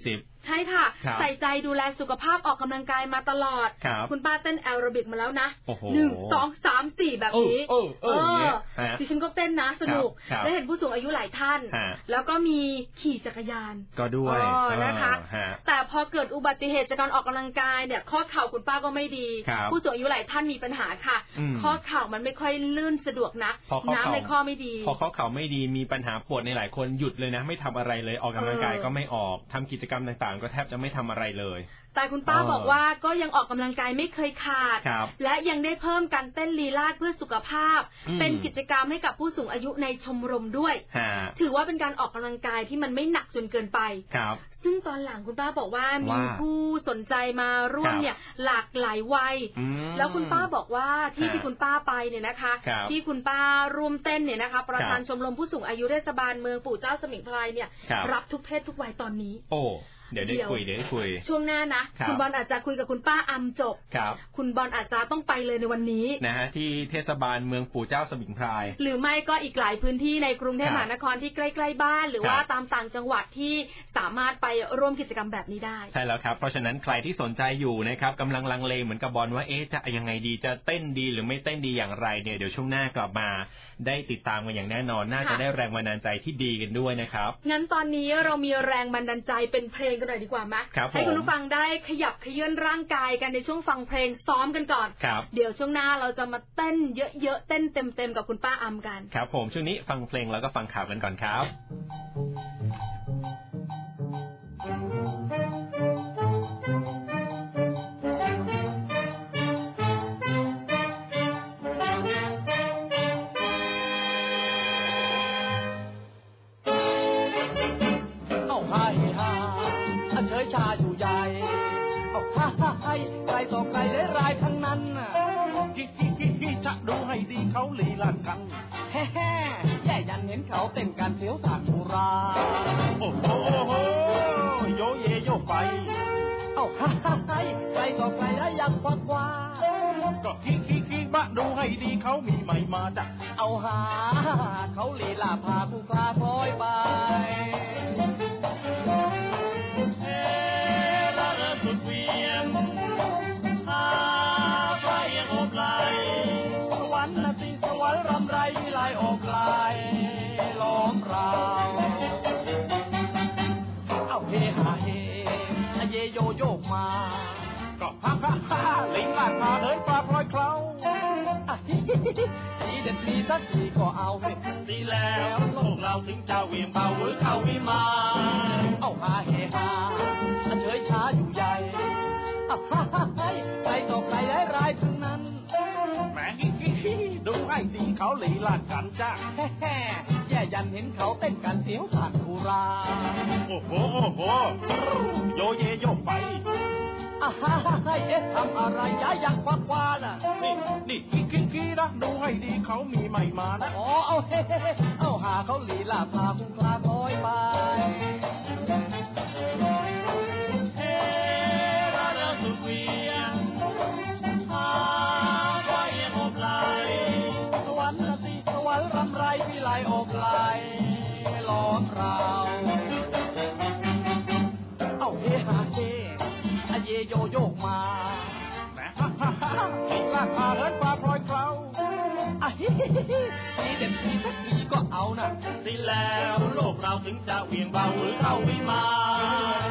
ใช่ค่ะใส่ใจดูแลสุขภาพออกกำลังกายมาตลอดคุณป้าเต้นแอโรบิกมาแล้วนะหนึ่งสองสามสี่แบบนี้เออเออดิฉันก็เต้นนะสนุกและเห็นผู้สูงอายุหลายท่านแล้วก็มีขี่จักรยานก็ด้วยนะคะแต่พอเกิดอุบัติเหตุจากการออกกำลังกายเนี่ยข้อเข่าคุณป้าก็ไม่ดีผู้สูงอายุหลายท่านมีปัญหาค่ะข้อเข่ามันไม่ค่อยลื่นสะดวกนักน้ำในข้อไม่ดีพอข้อเข่าไม่ดีมีปัญหาปวดในหลายคนหยุดเลยนะไม่ทำอะไรเลยออกกำลังกายก็ไม่ออกทำกิจกรรมต่างๆก็แทบจะไม่ทำอะไรเลยแต่คุณป้าบอกว่าก็ยังออกกำลังกายไม่เคยขาดและยังได้เพิ่มการเต้นลีลาศเพื่อสุขภาพเป็นกิจกรรมให้กับผู้สูงอายุในชมรมด้วยถือว่าเป็นการออกกำลังกายที่มันไม่หนักจนเกินไปซึ่งตอนหลังคุณป้าบอกว่ามีผู้สนใจมาร่วมเนี่ยหลากหลายวัยแล้วคุณป้าบอกว่าที่ที่คุณป้าไปเนี่ยนะคะที่คุณป้าร่วมเต้นเนี่ยนะคะประธานชมรมผู้สูงอายุเทศบาลเมืองปู่เจ้าสมิงพรายเนี่ยรับทุกเพศทุกวัยตอนนี้โอ้เดี๋ยวได้คุยเดี๋ยวได้คุยช่วงหน้านะคุณบอลอาจจะคุยกับคุณป้าอำจบครับคุณบอลอาจจะต้องไปเลยในวันนี้นะฮะที่เทศบาลเมืองปู่เจ้าสมิงพรายหรือไม่ก็อีกหลายพื้นที่ในกรุงเทพมหานครที่ใกล้ๆบ้านหรือว่าตามต่างจังหวัดที่สามารถไปร่วมกิจกรรมแบบนี้ได้ใช่แล้วครับเพราะฉะนั้นใครที่สนใจอยู่นะครับกำลังลังเลเหมือนกับบอลว่าเอ๊ะจะยังไงดีจะเต้นดีหรือไม่เต้นดีอย่างไรเนี่ยเดี๋ยวช่วงหน้ากลับมาได้ติดตามกันอย่างแน่นอนน่าจะได้แรงบันดาลใจที่ดีกันด้วยนะครับงั้นตอนนี้เรามีแรงบันดาลใจเป็นเพลงกันหน่อยดีกว่ามั้ยให้คุณผู้ฟังได้ขยับเขยื้อนร่างกายกันในช่วงฟังเพลงซ้อมกันก่อนเดี๋ยวช่วงหน้าเราจะมาเต้นเยอะๆเต้นเต็มๆกับคุณป้าอำกันครับผมช่วงนี้ฟังเพลงแล้วก็ฟังข่าวกันก่อนครับชาอยู่ใหญ่เอาฮ่าฮ่าให้ใครต่อใครได้รายทั้งนั้นฮิฮิฮิฮิจะดูให้ดีเขาลีลากันแฮ่แฮ่แย่ยันเห็นเขาเต้นกันเสียวสากสุราโอ้โหโยเยโยไปเอาฮ่าฮ่าให้ใครต่อใครได้ยังควักว่าก็ฮิฮิฮิมาดูให้ดีเขามีใหม่มาจ้ะเอาหาเขาลีลาพาผู้คลาคอยไปรำไรวิไลออกลายล้อมราวเอาเฮฮาเฮเยโยโยกมาก็ฮ่าฮ่าฮ่าลิงลากมาเดินปลาพลอยเคล้าทีเด็ดทีสักทีก็เอาสิดีแล้วโลกเราถึงจะเวียงเบาหรือเข้าวิมานเอาฮาเฮฮาเฉยช้าอยู่ใหญ่ฮ่าฮ่าฮ่าใครต่อใครได้ร้ายทั้งนั้นแหมดูให้ดีเขาลีลากันจ้าแฮ่แย่ยันเห็นเขาเต้นกันเสียวสากสุราโอ้โหโอ้โหโยเยโยไปอ่าฮ่าฮ่าเอ๊ะทำอะไรย้ายยังควักว่าน่ะนี่นี่คิดคิดคิดนะดูให้ดีเขามีใหม่มานะอ๋อเอาเฮ้เอาหาเขาลีลาพาคุณพาคอยไปเฮ้ระเริงสุดเวียงรำไรวิไลออกลายล้อมราวเอาเฮฮาเฮเยโยโยกมาแหมฮ่าฮ่าฮ่าลิงลากมาเดินปลาพลอยเคล้าอ่ะฮิฮิฮิทีเด็ดทีสักทีก็เอาน่ะสิแล้วโลกเราถึงจะเวียงเบาหรือเข้าวิมาน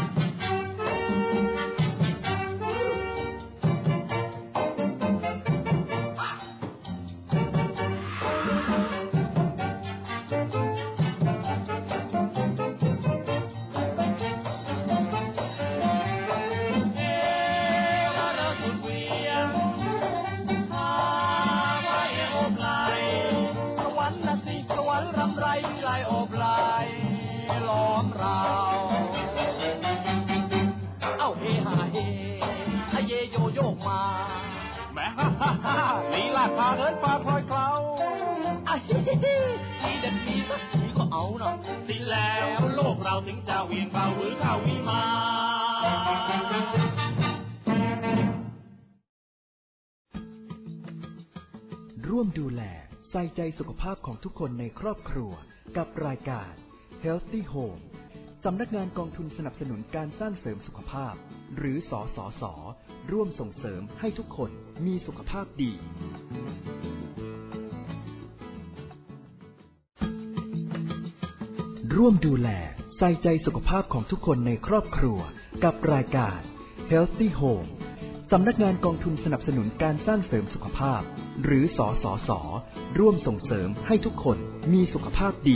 ลีลาพาเดินปลาพลอยเคล้าอ่ะฮิฮิฮิทีเด็ดทีสักทีก็เอาเนาะสิแล้วโลกเราถึงจะเวียงเบาหรือเข้าวิมานร่วมดูแลใส่ใจสุขภาพของทุกคนในครอบครัวกับรายการ Healthy Home สำนักงานกองทุนสนับสนุนการสร้างเสริมสุขภาพหรือสสส.ร่วมส่งเสริมให้ทุกคนมีสุขภาพดีร่วมดูแลใส่ใจสุขภาพของทุกคนในครอบครัวกับรายการ Healthy Home สำนักงานกองทุนสนับสนุนการสร้างเสริมสุขภาพหรือสสส.ร่วมส่งเสริมให้ทุกคนมีสุขภาพดี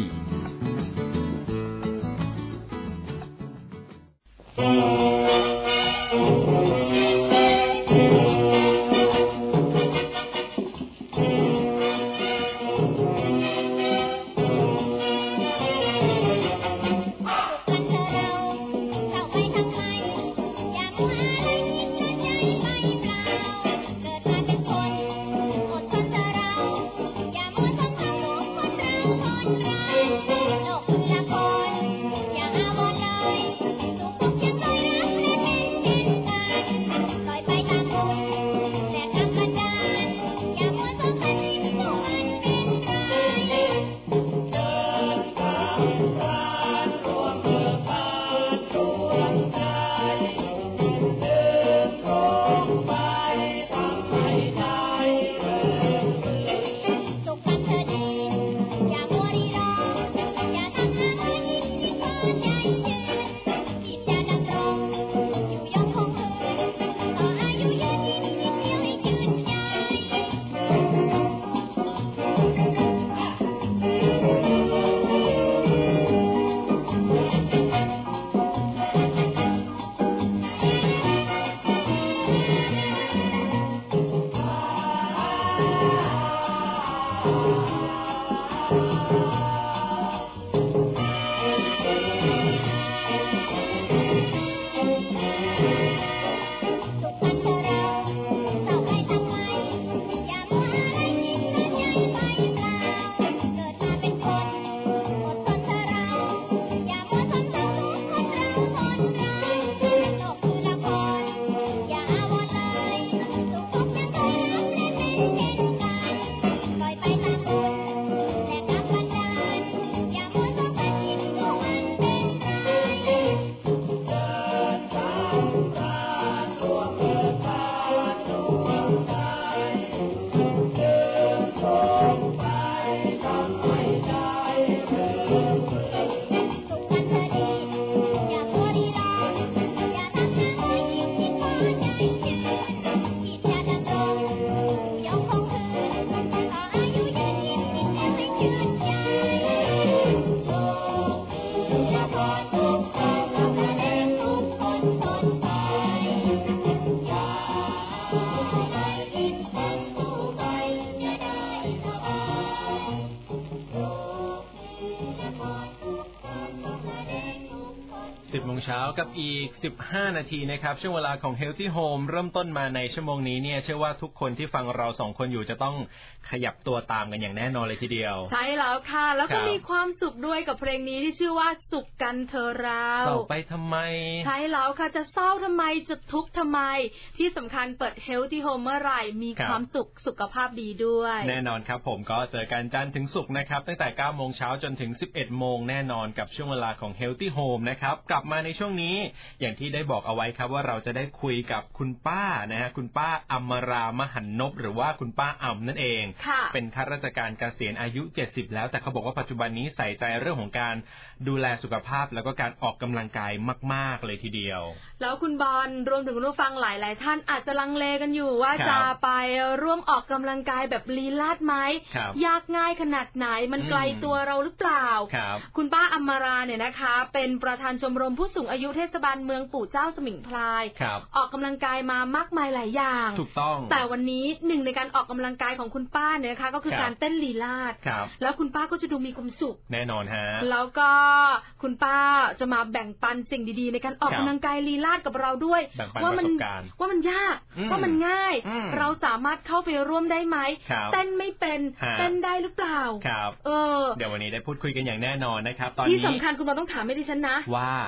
เช้ากับอีกสิบห้านาทีนะครับช่วงเวลาของ Healthy Home เริ่มต้นมาในชั่วโมงนี้เนี่ยเชื่อว่าทุกคนที่ฟังเราสองคนอยู่จะต้องขยับตัวตามกันอย่างแน่นอนเลยทีเดียวใช่แล้วค่ะแล้วก็มีความสุขด้วยกับเพลงนี้ที่ชื่อว่าสุขกันเธอเราเศร้าไปทำไมใช่แล้วค่ะจะเศร้าทำไมจะทุกข์ทำไมที่สำคัญเปิด Healthy Home เมื่อไหร่มีความสุขสุขภาพดีด้วยแน่นอนครับผมก็เจอกันจันทร์ถึงศุกร์นะครับตั้งแต่เก้าโมงเช้าจนถึงสิบเอ็ดโมงแน่นอนกับช่วงเวลาของ Healthy Home นะครับกลับมาในช่วงนี้อย่างที่ได้บอกเอาไว้ครับว่าเราจะได้คุยกับคุณป้านะฮะคุณป้าอมรามหันนพหรือว่าคุณป้าอ่ำนั่นเองเป็นข้าราชการเกษียณอายุเจ็ดสิบแล้วแต่เขาบอกว่าปัจจุบันนี้ใส่ใจเรื่องของการดูแลสุขภาพแล้วก็การออกกำลังกายมากๆเลยทีเดียวแล้วคุณบอลรวมถึงคุณผู้ฟังหลายๆท่านอาจจะลังเลกันอยู่ว่าจะไปร่วมออกกำลังกายแบบลีลาดไหมยากง่ายขนาดไหนมันไกลตัวเราหรือเปล่าคุณป้าอมราเนี่ยนะคะเป็นประธานชมรมผู้สูงอายุเทศบาลเมืองปู่เจ้าสมิงพรายออกกำลังกายมามากมายหลายอย่างถูกต้องแต่วันนี้หนึ่งในการออกกำลังกายของคุณป้าเนี่ยนะคะก็คือการเต้นลีลาดแล้วคุณป้าก็จะดูมีความสุขแน่นอนฮะแล้วก็คุณป้าจะมาแบ่งปันสิ่งดีๆในการออกกำลังกายลีลาดกับเราด้วยว่ามันว่ามันยากว่ามันง่ายเราสามารถเข้าไปร่วมได้ไหมเต้นไม่เป็นเต้นได้หรือเปล่าเออเดี๋ยววันนี้ได้พูดคุยกันอย่างแน่นอนนะครับตอนนี้ที่สำคัญคุณบอลต้องถามให้ดิฉันนะว่า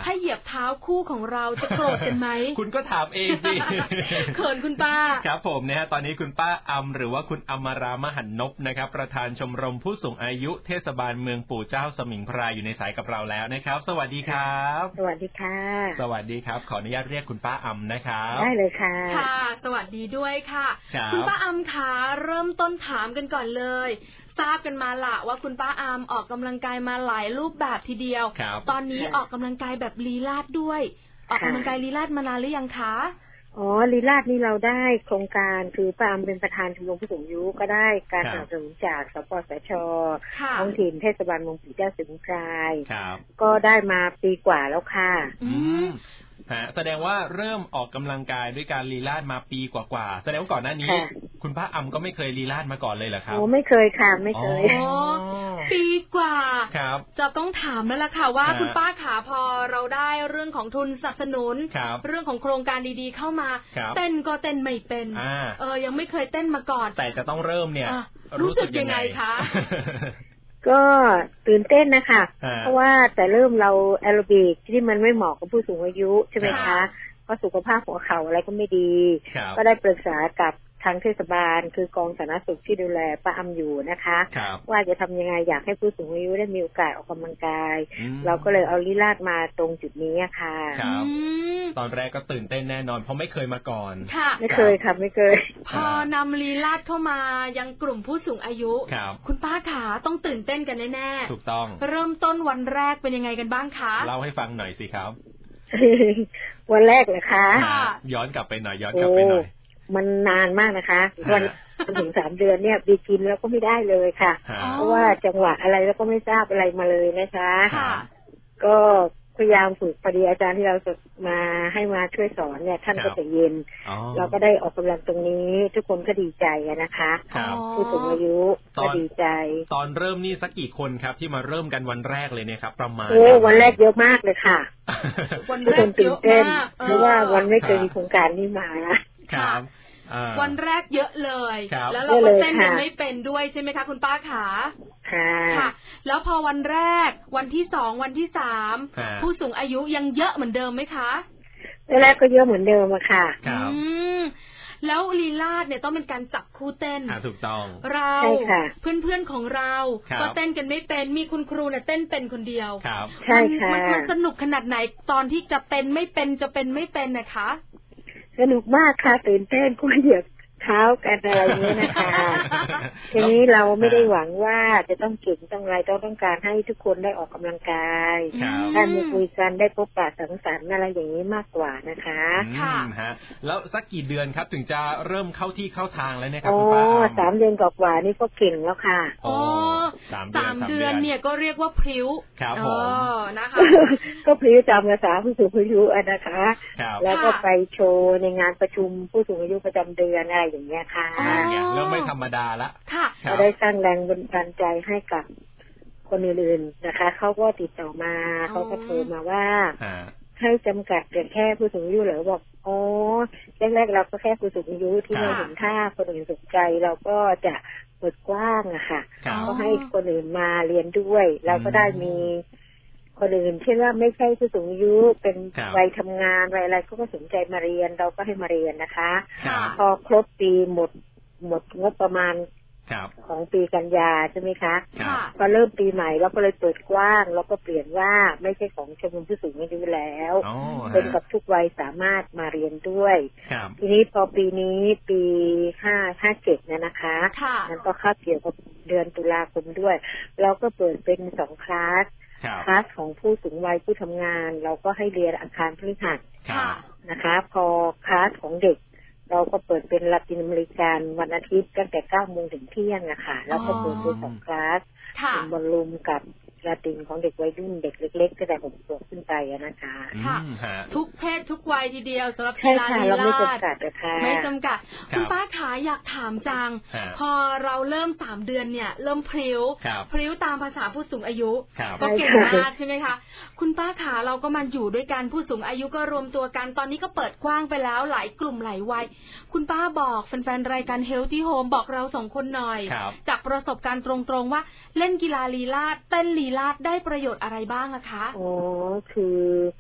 ถ้าเหยียบเท้าคู่ของเราจะโกรธกันไหมคุณก็ถามเองสิเขินคุณป้าครับผมนะฮะตอนนี้คุณป้าอำหรือว่าคุณอมรามหันนพนะครับประธานชมรมผู้สูงอายุเทศบาลเมืองปู่เจ้าสมิงพรายอยู่ในสายกับเราแล้วนะครับสวัสดีครับสวัสดีค่ะสวัสดีครับขออนุญาตเรียกคุณป้าอำนะครับได้เลยค่ะค่ะสวัสดีด้วยค่ะคุณป้าอำคะเริ่มต้นถามกันก่อนเลยทราบกันมาละว่าคุณป้าอำออกกำลังกายมาหลายรูปแบบทีเดียวตอนนี้ออกกำลังกายแบบลีลาศด้วยออกกำลังกายลีลาศมานานหรือยังคะอ๋อลีลาศนี่เราได้โครงการคือป้าอำเป็นประธานชมรมผู้สูงอายุก็ได้การสนับสนุนจากสปสช.ท้องถิ่นเทศบาลเมืองปู่เจ้าสมิงพรายก็ได้มาปีกว่าแล้วค่ะฮะแสดงว่าเริ่มออกกำลังกายด้วยการลีลาศมาปีกว่าๆแสดงว่าก่อนหน้านี้คุณป้าอำก็ไม่เคยลีลาศมาก่อนเลยเหรอครับโอ้ไม่เคยค่ะไม่เคยอ๋อปีกว่าครับจะต้องถามแล้วล่ะค่ะว่าคุณป้าขาพอเราได้เรื่องของทุนสนับสนุนเรื่องของโครงการดีๆเข้ามาเต้นก็เต้นไม่เป็นเออยังไม่เคยเต้นมาก่อนแต่จะต้องเริ่มเนี่ยรู้สึกยังไงคะก็ตื่นเต้นนะคะเพราะว่าแต่เริ่มเราแอโรบิกที่มันไม่เหมาะกับผู้สูงอายุใช่ไหมคะก็สุขภาพหัวเข่าอะไรก็ไม่ดีก็ได้ปรึกษากับทางเทศบาลคือกองสาธารณสุขที่ดูแลป้าอำอยู่นะคะว่าจะทำยังไงอยากให้ผู้สูงอายุได้มีโอกาสออกกำลังกายเราก็เลยเอาลีลาศมาตรงจุดนี้ค่ะตอนแรกก็ตื่นเต้นแน่นอนเพราะไม่เคยมาก่อนไม่เคยค่ะไม่เคยพอนำลีลาศเข้ามายังกลุ่มผู้สูงอายุคุณป้าขาต้องตื่นเต้นกันแน่ๆถูกต้องเริ่มต้นวันแรกเป็นยังไงกันบ้างคะเล่าให้ฟังหน่อยสิครับวันแรกเหรอคะย้อนกลับไปหน่อยย้อนกลับไปหน่อยมันนานมากนะคะวันถึงสามเดือนเนี่ยบีกินแล้วก็ไม่ได้เลยค่ะเพราะว่าจังหวะอะไรแล้วก็ไม่ทราบอะไรมาเลยนะคะก็พยายามฝึกพอดีอาจารย์ที่เรามาให้มาช่วยสอนเนี่ยท่านก็จะเย็นเราก็ได้ออกกำลังตรงนี้ทุกคนก็ดีใจนะคะผู้สูงอายุก็ดีใจตอนเริ่มนี่สักกี่คนครับที่มาเริ่มกันวันแรกเลยเนี่ยครับประมาณโอ้วันแรกเยอะมากเลยค่ะวันแรกเยอะมากเพราะว่าวันไม่เคยมีโครงการนี้มาครับวันแรกเยอะเลยแล้วเราก็เต้นกันไม่เป็นด้วยใช่ไหมคะคุณป้าขาค่ะแล้วพอวันแรกวันที่สองวันที่สามผู้สูงอายุยังเยอะเหมือนเดิมไหมคะแรกก็เยอะเหมือนเดิมอะค่ะแล้วลีลาศเนี่ยต้องเป็นการจับคู่เต้นถูกต้องเราเพื่อนๆของเราก็เต้นกันไม่เป็นมีคุณครูเนี่ยเต้นเป็นคนเดียวใช่ค่ะมันสนุกขนาดไหนตอนที่จะเป็นไม่เป็นจะเป็นไม่เป็นนะคะสนุกมากค่ะตื่นเต้นก็เหยียบเท้ากันอะไรอย่างนี้นะคะทีนี้เราไม่ได้หวังว่าจะต้องเก่งต้องอะไรต้องต้องการให้ทุกคนได้ออกกำลังกายได้มีคุยกันได้พบปะสังสรรค์อะไรอย่างนี้มากกว่านะคะค่ะแล้วสักกี่เดือนครับถึงจะเริ่มเข้าที่เข้าทางแล้วเนี่ยครับคุณป้าอ๋อสามเดือนกว่าๆนี่ก็เก่งแล้วค่ะอ๋อสามเดือนเนี่ยก็เรียกว่าพริ้วครับผมนะคะก็พริ้วจำภาษาผู้สูงอายุนะคะแล้วก็ไปโชว์ในงานประชุมผู้สูงอายุประจำเดือนอะไรอย่างเงี้ยค่ะเริ่มไม่ธรรมดาละก็ได้สร้างแรงบันดาลใจให้กับคนอื่นๆนะคะเขาก็ติดต่อมาเขาก็โทรมาว่าให้จำกัดแค่ผู้สูงอายุเหรอบอกอ๋อแรกๆเราก็แค่ผู้สูงอายุที่เราเห็นท่าคนอื่นสนใจเราก็จะเปิดกว้างอะค่ะก็ให้คนอื่นมาเรียนด้วยเราก็ได้มีคนอื่นเช่นว่าไม่ใช่ผู้สูงอายุเป็นวัยทำงานวัยอะไรก็สนใจมาเรียนเราก็ให้มาเรียนนะคะพอครบปีหมดหมดงบประมาณของปีกันยาใช่ไหมคะพอเริ่มปีใหม่เราก็เลยเปิดกว้างแล้วก็เปลี่ยนว่าไม่ใช่ของชมรมผู้สูงอายุแล้วเป็นกับทุกวัยสามารถมาเรียนด้วยทีนี้พอปีนี้ปีห้าห้าเจ็ดเนี่ยนะคะนั้นก็เข้าเกี่ยวกับเดือนตุลาคมด้วยเราก็เปิดเป็นสองคลาสคลาสของผู้สูงวัยผู้ทำงานเราก็ให้เรียนอังคารพฤหัสนะคะพอคลาสของเด็กเราก็เปิดเป็นลาตินอเมริกันวันอาทิตย์ตั้งแต่เก้าโมงถึงเที่ยงอะค่ะแล้วก็เปิดเป็นสองคลาสเป็นบอลลูมกับลาตินของเด็กวัยรุ่นเด็กเล็กๆตั้งแต่หกขวบขึ้นไปนะคะค่ะทุกเพศทุกวัยทีเดียวสำหรับกีฬาลีลาศไม่จำกัดนะคะไม่จำกัดคุณป้าขาอยากถามจังพอเราเริ่มสามเดือนเนี่ยเริ่มพริ้วพริ้วตามภาษาผู้สูงอายุก็เก่งมากใช่ไหมคะคุณป้าขาเราก็มาอยู่ด้วยกันผู้สูงอายุก็รวมตัวกันตอนนี้ก็เปิดกว้างไปแล้วหลายกลุ่มหลายวัยคุณป้าบอกแฟนๆรายการ Healthy Home บอกเราสองคนหน่อยจากประสบการณ์ตรงๆว่าเล่นกีฬาลีลาศเต้นลีลาศได้ประโยชน์อะไรบ้างอะคะอ๋อคือ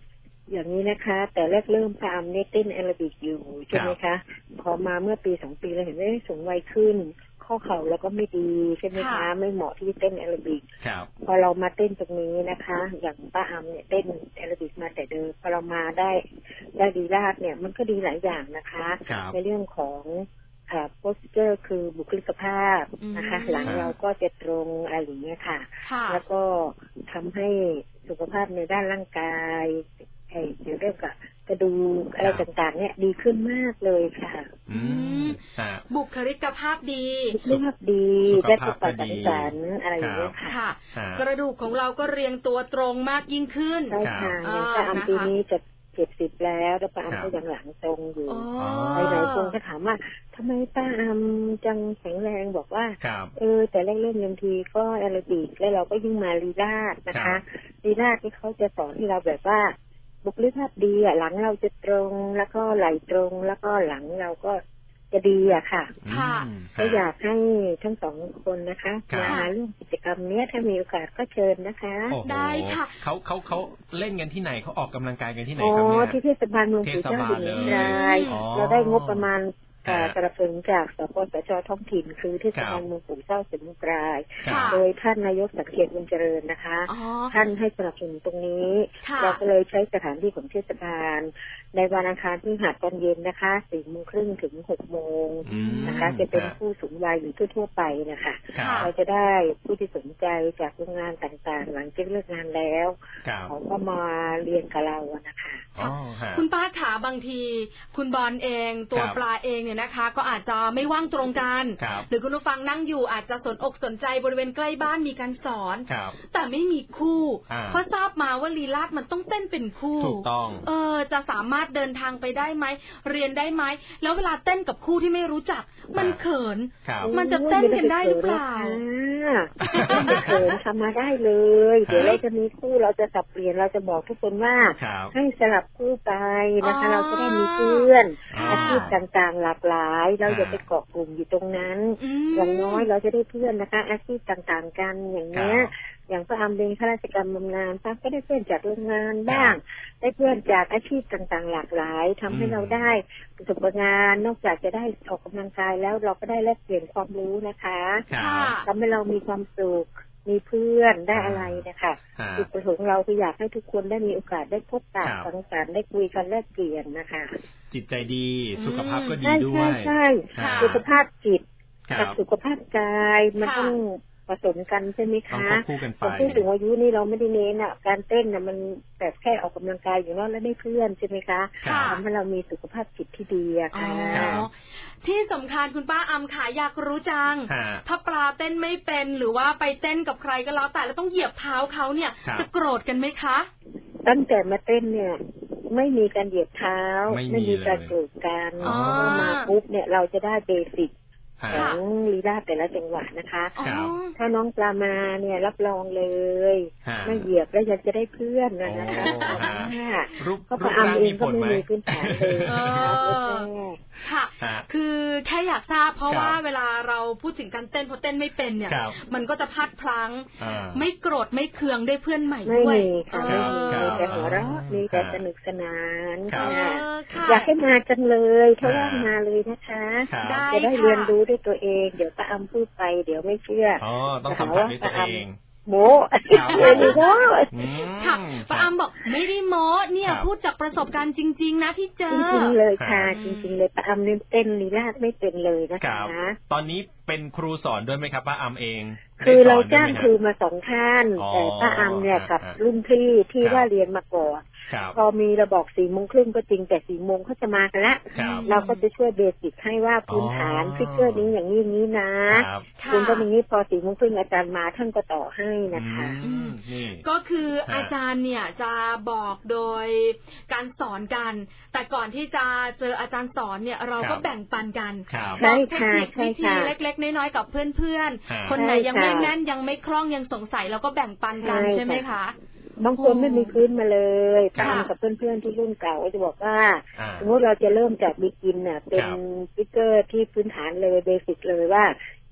อย่างนี้นะคะ แต่แรกเริ่มตามเนี่ยเต้นแอโรบิกอยู่ใช่ไหมคะพอมาเมื่อปีสองปีเราเห็นว่าสูงวัยขึ้นข้อเข่าแล้วก็ไม่ดีใช่ไหมคะไม่เหมาะที่เต้นแอโรบิกพอเรามาเต้นตรงนี้นะคะอย่างป้าอำเนี่ยเต้นแอโรบิกมาแต่เดิมพอเรามาได้ได้ดีลาดเนี่ยมันก็ดีหลายอย่างนะคะในเรื่องของค่ะโพสเจอร์คือบุคลิกภาพนะคะหลังเราก็จะตรงอะไรอย่างเงี้ยค่ะแล้วก็ทำให้สุขภาพในด้านร่างกายไอ้เกี่ยวกับกระดูกอะไรต่างๆเนี่ยดีขึ้นมากเลยค่ะบุคลิกภาพดีบุคลิกภาพดีได้สุขภาพสังสรรค์อะไรอย่างเงี้ยค่ะกระดูกของเราก็เรียงตัวตรงมากยิ่งขึ้นใช่ค่ะอย่างอันปีนี้จะเจ็ดสิบแล้วแล้วป้าอำก็ยังหลังตรงอยู่หลายๆคนก็ถามว่าทำไมป้าอำจังแข็งแรงบอกว่าเออแต่แรกเริ่มยังทีก็แอโรบิกแล้วเราก็ยิ่งมาลีลาศนะคะลีลาศที่เขาจะสอนที่เราแบบว่าบุคลิกภาพดีอ่ะหลังเราจะตรงแล้วก็ไหลตรงแล้วก็หลังเราก็จะดีอ่ะค่ะก็อยากให้ทั้งสองคนนะคะมาร่วมกิจกรรมนี้ถ้ามีโอกาสก็เชิญนะคะได้ค่ะเขาเขาเขาเล่นกันที่ไหนเขาออกกำลังกายกันที่ไหนครับเนี่ยอ๋อที่เทศบาลเมืองปู่เจ้าสิงห์รายเราได้งบประมาณสนับสนุนจากสปสชท้องถิ่นคือเทศบาลเมืองปู่เจ้าสิงห์รายโดยท่านนายกสังเกตบุญเจริญนะคะท่านให้สนับสนุนตรงนี้เราก็เลยใช้สถานที่ของเทศบาลในวันอังคารที่หัดตอนเย็นนะคะสี่โมงครึ่งถึงหกโมงนะคะจะเป็นผู้สูงวัยอยู่ทั่วๆไปนะคะเราจะได้ผู้ที่สนใจจากโรงงานต่างๆหลังจากเลิกงานแล้วเขาก็มาเรียนกับเรานะคะคุณป้าขาบางทีคุณบอลเองตัวปลาเองเนี่ยนะคะก็อาจจะไม่ว่างตรงกันหรือคุณผู้ฟังนั่งอยู่อาจจะสนอกสนใจบริเวณใกล้บ้านมีการสอนแต่ไม่มีคู่เพราะทราบมาว่าลีลาศมันต้องเต้นเป็นคู่ถูกต้องเออจะสามารถเดินทางไปได้ไหมเรียนได้ไหมแล้วเวลาเต้นกับคู่ที่ไม่รู้จักมันเขินมันจะเต้นกันได้หรือเปล่าไม่เขินทำมาได้เลยเดี๋ยวเราจะมีคู่เราจะสับเปลี่ยนเราจะบอกทุกคนว่าให้สลับคู่ไปนะคะเราจะได้มีเพื่อนอาชีพต่างๆหลากหลายเราจะไปเกาะกลุ่มอยู่ตรงนั้นอย่างน้อยเราจะได้เพื่อนนะคะอาชีพต่างๆกันอย่างเนี้ยอย่างป้าอำเป็นข้าราชการบำนาญป้าก็ได้เพื่อนจากโรงงานบ้างได้เพื่อนจากอาชีพต่างๆหลากหลายทำให้เราได้ประสบการณ์นอกจากจะได้ออกกำลังกายแล้วเราก็ได้แลกเปลี่ยนความรู้นะคะทำให้เรามีความสุขมีเพื่อนได้อะไรนะคะจุดประสงค์เราคืออยากให้ทุกคนได้มีโอกาสได้พบปะสังสรรค์ได้คุยกันแลกเปลี่ยนนะคะจิตใจดีสุขภาพก็ดีด้วยใช่ใช่สุขภาพจิตกับสุขภาพกายมันต้องผสมกันใช่ไหมคะของผู้สูงอายุนี่เราไม่ได้เน้นอ่ะการเต้นน่ะมันแบบแค่ออกกำลังกายอยู่นอกแล้วได้เพื่อนใช่ไหมคะทำให้เรามีสุขภาพจิตที่ดีอะค่ะที่สำคัญคุณป้าอำขาอยากรู้จังถ้าปลาเต้นไม่เป็นหรือว่าไปเต้นกับใครก็แล้วแต่แล้วต้องเหยียบเท้าเขาเนี่ยจะโกรธกันไหมคะตั้งแต่มาเต้นเนี่ยไม่มีการเหยียบเท้าไม่มีการโกรธกันมาปุ๊บเนี่ยเราจะได้เบสิกของลีลาแต่ละจังหวะนะคะถ้าน้องปลามาเนี่ยรับรองเลยไม่เหยียบแล้วยังจะได้เพื่อนนะคะเพราะปลาอำเองก็ไม่มีพื้นฐานเลยค่ะคือแค่อยากทราบเพราะว่าเวลาเราพูดถึงการเต้นพอเต้นไม่เป็นเนี่ยมันก็จะพลาดพลั้งไม่โกรธไม่เคืองได้เพื่อนใหม่ด้วยไม่มีแต่หัวเราะมีแต่สนุกสนานอยากให้มาจังเลยถ้าว่างมาเลยนะคะจะได้เรียนรู้ด้วยตัวเองเดี๋ยวป้าอำพูดไปเดี๋ยวไม่เชื่ออ๋อต้องสัมผัสด้วยตัวเองโม้เลยนี่ก็ค่ะป้าอำบอกไม่ได้โม้เนี่ยพูดจากประสบการณ์จริงๆนะที่เจอจริงๆเลยค่ะจริงๆเลยป้าอำเต้นลีลาศไม่เป็นเลยนะคะตอนนี้เป็นครูสอนด้วยไหมครับป้าอำเองคือเราจ้างครูมาสองท่านแต่ป้าอำเนี่ยกับรุ่นพี่ที่ว่าเรียนมาก่อนพอมีเราบอกสี่โมงครึ่งก็จริงแต่สี่โมงเขาจะมากันละเราก็จะช่วยเบสิกให้ว่าพื้นฐานฟิกเกอร์นี้อย่างนี้อย่างนี้นะคุณก็อย่างนี้พอสี่โมงครึ่งอาจารย์มาท่านก็ต่อให้นะคะก็คืออาจารย์เนี่ยจะบอกโดยการสอนกันแต่ก่อนที่จะเจออาจารย์สอนเนี่ยเราก็แบ่งปันกันบอกเทคนิควิธีเล็กๆน้อยๆกับเพื่อนๆคนไหนยังไม่แม่นยังไม่คล่องยังสงสัยเราก็แบ่งปันกันใช่ไหมคะบางคนไม่มีพื้นมาเลยตามกับเพื่อนๆที่รุ่นเก่าก็จะบอกว่าสมมติเราจะเริ่มจากบิ๊กินเนี่ยเป็นฟิกเกอร์ที่พื้นฐานเลยเบสิกเลยว่า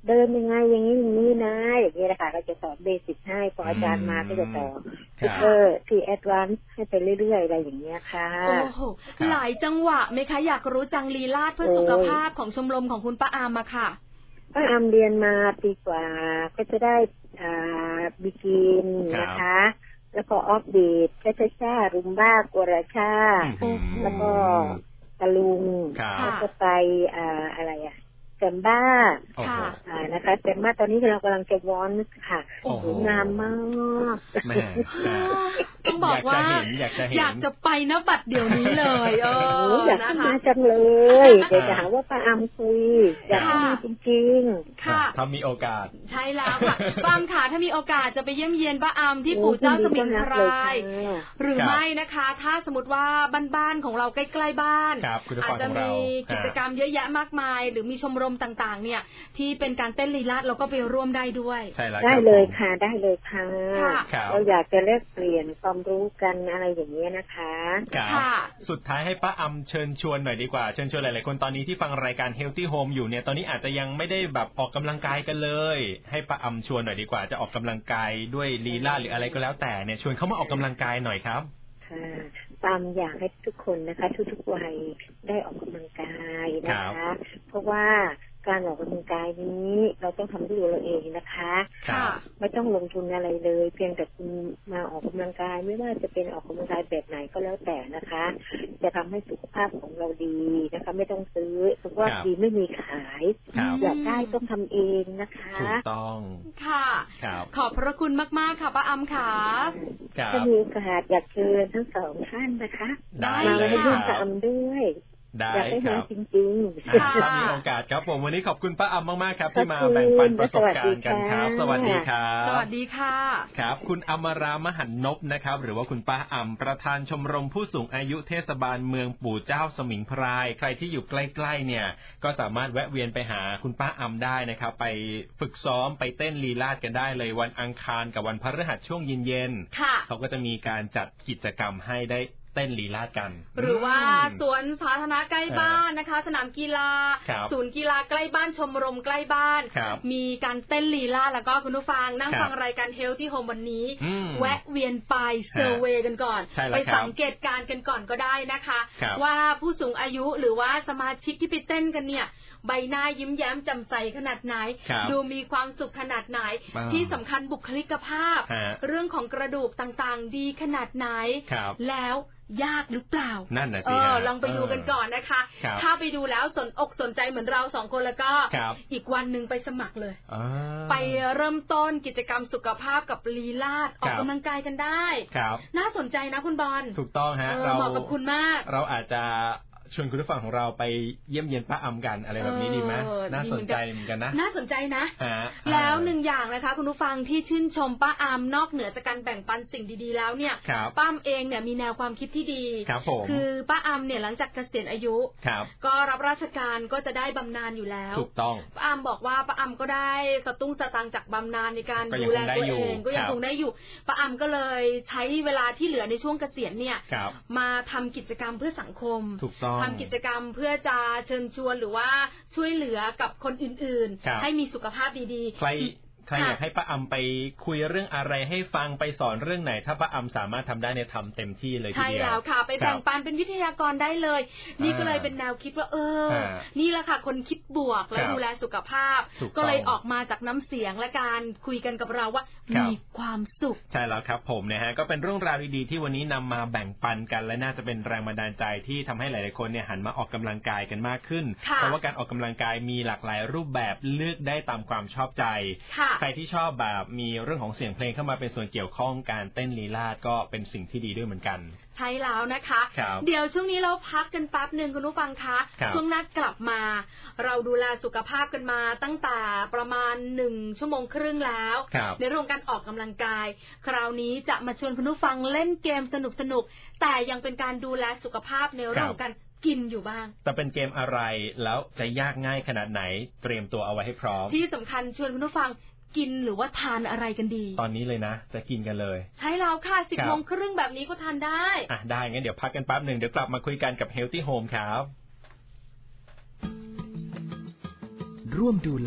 เดินยังไงอย่างนี้อย่างนี้นะอย่างนี้นะคะก็จะสอนเบสิกให้พออาจารย์มาก็จะสอนซูเปอร์ที่แอดวานซ์ให้ไปเรื่อยๆอะไรอย่างเงี้ยค่ะโอ้โหหลายจังหวะไหมคะอยากรู้จังลีลาศเพื่อสุขภาพของชมรมของคุณป้าอามมาค่ะป้าอามเรียนมาปีกว่าก็จะได้อ่าบิกินนะคะแล้วก็ออฟบีทแคชชารุมบ้ากัวราชาแล้วก็ตะลุงแล้วก็ไปอ่าอะไรอ่ะแซมบ้าค่ะนะคะแซมบ้าตอนนี้เรากำลังจะวอนค่ะโอ้โหงามมากต้องบอกว่าอยากจะไปนะบัดเดี๋ยวนี้เลยเอออยากมาจังเลยเดี๋ยวจะหาว่าป้าอามคุยอยากมาจริงๆค่ะถ้ามีโอกาสใช่แล้วค่ะป้าอามค่ะถ้ามีโอกาสจะไปเยี่ยมเยียนป้าอามที่ปู่เจ้าสมิงพรายหรือไม่นะคะถ้าสมมติว่าบ้านๆของเราใกล้ๆบ้านอาจจะมีกิจกรรมเยอะแยะมากมายหรือมีชมรมต่างๆเนี่ยที่เป็นการเต้นลีลาศเราก็ไปร่วมได้ด้วยได้เลยค่ะได้เลยค่ะเราอยากจะแลกเปลี่ยนความรู้กันอะไรอย่างนี้นะคะค่ะสุดท้ายให้ป้าอำเชิญชวนหน่อยดีกว่าเชิญชวนหลายๆคนตอนนี้ที่ฟังรายการ Healthy Home อยู่เนี่ยตอนนี้อาจจะยังไม่ได้แบบออกกำลังกายกันเลยให้ป้าอำชวนหน่อยดีกว่าจะออกกำลังกายด้วยลีลาศหรืออะไรก็แล้วแต่เนี่ยชวนเขามาออกกำลังกายหน่อยครับค่ะตามอยากให้ทุกคนนะคะทุกๆวัยได้ออกกำลังกายนะคะเพราะว่าการออกกำลังกายนี้เราต้องทำด้วยเราเองนะคะไม่ต้องลงทุนอะไรเลยเพียงแต่คุณมาออกกำลังกายไม่ว่าจะเป็นออกกำลังกายแบบไหนก็แล้วแต่นะคะจะทำให้สุขภาพของเราดีนะคะไม่ต้องซื้อสุขภาพดีไม่มีขายอยากได้ต้องทำเองนะคะถูกต้องค่ะขอบพระคุณมากๆค่ะป้าอำค่ะถ้ามีโอกาสอยากเชิญทั้งสองท่านนะคะมาให้ร่วมกับอำด้วยได้ครับจริงๆถ้ามีโอกาสครับผมวันนี้ขอบคุณป้าอำมากๆครับที่มาแบ่งปันประสบการณ์กันครับสวัสดีครับสวัสดีค่ะครับคุณอมรามหันนพนะครับหรือว่าคุณป้าอำประธานชมรมผู้สูงอายุเทศบาลเมืองปู่เจ้าสมิงพรายใครที่อยู่ใกล้ๆเนี่ยก็สามารถแวะเวียนไปหาคุณป้าอำได้นะครับไปฝึกซ้อมไปเต้นลีลาศกันได้เลยวันอังคารกับวันพฤหัสช่วงเย็นๆเขาก็จะมีการจัดกิจกรรมให้ได้เต้นลีลาศกันหรือว่าสวนสาธารณะใกล้บ้านนะคะสนามกีฬาศูนย์กีฬาใกล้บ้านชมรมใกล้บ้านมีการเต้นลีลาศแล้วก็คุณผู้ฟังนั่งฟังรายการ Healthy Home วันนี้แวะเวียนไปเซอร์เวย์กันก่อนไปสังเกตการณ์กันก่อนก็ได้นะคะว่าผู้สูงอายุหรือว่าสมาชิกที่ไปเต้นกันเนี่ยใบหน้ายิ้มแย้มแจ่มใสขนาดไหนดูมีความสุขขนาดไหนที่สำคัญบุคลิกภาพเรื่องของกระดูกต่างๆดีขนาดไหนแล้วยากหรือเปล่านั่นน่ะสิเออลองไปดูกันก่อนนะคะถ้าไปดูแล้วสนอกสนใจเหมือนเราสองคนแล้วก็อีกวันนึงไปสมัครเลยไปเริ่มต้นกิจกรรมสุขภาพกับลีลาศออกกำลังกายกันได้น่าสนใจนะคุณบอลถูกต้องฮะเราเหมาะกับคุณมากเราอาจจะชวนคุณผู้ฟังของเราไปเยี่ยมเยียนป้าอำกันอะไรแบบนี้ดีไหมน่าสนใจเหมือนกันนะน่าสนใจนะแล้วหนึ่งอย่างนะคะคุณผู้ฟังที่ชื่นชมป้าอำนอกเหนือจากการแบ่งปันสิ่งดีๆแล้วเนี่ยป้าอำเองเนี่ยมีแนวความคิดที่ดีคือป้าอำเนี่ยหลังจากเกษียณอายุก็รับราชการก็จะได้บำนาญอยู่แล้วถูกต้องป้าอำบอกว่าป้าอำก็ได้สตุ้งสตางค์จากบำนาญในการดูแลตัวเองก็ยังคงได้อยู่ป้าอำก็เลยใช้เวลาที่เหลือในช่วงเกษียณเนี่ยมาทำกิจกรรมเพื่อสังคมทำกิจกรรมเพื่อจะเชิญชวนหรือว่าช่วยเหลือกับคนอื่นๆให้มีสุขภาพดีๆใครใครอยากให้ป้าอำไปคุยเรื่องอะไรให้ฟังไปสอนเรื่องไหนถ้าป้าอำสามารถทำได้เนี่ยทำเต็มที่เลยทีเดียวใช่แล้วค่ะไปแบ่งปันเป็นวิทยากรได้เลยนี่ก็เลยเป็นแนวคิดว่าเออนี่แหละค่ะคนคิดบวกและดูแลสุขภาพก็เลยออกมาจากน้ำเสียงและการคุยกันกับเราว่ามีความสุขใช่แล้วครับผมนะฮะก็เป็นเรื่องราวดีๆที่วันนี้นำมาแบ่งปันกันและน่าจะเป็นแรงบันดาลใจที่ทำให้หลายๆคนเนี่ยหันมาออกกำลังกายกันมากขึ้นเพราะว่าการออกกำลังกายมีหลากหลายรูปแบบเลือกได้ตามความชอบใจใครที่ชอบแบบมีเรื่องของเสียงเพลงเข้ามาเป็นส่วนเกี่ยวข้องการเต้นลีลาศก็เป็นสิ่งที่ดีด้วยเหมือนกันใช่แล้วนะคะเดี๋ยวช่วงนี้เราพักกันแป๊บนึงคุณผู้ฟังคะช่วงหน้ากลับมาเราดูแลสุขภาพกันมาตั้งแต่ประมาณหนึ่งชั่วโมงครึ่งแล้วในเรื่องการออกกำลังกายคราวนี้จะมาชวนคุณผู้ฟังเล่นเกมสนุกๆแต่ยังเป็นการดูแลสุขภาพในเรื่องของการกินอยู่บ้างแต่เป็นเกมอะไรแล้วจะยากง่ายขนาดไหนเตรียมตัวเอาไว้ให้พร้อมที่สำคัญชวนคุณผู้ฟังกินหรือว่าทานอะไรกันดีตอนนี้เลยนะจะกินกันเลยใช่แล้วค่ะสิบโมงครึ่งแบบนี้ก็ทานได้อ่ะได้งั้นเดี๋ยวพักกันแป๊บหนึ่งเดี๋ยวกลับมาคุยกันกับ Healthy Home ครับร่วมดูแล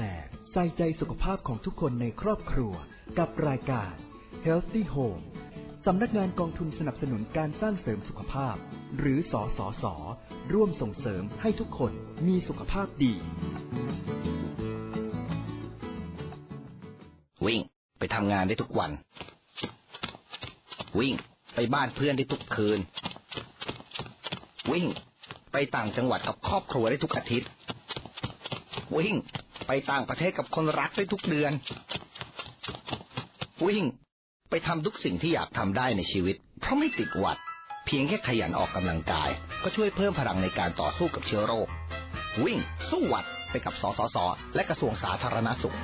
ใส่ใจสุขภาพของทุกคนในครอบครัวกับรายการ Healthy Home สำนักงานกองทุนสนับสนุนการสร้างเสริมสุขภาพหรือสสส.ร่วมส่งเสริมให้ทุกคนมีสุขภาพดีวิ่งไปทำงานได้ทุกวันวิ่งไปบ้านเพื่อนได้ทุกคืนวิ่งไปต่างจังหวัดกับครอบครัวได้ทุกอาทิตย์วิ่งไปต่างประเทศกับคนรักได้ทุกเดือนวิ่งไปทำทุกสิ่งที่อยากทำได้ในชีวิตเพราะไม่ติดหวัดเพียงแค่ขยันออกกำลังกายก็ช่วยเพิ่มพลังในการต่อสู้กับเชื้อโรควิ่งสู้หวัดไปกับสสส.และกระทรวงสาธารณสุข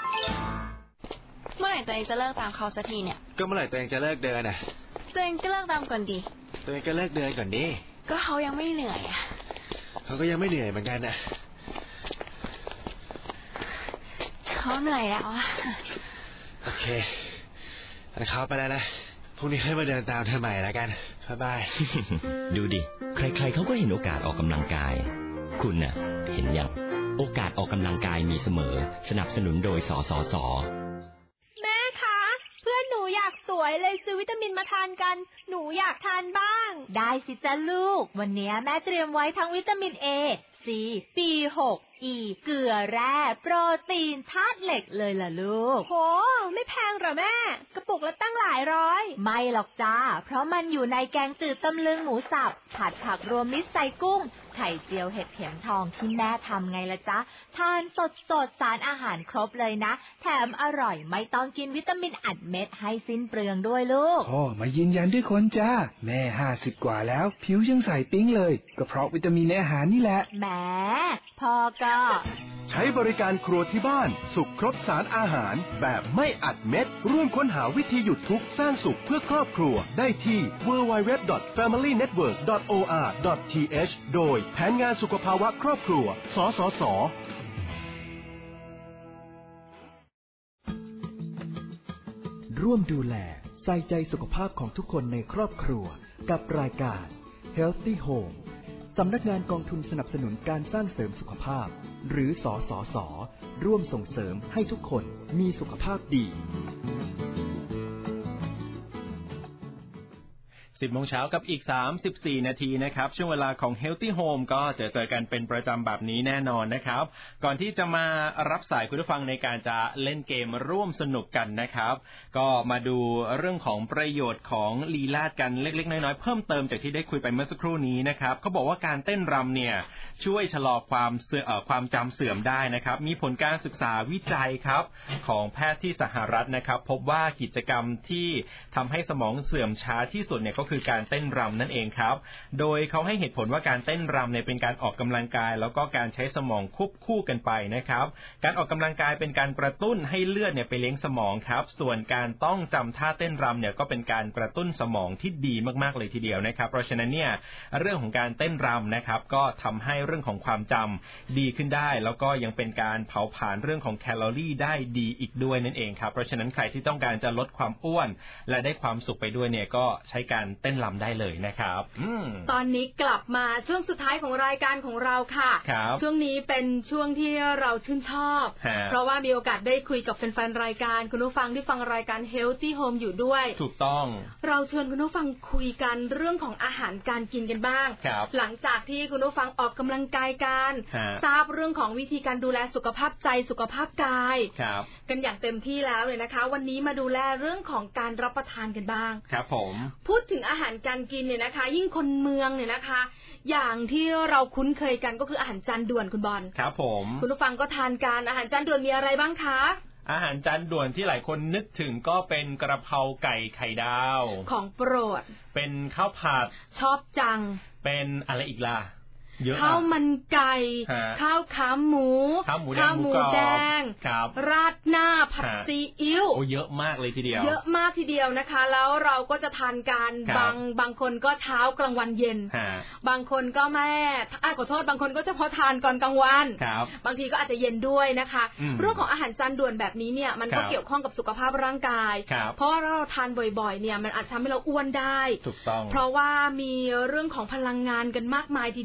เมื่อไหร่ตัวเองจะเลิกตามเขาสักทีเนี่ยก็เมื่อไหร่ตัวเองจะเลิกเดินอ่ะตัวเองก็เลิกตามก่อนดิตัวเองก็เลิกเดินก่อนดิก็เขายังไม่เหนื่อยอ่ะเขาก็ยังไม่เหนื่อยเหมือนกันนะเขาเหนื่อยแล้วอ่ะโอเคงั้นเขาไปแล้วนะพรุ่งนี้ให้มาเดินตามเธอใหม่แล้วกันบ๊ายบายดูดิใครๆเขาก็เห็นโอกาสออกกำลังกายคุณน่ะเห็นยังโอกาสออกกำลังกายมีเสมอสนับสนุนโดยสสส. แม่คะเพื่อนหนูอยากสวยเลยซื้อวิตามินมาทานกันหนูอยากทานบ้างได้สิจ้าลูกวันนี้แม่เตรียมไว้ทั้งวิตามิน A C บี หก E เกลือแร่โปรตีนธาตุเหล็กเลยล่ะลูกโหไม่แพงหรอแม่กระปุกละตั้งหลายร้อยไม่หรอกจ้าเพราะมันอยู่ในแกงจืดตำลึงหมูสับผัดผักรวมมิตรใส่กุ้งไข่เจียวเห็ดเข็มทองที่แม่ทำไงล่ะจ๊ะทานสดสดสารอาหารครบเลยนะแถมอร่อยไม่ต้องกินวิตามินอัดเม็ดให้สิ้นเปลืองด้วยลูกโอ้มายืนยันด้วยคนจ้าแม่ห้าสิบกว่าแล้วผิวยังใสปิ๊งเลยก็เพราะวิตามินในอาหารนี่แหละแหมพอก็ใช้บริการครัวที่บ้านสุขครบสารอาหารแบบไม่อัดเม็ดร่วมค้นหาวิธีหยุดทุกข์สร้างสุขเพื่อครอบครัวได้ที่ ดับเบิลยู ดับเบิลยู ดับเบิลยู ดอท แฟมิลี่เน็ตเวิร์ก ดอท โอ อาร์ ดอท ที เอช โดยแผนงานสุขภาวะครอบครัวสสส. ร่วมดูแลใส่ใจสุขภาพของทุกคนในครอบครัวกับรายการ Healthy Home สำนักงานกองทุนสนับสนุนการสร้างเสริมสุขภาพหรือสสส.ร่วมส่งเสริมให้ทุกคนมีสุขภาพดีสิบโมงเช้ากับอีกสามสิบสี่นาทีนะครับช่วงเวลาของ Healthy Home ก็จะเจอกันเป็นประจำแบบนี้แน่นอนนะครับก่อนที่จะมารับสายคุณผู้ฟังในการจะเล่นเกมร่วมสนุกกันนะครับก็มาดูเรื่องของประโยชน์ของลีลาศกันเล็กๆน้อยๆเพิ่มเติมจากที่ได้คุยไปเมื่อสักครู่นี้นะครับเขาบอกว่าการเต้นรำเนี่ยช่วยชะลอความเสื่อมความจำเสื่อมได้นะครับมีผลการศึกษาวิจัยครับของแพทย์ที่สหรัฐนะครับพบว่ากิจกรรมที่ทำให้สมองเสื่อมช้าที่สุดเนี่ยก็คือการเต้นรำนั่นเองครับโดยเขาให้เหตุผลว่าการเต้นรำเนี่ยเป็นการออกกำลังกายแล้วก็การใช้สมองควบคู่กันไปนะครับการออกกำลังกายเป็นการกระตุ้นให้เลือดเนี่ยไปเลี้ยงสมองครับส่วนการต้องจำท่าเต้นรำเนี่ยก็เป็นการกระตุ้นสมองที่ดีมากๆเลยทีเดียวนะครับเพราะฉะนั้นเนี่ยเรื่องของการเต้นรำนะครับก็ทำให้เรื่องของความจำดีขึ้นได้แล้วก็ยังเป็นการเผาผลาญเรื่องของแคลอรี่ได้ดีอีกด้วยนั่นเองครับเพราะฉะนั้นใครที่ต้องการจะลดความอ้วนและได้ความสุขไปด้วยเนี่ยก็ใช้การเต้นรำได้เลยนะครับตอนนี้กลับมาช่วงสุดท้ายของรายการของเราค่ะช่วงนี้เป็นช่วงที่เราชื่นชอบเพราะว่ามีโอกาสได้คุยกับแฟนๆรายการคุณผู้ฟังที่ฟังรายการ Healthy Home อยู่ด้วยถูกต้องเราเชิญคุณผู้ฟังคุยกันเรื่องของอาหารการกินกันบ้างหลังจากที่คุณผู้ฟังออกกำลังกายกันทราบเรื่องของวิธีการดูแลสุขภาพใจสุขภาพกายกันอย่างเต็มที่แล้วเลยนะคะวันนี้มาดูแลเรื่องของการรับประทานกันบ้างครับผมพูดถึงอาหารการกินเนี่ยนะคะยิ่งคนเมืองเนี่ยนะคะอย่างที่เราคุ้นเคยกันก็คืออาหารจานด่วนคุณบอลครับผมคุณผู้ฟังก็ทานกันอาหารจานด่วนมีอะไรบ้างคะอาหารจานด่วนที่หลายคนนึกถึงก็เป็นกระเพราไก่ไข่ดาวของโปรดเป็นข้าวผัดชอบจังเป็นอะไรอีกล่ะข้าวมันไก่ข้าวขาหมูข้าวหมูแดงหมูแดงราดหน้าผัดซีอิ๊วโอ้เยอะมากเลยทีเดียวเยอะมากทีเดียวนะคะแล้วเราก็จะทานกันบางบางคนก็เช้ากลางวันเย็นบางคนก็แม่ขอโทษบางคนก็จะพอทานก่อนกลางวันบางทีก็อาจจะเย็นด้วยนะคะเรื่องของอาหารจานด่วนแบบนี้เนี่ยมันก็เกี่ยวข้องกับสุขภาพร่างกายเพราะเราทานบ่อยๆเนี่ยมันอาจทำให้เราอ้วนได้ถูกต้องเพราะว่ามีเรื่องของพลังงานกันมากมายทีเดียว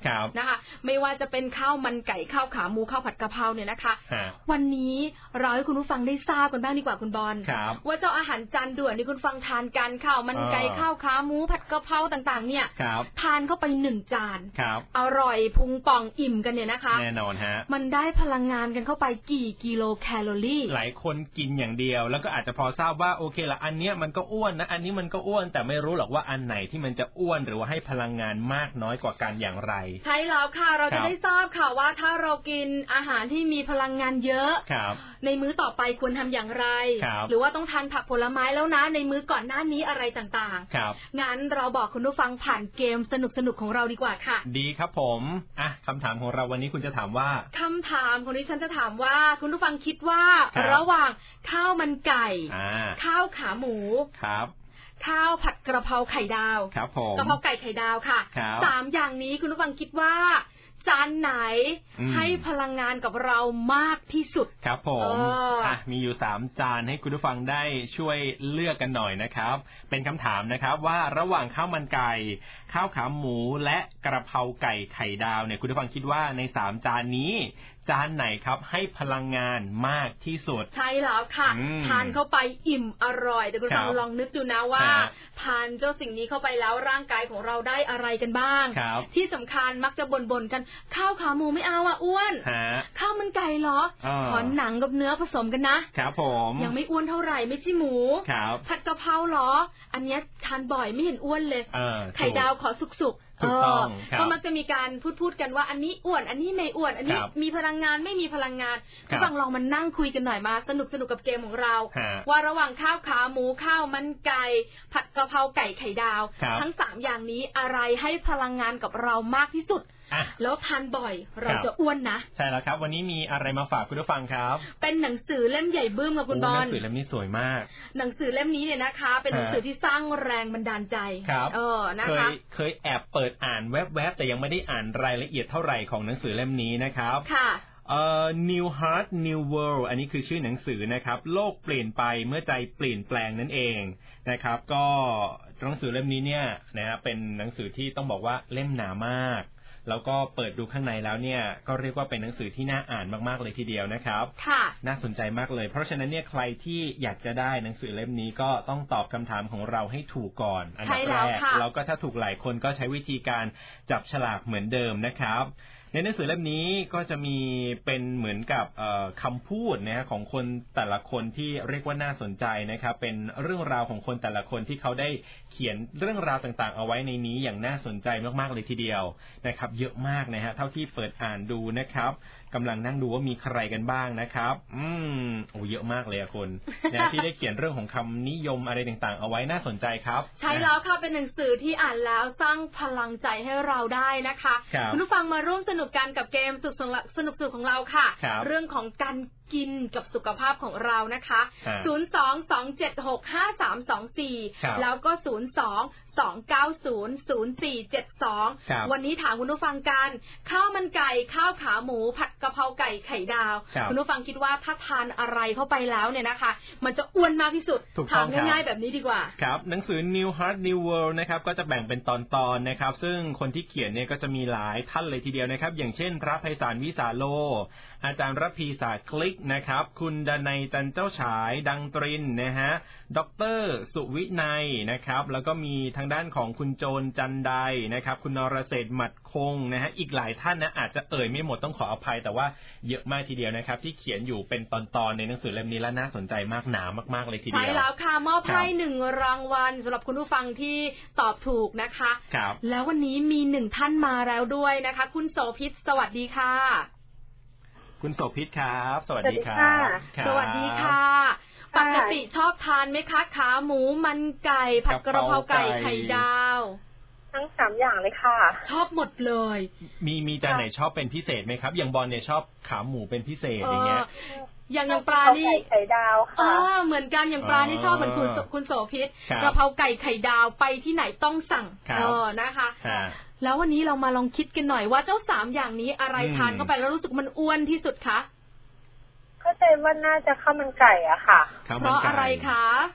นะคะไม่ว่าจะเป็นข้าวมันไก่ข้าวขาหมูข้าวผัดกะเพราเนี่ยนะคะวันนี้เราให้คุณผู้ฟังได้ทราบกันบ้างดีกว่าคุณบอลว่าเจ้าอาหารจานด่วนที่คุณฟังทานกันข้าวมันไก่ข้าวขาหมูผัดกะเพราต่างๆเนี่ยทานเข้าไปหนึ่งจานอร่อยพุงป่องอิ่มกันเนี่ยนะคะแน่นอนฮะมันได้พลังงานกันเข้าไปกี่กิโลแคลอรี่หลายคนกินอย่างเดียวแล้วก็อาจจะพอทราบว่าโอเคละอันเนี้ยมันก็อ้วนนะอันนี้มันก็อ้วนแต่ไม่รู้หรอกว่าอันไหนที่มันจะอ้วนหรือว่าให้พลังงานมากน้อยกว่ากันอย่างไรใช่แล้วค่ะเราจะได้ทราบค่ะว่าถ้าเรากินอาหารที่มีพลังงานเยอะในมื้อต่อไปควรทำอย่างไรหรือว่าต้องทานผักผลไม้แล้วนะในมื้อก่อนหน้านี้อะไรต่างๆงั้นเราบอกคุณผู้ฟังผ่านเกมสนุกๆของเราดีกว่าค่ะดีครับผมอ่ะคำถามของเราวันนี้คุณจะถามว่าคำถามของดิฉันจะถามว่าคุณผู้ฟังคิดว่าระหว่างข้าวมันไก่ข้าวขาหมูครับข้าวผัดกระเพราไข่ดาวครับผมกระเพราไก่ไข่ดาวค่ะสามอย่างนี้คุณผู้ฟังคิดว่าจานไหนให้พลังงานกับเรามากที่สุดครับผมอ่ะมีอยู่สามจานให้คุณผู้ฟังได้ช่วยเลือกกันหน่อยนะครับเป็นคำถามนะครับว่าระหว่างข้าวมันไก่ข้าวขาหมูและกระเพราไก่ไข่ดาวเนี่ยคุณผู้ฟังคิดว่าในสามจานนี้จานไหนครับให้พลังงานมากที่สุดใช่แล้วค่ะทานเข้าไปอิ่มอร่อยแต่คุณผู้ฟังลองนึกดูนะว่าทานเจ้าสิ่งนี้เข้าไปแล้วร่างกายของเราได้อะไรกันบ้างที่สำคัญมักจะบ่นๆกันข้าวขาหมูไม่เอาอ่ะอ้วนข้าวมันไก่เหรอขอหนังกับเนื้อผสมกันนะครับผมยังไม่อ้วนเท่าไหร่ไม่ใช่หมูผัดกะเพราเหรออันนี้ทานบ่อยไม่เห็นอ้วนเลยไข่ดาวขอสุกๆถูกต้องก็มักจะมีการพูดพูดกันว่าอันนี้อ้วนอันนี้ไม่อ้วนอันนี้มีพลังงานไม่มีพลังงานคุณฟังลองมานั่งคุยกันหน่อยมาสนุกสนุกกับเกมของเราว่าระหว่างข้าวขาหมูข้าวมันไก่ผัดกะเพราไก่ไข่ดาวทั้งสามอย่างนี้อะไรให้พลังงานกับเรามากที่สุดแล้วทานบ่อยเราจะอ้วนนะใช่แล้วครับวันนี้มีอะไรมาฝากคุณผู้ฟังครับเป็นหนังสือเล่มใหญ่บึ้มค่ะคุณบอลหนังสือเล่มนี้สวยมากหนังสือเล่มนี้เนี่ยนะคะเป็นหนังสือที่สร้างแรงบันดาลใจเออนะคะเคยเคยแอบเปิดอ่านแวบๆแต่ยังไม่ได้อ่านรายละเอียดเท่าไหร่ของหนังสือเล่มนี้นะครับค่ะเอ่อ New Heart New World อันนี้คือชื่อหนังสือนะครับโลกเปลี่ยนไปเมื่อใจเปลี่ยนแปลงนั่นเองนะครับก็หนังสือเล่มนี้เนี่ยนะฮะเป็นหนังสือที่ต้องบอกว่าเล่มหนามากแล้วก็เปิดดูข้างในแล้วเนี่ยก็เรียกว่าเป็นหนังสือที่น่าอ่านมากๆเลยทีเดียวนะครับค่ะน่าสนใจมากเลยเพราะฉะนั้นเนี่ยใครที่อยากจะได้หนังสือเล่มนี้ก็ต้องตอบคำถามของเราให้ถูกก่อนอันดับแรกแล้วก็ถ้าถูกหลายคนก็ใช้วิธีการจับฉลากเหมือนเดิมนะครับในหนังสือเล่มนี้ก็จะมีเป็นเหมือนกับคำพูดนะฮะของคนแต่ละคนที่เรียกว่าน่าสนใจนะครับเป็นเรื่องราวของคนแต่ละคนที่เขาได้เขียนเรื่องราวต่างๆเอาไว้ในนี้อย่างน่าสนใจมากๆเลยทีเดียวนะครับเยอะมากนะฮะเท่าที่เปิดอ่านดูนะครับกำลังนั่งดูว่ามีใครกันบ้างนะครับอืมโอ้เยอะมากเลยอะคุณนะที่ได้เขียนเรื่องของคำนิยมอะไรต่างๆเอาไว้น่าสนใจครับใช่แล้วค่ะเป็นหนังสือที่อ่านแล้วสร้างพลังใจให้เราได้นะคะคุณผู้ฟังมาร่วมสนุกกันกับเกมสนุกสนุกสนุกของเราค่ะเรื่องของการกินกับสุขภาพของเรานะคะศูนย์ สอง สอง เจ็ด หก ห้า สาม สอง สี่แล้วก็ศูนย์ สอง สอง เก้า ศูนย์ ศูนย์ สี่ เจ็ด สองวันนี้ถามคุณผู้ฟังกันข้าวมันไก่ข้าวขาหมูผัดกะเพราไก่ไข่ดาวคุณผู้ฟังคิดว่าถ้าทานอะไรเข้าไปแล้วเนี่ยนะคะมันจะอ้วนมากที่สุดถามง่ายๆแบบนี้ดีกว่าครับหนังสือ New Heart New World นะครับก็จะแบ่งเป็นตอนๆนะครับซึ่งคนที่เขียนเนี่ยก็จะมีหลายท่านเลยทีเดียวนะครับอย่างเช่นพระไพศาลวิสาโลอาจารย์ระพีศาสตร์คลิกนะครับคุณดนัยจันเจ้าฉายดังตรินนะฮะดร.สุวินัยนะครับแล้วก็มีทางด้านของคุณโจรจันไดนะครับคุณนรเศรษฐ์หมัดคงนะฮะอีกหลายท่านนะอาจจะเอ่ยไม่หมดต้องขออภัยแต่ว่าเยอะมากทีเดียวนะครับที่เขียนอยู่เป็นตอนๆในหนังสือเล่มนี้และน่าสนใจมากหนามากๆเลยทีเดียวใช่แล้วค่ะมอบให้หนึ่งรางวัลสำหรับคุณผู้ฟังที่ตอบถูกนะคะครับแล้ววันนี้มีหนึ่งท่านมาแล้วด้วยนะคะคุณโสภิตสวัสดีค่ะคุณโสภิตครับสวัสดีครับสวัสดีค่ะปกติชอบทานไหมคะขาหมูมันไก่ผัดกระเพราไก่ไข่ดาวทั้งสามอย่างเลยค่ะชอบหมดเลยมีมีจานไหนชอบเป็นพิเศษไหมครับอย่างบอลเนี่ยชอบขาหมูเป็นพิเศษอย่างเงี้ยอย่างอย่างปลานี่ไข่ดาวค่ะอ๋อเหมือนกันอย่างปลานี่ชอบเหมือนคุณคุณโสภิตกระเพราไก่ไข่ดาวไปที่ไหนต้องสั่งเออนะคะแล้ววันนี้เรามาลองคิดกันหน่อยว่าเจ้าสามอย่างนี้อะไรทานเข้าไปแล้วรู้สึกมันอ้วนที่สุดคะเข้าใจว่าน่าจะข้าวมันไก่อะค่ะเพราะอะไรคะ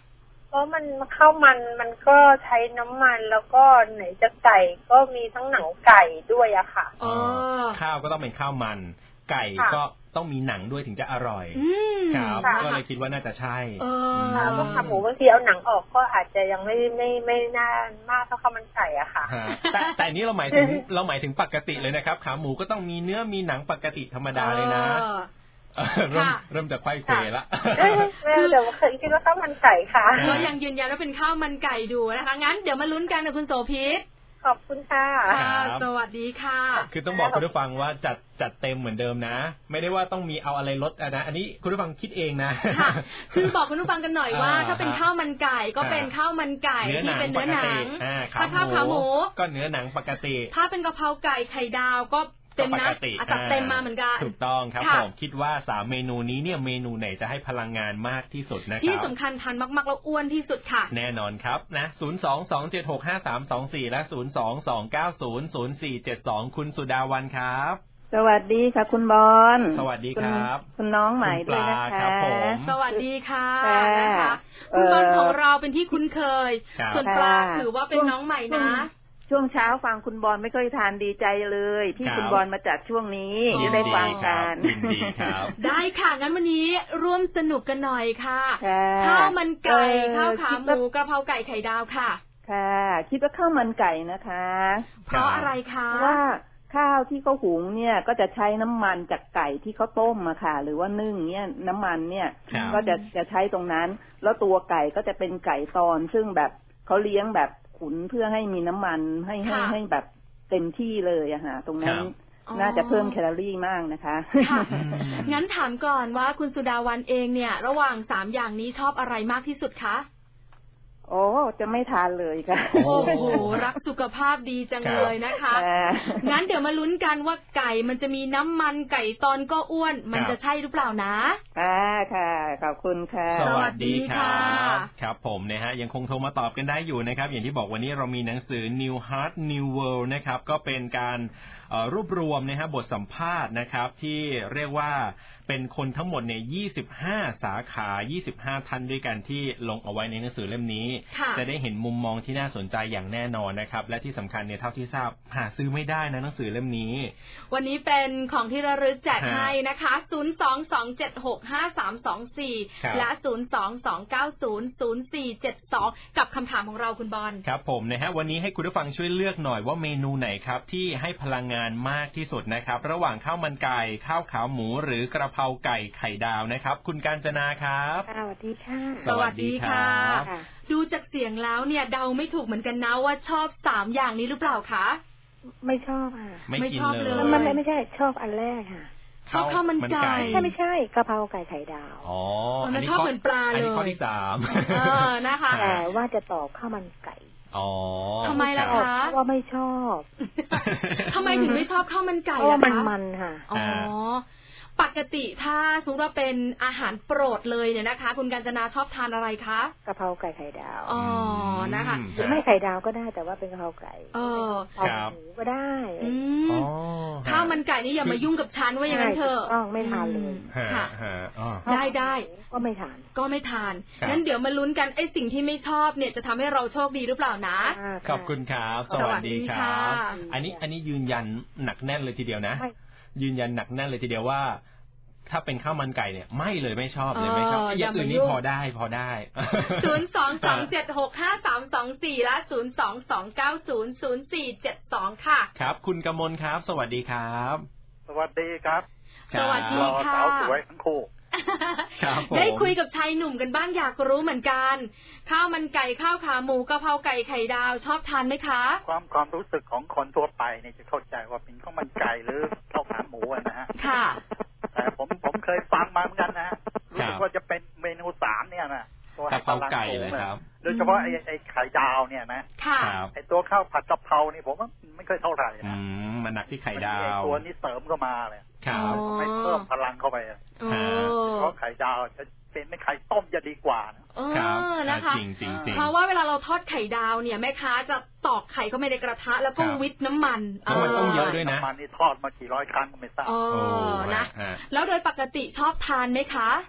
เพราะมันข้าวมันมันก็ใช้น้ำมันแล้วก็ไหนจะไก่ก็มีทั้งหนังไก่ด้วยอะค่ะข้าวก็ต้องเป็นข้าวมันไก่ก็ต้องมีหนังด้วยถึงจะอร่อยครับก็เลยคิดว่าน่าจะใช่ก็ขาหมูบางทีเอาหนังออกก็อาจจะยังไม่ไม่ไม่น่ามากเท่าข้าวมันไก่อะค่ะแต่แต่นี้เราหมายถึงเราหมายถึงปกติเลยนะครับขาหมูก็ต้องมีเนื้อมีหนังปกติธรรมดาเลยนะเริ่มเริ่มจะไขว้เขวละคือเดี๋ยวเคยคิดว่าข้าวมันไก่ค่ะก็ยังยืนยันว่าเป็นข้าวมันไก่ดูนะคะงั้นเดี๋ยวมาลุ้นกันนะคุณโสภิตขอบคุณค่ะสวัสดีค่ะคือต้องบอกคุณผู้ฟังว่าจัดจัดเต็มเหมือนเดิมนะไม่ได้ว่าต้องมีเอาอะไรลดนะอันนี้คุณผู้ฟังคิดเองนะคือบอกคุณผู้ฟังกันหน่อยว่าถ้าเป็นข้าวมันไก่ก็เป็นข้าวมันไก่ที่เป็นเนื้อหนังถ้าข้าวขาหมูก็เนื้อหนังปกติถ้าเป็นกะเพราไก่ไข่ดาวก็เต็มนะจัดเต็มมาเหมือนกันถูกต้องครับผมคิดว่าสามเมนูนี้เนี่ยเมนูไหนจะให้พลังงานมากที่สุดนะครับที่สำคัญทานมากๆแล้วอ้วนที่สุดค่ะแน่นอนครับนะศูนย์ สอง สอง เจ็ด หก ห้า สาม สอง สี่และศูนย์ สอง สอง เก้า ศูนย์ ศูนย์ สี่ เจ็ด สองคุณสุดาวันครับสวัสดีค่ะคุณบอลสวัสดีครับคุณน้องใหม่ด้วยนะคะสวัสดีค่ะนะคะคุณบอลของเราเป็นที่คุ้นเคยส่วนปลาถือว่าเป็นน้องใหม่นะช่วงเช้าฟังคุณบอลไม่ค่อยทานดีใจเลยที่คุณบอลมาจัดช่วงนี้จะได้ฟังกันได้ค่ะงั้นวันนี้ร่วมสนุกกันหน่อยค่ะข้าวมันไก่ข้าวขาหมูกระเพราไก่ไข่ดาวค่ะค่ะคิดว่าข้าวมันไก่นะคะเพราะอะไรคะว่าข้าวที่เขาหุงเนี่ยก็จะใช้น้ำมันจากไก่ที่เขาต้มมาค่ะหรือว่านึ่งเนี่ยน้ำมันเนี่ยก็จะจะใช้ตรงนั้นแล้วตัวไก่ก็จะเป็นไก่ตอนซึ่งแบบเขาเลี้ยงแบบขุนเพื่อให้มีน้ำมันให้ให้ให้แบบเต็มที่เลยอะฮะตรงนั้นน่าจะเพิ่มแคลอรี่มากนะคะงั้นถามก่อนว่าคุณสุดาวันเองเนี่ยระหว่างสามอย่างนี้ชอบอะไรมากที่สุดคะโอ้จะไม่ทานเลยค่ะโอ้โหรักสุขภาพดีจังเลยนะคะงั้นเดี๋ยวมาลุ้นกันว่าไก่มันจะมีน้ำมันไก่ตอนก็อ้วนมันจะใช่หรือเปล่านะค่ะค่ะขอบคุณค่ะสวัสดีค่ะครับผมนะฮะยังคงโทรมาตอบกันได้อยู่นะครับอย่างที่บอกวันนี้เรามีหนังสือ New Heart New World นะครับก็เป็นการรวบรวมนะฮะบทสัมภาษณ์นะครับที่เรียกว่าเป็นคนทั้งหมดเนี่ยยี่สิบห้าสาขายี่สิบห้าท่านด้วยกันที่ลงเอาไว้ในหนังสือเล่มนี้จะได้เห็นมุมมองที่น่าสนใจอย่างแน่นอนนะครับและที่สำคัญเนี่ยเท่าที่ทราบหาซื้อไม่ได้นะหนังสือเล่มนี้วันนี้เป็นของที่ระลึกแจกให้นะคะศูนย์ สอง สอง เจ็ด หก ห้า สาม สอง สี่และศูนย์ สอง สอง เก้า ศูนย์ ศูนย์ สี่ เจ็ด สองกับคำถามของเราคุณบอลครับผมนะฮะวันนี้ให้คุณผู้ฟังช่วยเลือกหน่อยว่าเมนูไหนครับที่ให้พลังงานมากที่สุดนะครับระหว่างข้าวมันไก่ข้าวขาหมูหรือกระเพราไก่ไข่ดาวนะครับคุณกาญจนาครับสวัสดีค่ะสวัสดีค่ะดูจากเสียงแล้วเนี่ยเดาไม่ถูกเหมือนกันนะว่าชอบสามอย่างนี้หรือเปล่าคะไม่ชอบค่ะไม่ชอบเลยมันไม่ใช่ชอบอันแรกค่ะชอบข้าวมันไก่ใช่ไม่ใช่กะเพราไก่ไข่ดาวอ๋ออันนี้ชอบเหมือนปลาเลยอันนี้ข้อที่สามเออนะคะแต่ว่าจะตอบข้าวมันไก่อ๋อทำไมล่ะคะเพราะว่าไม่ชอบทำไมถึงไม่ชอบข้าวมันไก่ล่ะคะเพราะมันมันค่ะอ๋อปกติถ้าสมมติว่าเป็นอาหารโปรดเลยเนี่ยนะคะคุณกาญจนาชอบทานอะไรคะกะเพราไก่ไข่ดาวอ๋อนะคะหรือไม่ไข่ดาวก็ได้แต่ว่าเป็นกะเพราไก่เออหมูก็ได้ข้าวมันไก่นี่อย่ามายุ่งกับฉันว่าอย่างนั้นเถอะอ๋อไม่ทานเลยค่ะได้ได้ก็ไม่ทานก็ไม่ทานงั้นเดี๋ยวมาลุ้นกันไอ้สิ่งที่ไม่ชอบเนี่ยจะทำให้เราโชคดีหรือเปล่านะขอบคุณครับสวัสดีครับอันนี้อันนี้ยืนยันหนักแน่นเลยทีเดียวนะยืนยันหนักแน่นเลยทีเดียวว่าถ้าเป็นข้าวมันไก่เนี่ยไม่เลยไม่ชอบเลยไม่ชอบอย่างอื่นนี่พอได้พอได้ศูนย์ สอง สอง เจ็ด หก ห้า สาม สอง สี่และศูนย์ สอง สอง เก้า ศูนย์ ศูนย์ สี่ เจ็ด สองค่ะครับคุณกมลครับสวัสดีครับสวัสดีครับสวัสดีค่ะสาวสวยทั้งคู่ได้คุยกับชายหนุ่มกันบ้างอยากรู้เหมือนกันข้าวมันไก่ข้าวขาหมูกะเพราไก่ไข่ดาวชอบทานไหมคะความความรู้สึกของคนทั่วไปเนี่ยจะเข้าใจว่าเป็นข้าวมันไก่หรือข้าวขาหมูนะฮะค่ะแต่ผมผมเคยฟังมาเหมือนกันนะรู้สึกว่าจะเป็นเมนูสามเนี่ยนะกะเพราไก่เลยครับโดยเฉพาะไอ้ไอ้ไข่ดาวเนี่ยนะไอ้ตัวข้าวผัดกะเพรานี่ผมว่าไม่ค่อยเท่าไหร่นะมันหนักที่ไข่ดาวตัวนี้เสริมเข้ามาเลยให้เพิ่มพลังเข้าไปเพราะไข่ดาวจะเป็นไม่ไข่ต้มจะดีกว่าครับนะคะเพราะว่าเวลาเราทอดไข่ดาวเนี่ยแม่ค้าจะตอกไข่เข้าไปในกระทะแล้วก็วิทน้ำมันมันต้องเยอะด้วยนะน้ำมันนี่ทอดมากี่ร้อยครั้งก็ไม่ทราบนะแล้วโดยปกติชอบทานไหมคะช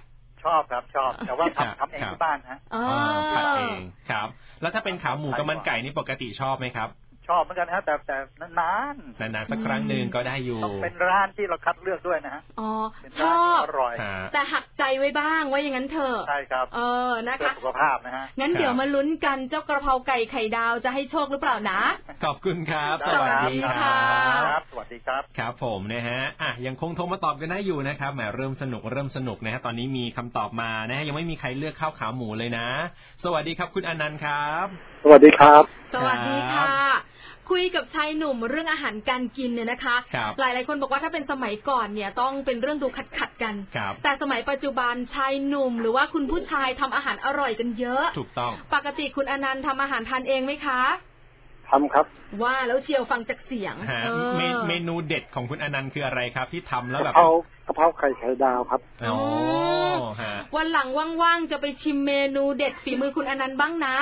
ชอบครับชอบแต่ว่าทำทำเองที่บ้านฮะอ๋อผัดเองครับแล้วถ้าเป็นขาหมูกับมันไก่นี่ปกติชอบไหมครับชอบเหมือนกันฮะแต่แต่นานๆนานๆสักครั้งหนึ่งก็ได้อยู่ต้องเป็นร้านที่เราคัดเลือกด้วยนะฮะอ๋อชอบอร่อยแต่หักใจไว้บ้างว่าอย่างนั้นเถอะใช่ครับเออนะคะสุขภาพนะฮะงั้นเดี๋ยวมาลุ้นกันเจ้ากระเพราไก่ไข่ดาวจะให้โชคหรือเปล่านะขอบคุณครับสวัสดีค่ะครับสวัสดีครับครับผมนะฮะอ่ะยังคงโทรมาตอบกันได้อยู่นะครับแหมเริ่มสนุกเริ่มสนุกนะฮะตอนนี้มีคำตอบมานะฮะยังไม่มีใครเลือกข้าวขาหมูเลยนะสวัสดีครับคุณอนันต์ครับสวัสดีครับสวัสดีค่ะคุยกับชายหนุ่มเรื่องอาหารการกินเนี่ยนะคะหลายหลายคนบอกว่าถ้าเป็นสมัยก่อนเนี่ยต้องเป็นเรื่องดูขัดขัดกันแต่สมัยปัจจุบันชายหนุ่มหรือว่าคุณผู้ชายทำอาหารอร่อยกันเยอะถูกต้องปกติคุณอนันต์ทำอาหารทานเองไหมคะทำครับว่าแล้วเชียวฟังจากเสียงเมนูเด็ดของคุณอนันต์คืออะไรครับที่ทำแล้วแบบกะเพรากะเพราไข่ไข่ดาวครับอ๋อวันหลังว่างๆจะไปชิมเมนูเด็ดฝีมือคุณอนันต์บ้างนะ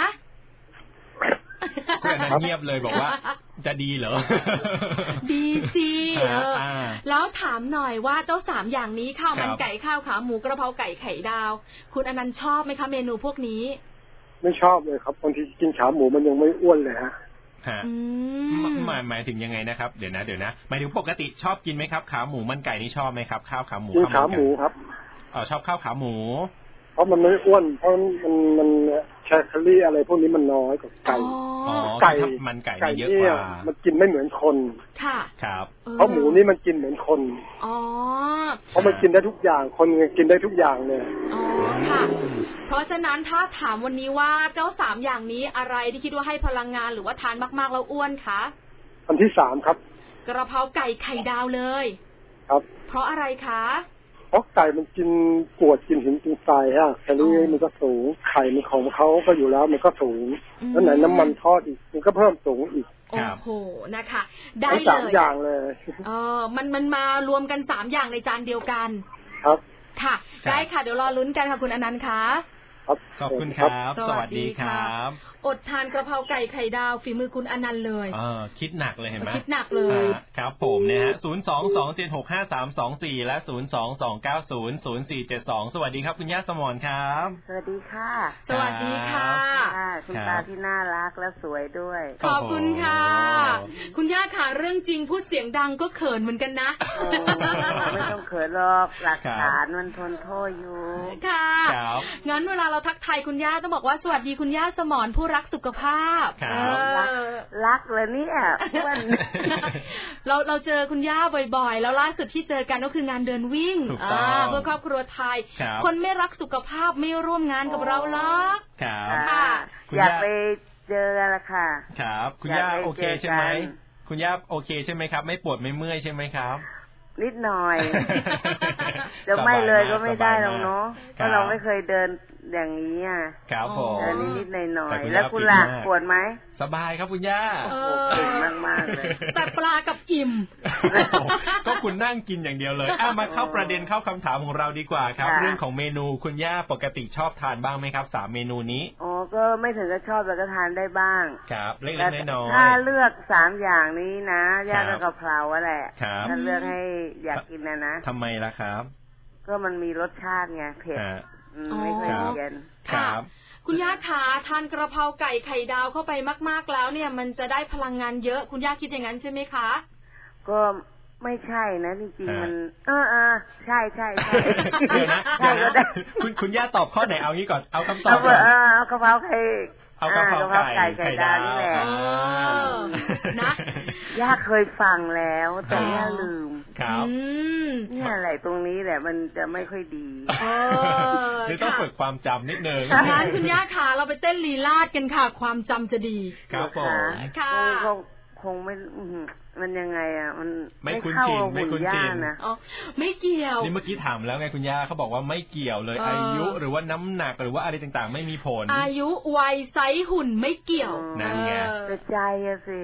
คุณอนันต์เงียบเลยบอกว่าจะดีเหรอดีสิแล้วถามหน่อยว่าเจ้าสามอย่างนี้ข้าวมันไก่ข้าวขาหมูกระเพราไก่ไข่ดาวคุณอนันต์ชอบไหมคะเมนูพวกนี้ไม่ชอบเลยครับบางทีกินขาหมูมันยังไม่อ้วนเลยฮะฮะหมายหมายถึงยังไงนะครับเดี๋ยวนะเดี๋ยวนะหมายถึงปกติชอบกินไหมครับขาหมูมันไก่นี่ชอบไหมครับข้าวขาหมูกินขาหมูครับอ๋อชอบข้าวขาหมูเพราะมันไม่อ้วนเพราะมันมันแคลอรี่อะไรพวกนี้มันน้อยกว่าไก่ไก่มันไก่เยอะกว่ามันกินไม่เหมือนคนค่ะครับเพราะหมูนี่มันกินเหมือนคนอ๋อเพราะมันกินได้ทุกอย่างคนกินได้ทุกอย่างเลยอ๋อค่ะเพราะฉะนั้นถ้าถามวันนี้ว่าเจ้าสามอย่างนี้อะไรที่คิดว่าให้พลังงานหรือว่าทานมากๆแล้วอ้วนคะอันที่สามครับกระเพราไก่ไข่ดาวเลยครับเพราะอะไรคะเพราะไก่มันกินกรวดกินหินกินทรายฮะแคลอรี่มันก็สูงไข่มันของเขาก็อยู่แล้วมันก็สูงแล้วไหนน้ำมันทอดอีกมันก็เพิ่มสูงอีกโอ้โหนะคะได้เลยสามอย่างเลยเออมันมันมารวมกันสามอย่างในจานเดียวกันครับค่ะได้ค่ะเดี๋ยวรอลุ้นกันค่ะคุณอนันต์คะขอบคุณครับสวัสดีครับอดทานกระเพราไก่ไข่ดาวฝีมือคุณอนันต์เลยเออคิดหนักเลยเห็นไหมคิดหนักเลยครับผมเนี่ยฮะศูนย์ สอง สอง เจ็ด หก ห้า สาม สอง สี่และศูนย์ สอง สอง เก้า ศูนย์ ศูนย์ สี่ เจ็ด สองสวัสดีครับคุณย่าสมรครับสวัสดีค่ะสวัสดีค่ะคุณตาที่น่ารักและสวยด้วยขอบคุณค่ะคุณย่าค่ะเรื่องจริงพูดเสียงดังก็เขินเหมือนกันนะไม่ต้องเขินหรอกหลักฐานมันทนโทษอยู่ค่ะงั้นเวลาเราทักทายคุณย่าต้องบอกว่าสวัสดีคุณย่าสมรผู้รักสุขภาพรักเลยเนี่ยเราเราเจอคุณย่าบ่อยๆแล้วล่าสุดที่เจอกันก็คืองานเดินวิ่งเพื่อครอบครัวไทยคนไม่รักสุขภาพไม่ร่วมงานกับเราหรอกค่ะอยากไปเจอละค่ะครับคุณย่าโอเคใช่ไหมคุณย่าโอเคใช่ไหมครับไม่ปวดไม่เมื่อยใช่ไหมครับนิดหน่อยจะไม่เลยก็ไม่ได้หรอกเนาะเพราะเราไม่เคยเดินอย่างนี้อ่ะครับผมนิดนิดหน่อยหน่อยแล้วคุณล่ะปวดไหมสบายครับคุณย่าเก่งมากมากเลยแต่ปลากับอิ่มก็คุณนั่งกินอย่างเดียวเลยอ่ะมาเข้าประเด็นเข้าคำถามของเราดีกว่าครับเรื่องของเมนูคุณย่าปกติชอบทานบ้างไหมครับสามเมนูนี้อ๋อก็ไม่ถึงกับชอบแต่ก็ทานได้บ้างครับเล็กๆน้อยๆถ้าเลือกสามอย่างนี้นะย่าก็กะเพราแหละถ้าเลือกให้อยากกินนะนะทำไมล่ะครับก็มันมีรสชาติไงเผ็ดไม่เคยเย็นครับคุณย่าขาทานกระเพราไก่ไข่ดาวเข้าไปมากๆแล้วเนี่ยมันจะได้พลังงานเยอะคุณย่าคิดอย่างนั้นใช่ไหมคะก็ไม่ใช่นะจริงๆมันเออเออใช่ใช่ใช่ใช่ก็ได้คุณคุณย่าตอบข้อไหนเอางี้ก่อนเอาคำตอบก่อนเอากระเพราไข่เอากระเพราไก่ไข่ดาวนี่แหละนะย่าเคยฟังแล้วแต่ย่าลืมครับเนี่ยอะไรตรงนี้แหละมันจะไม่ค่อยดีหรือต้องฝึกความจำนิดนึงงั้นคุณย่าขาเราไปเต้นลีลาศกันค่ะความจำจะดีครับผมค่ะคงไม่มันยังไงอ่ะมันไม่คุ้นชินไม่คุ้นชินนะอ๋อไม่เกี่ยวนี่เมื่อกี้ถามแล้วไงคุณย่าเขาบอกว่าไม่เกี่ยวเลยอายุหรือว่าน้ำหนักหรือว่าอะไรต่างๆไม่มีผลอายุวัยไซส์หุ่นไม่เกี่ยวนั่นไงแต่ใจอะสิ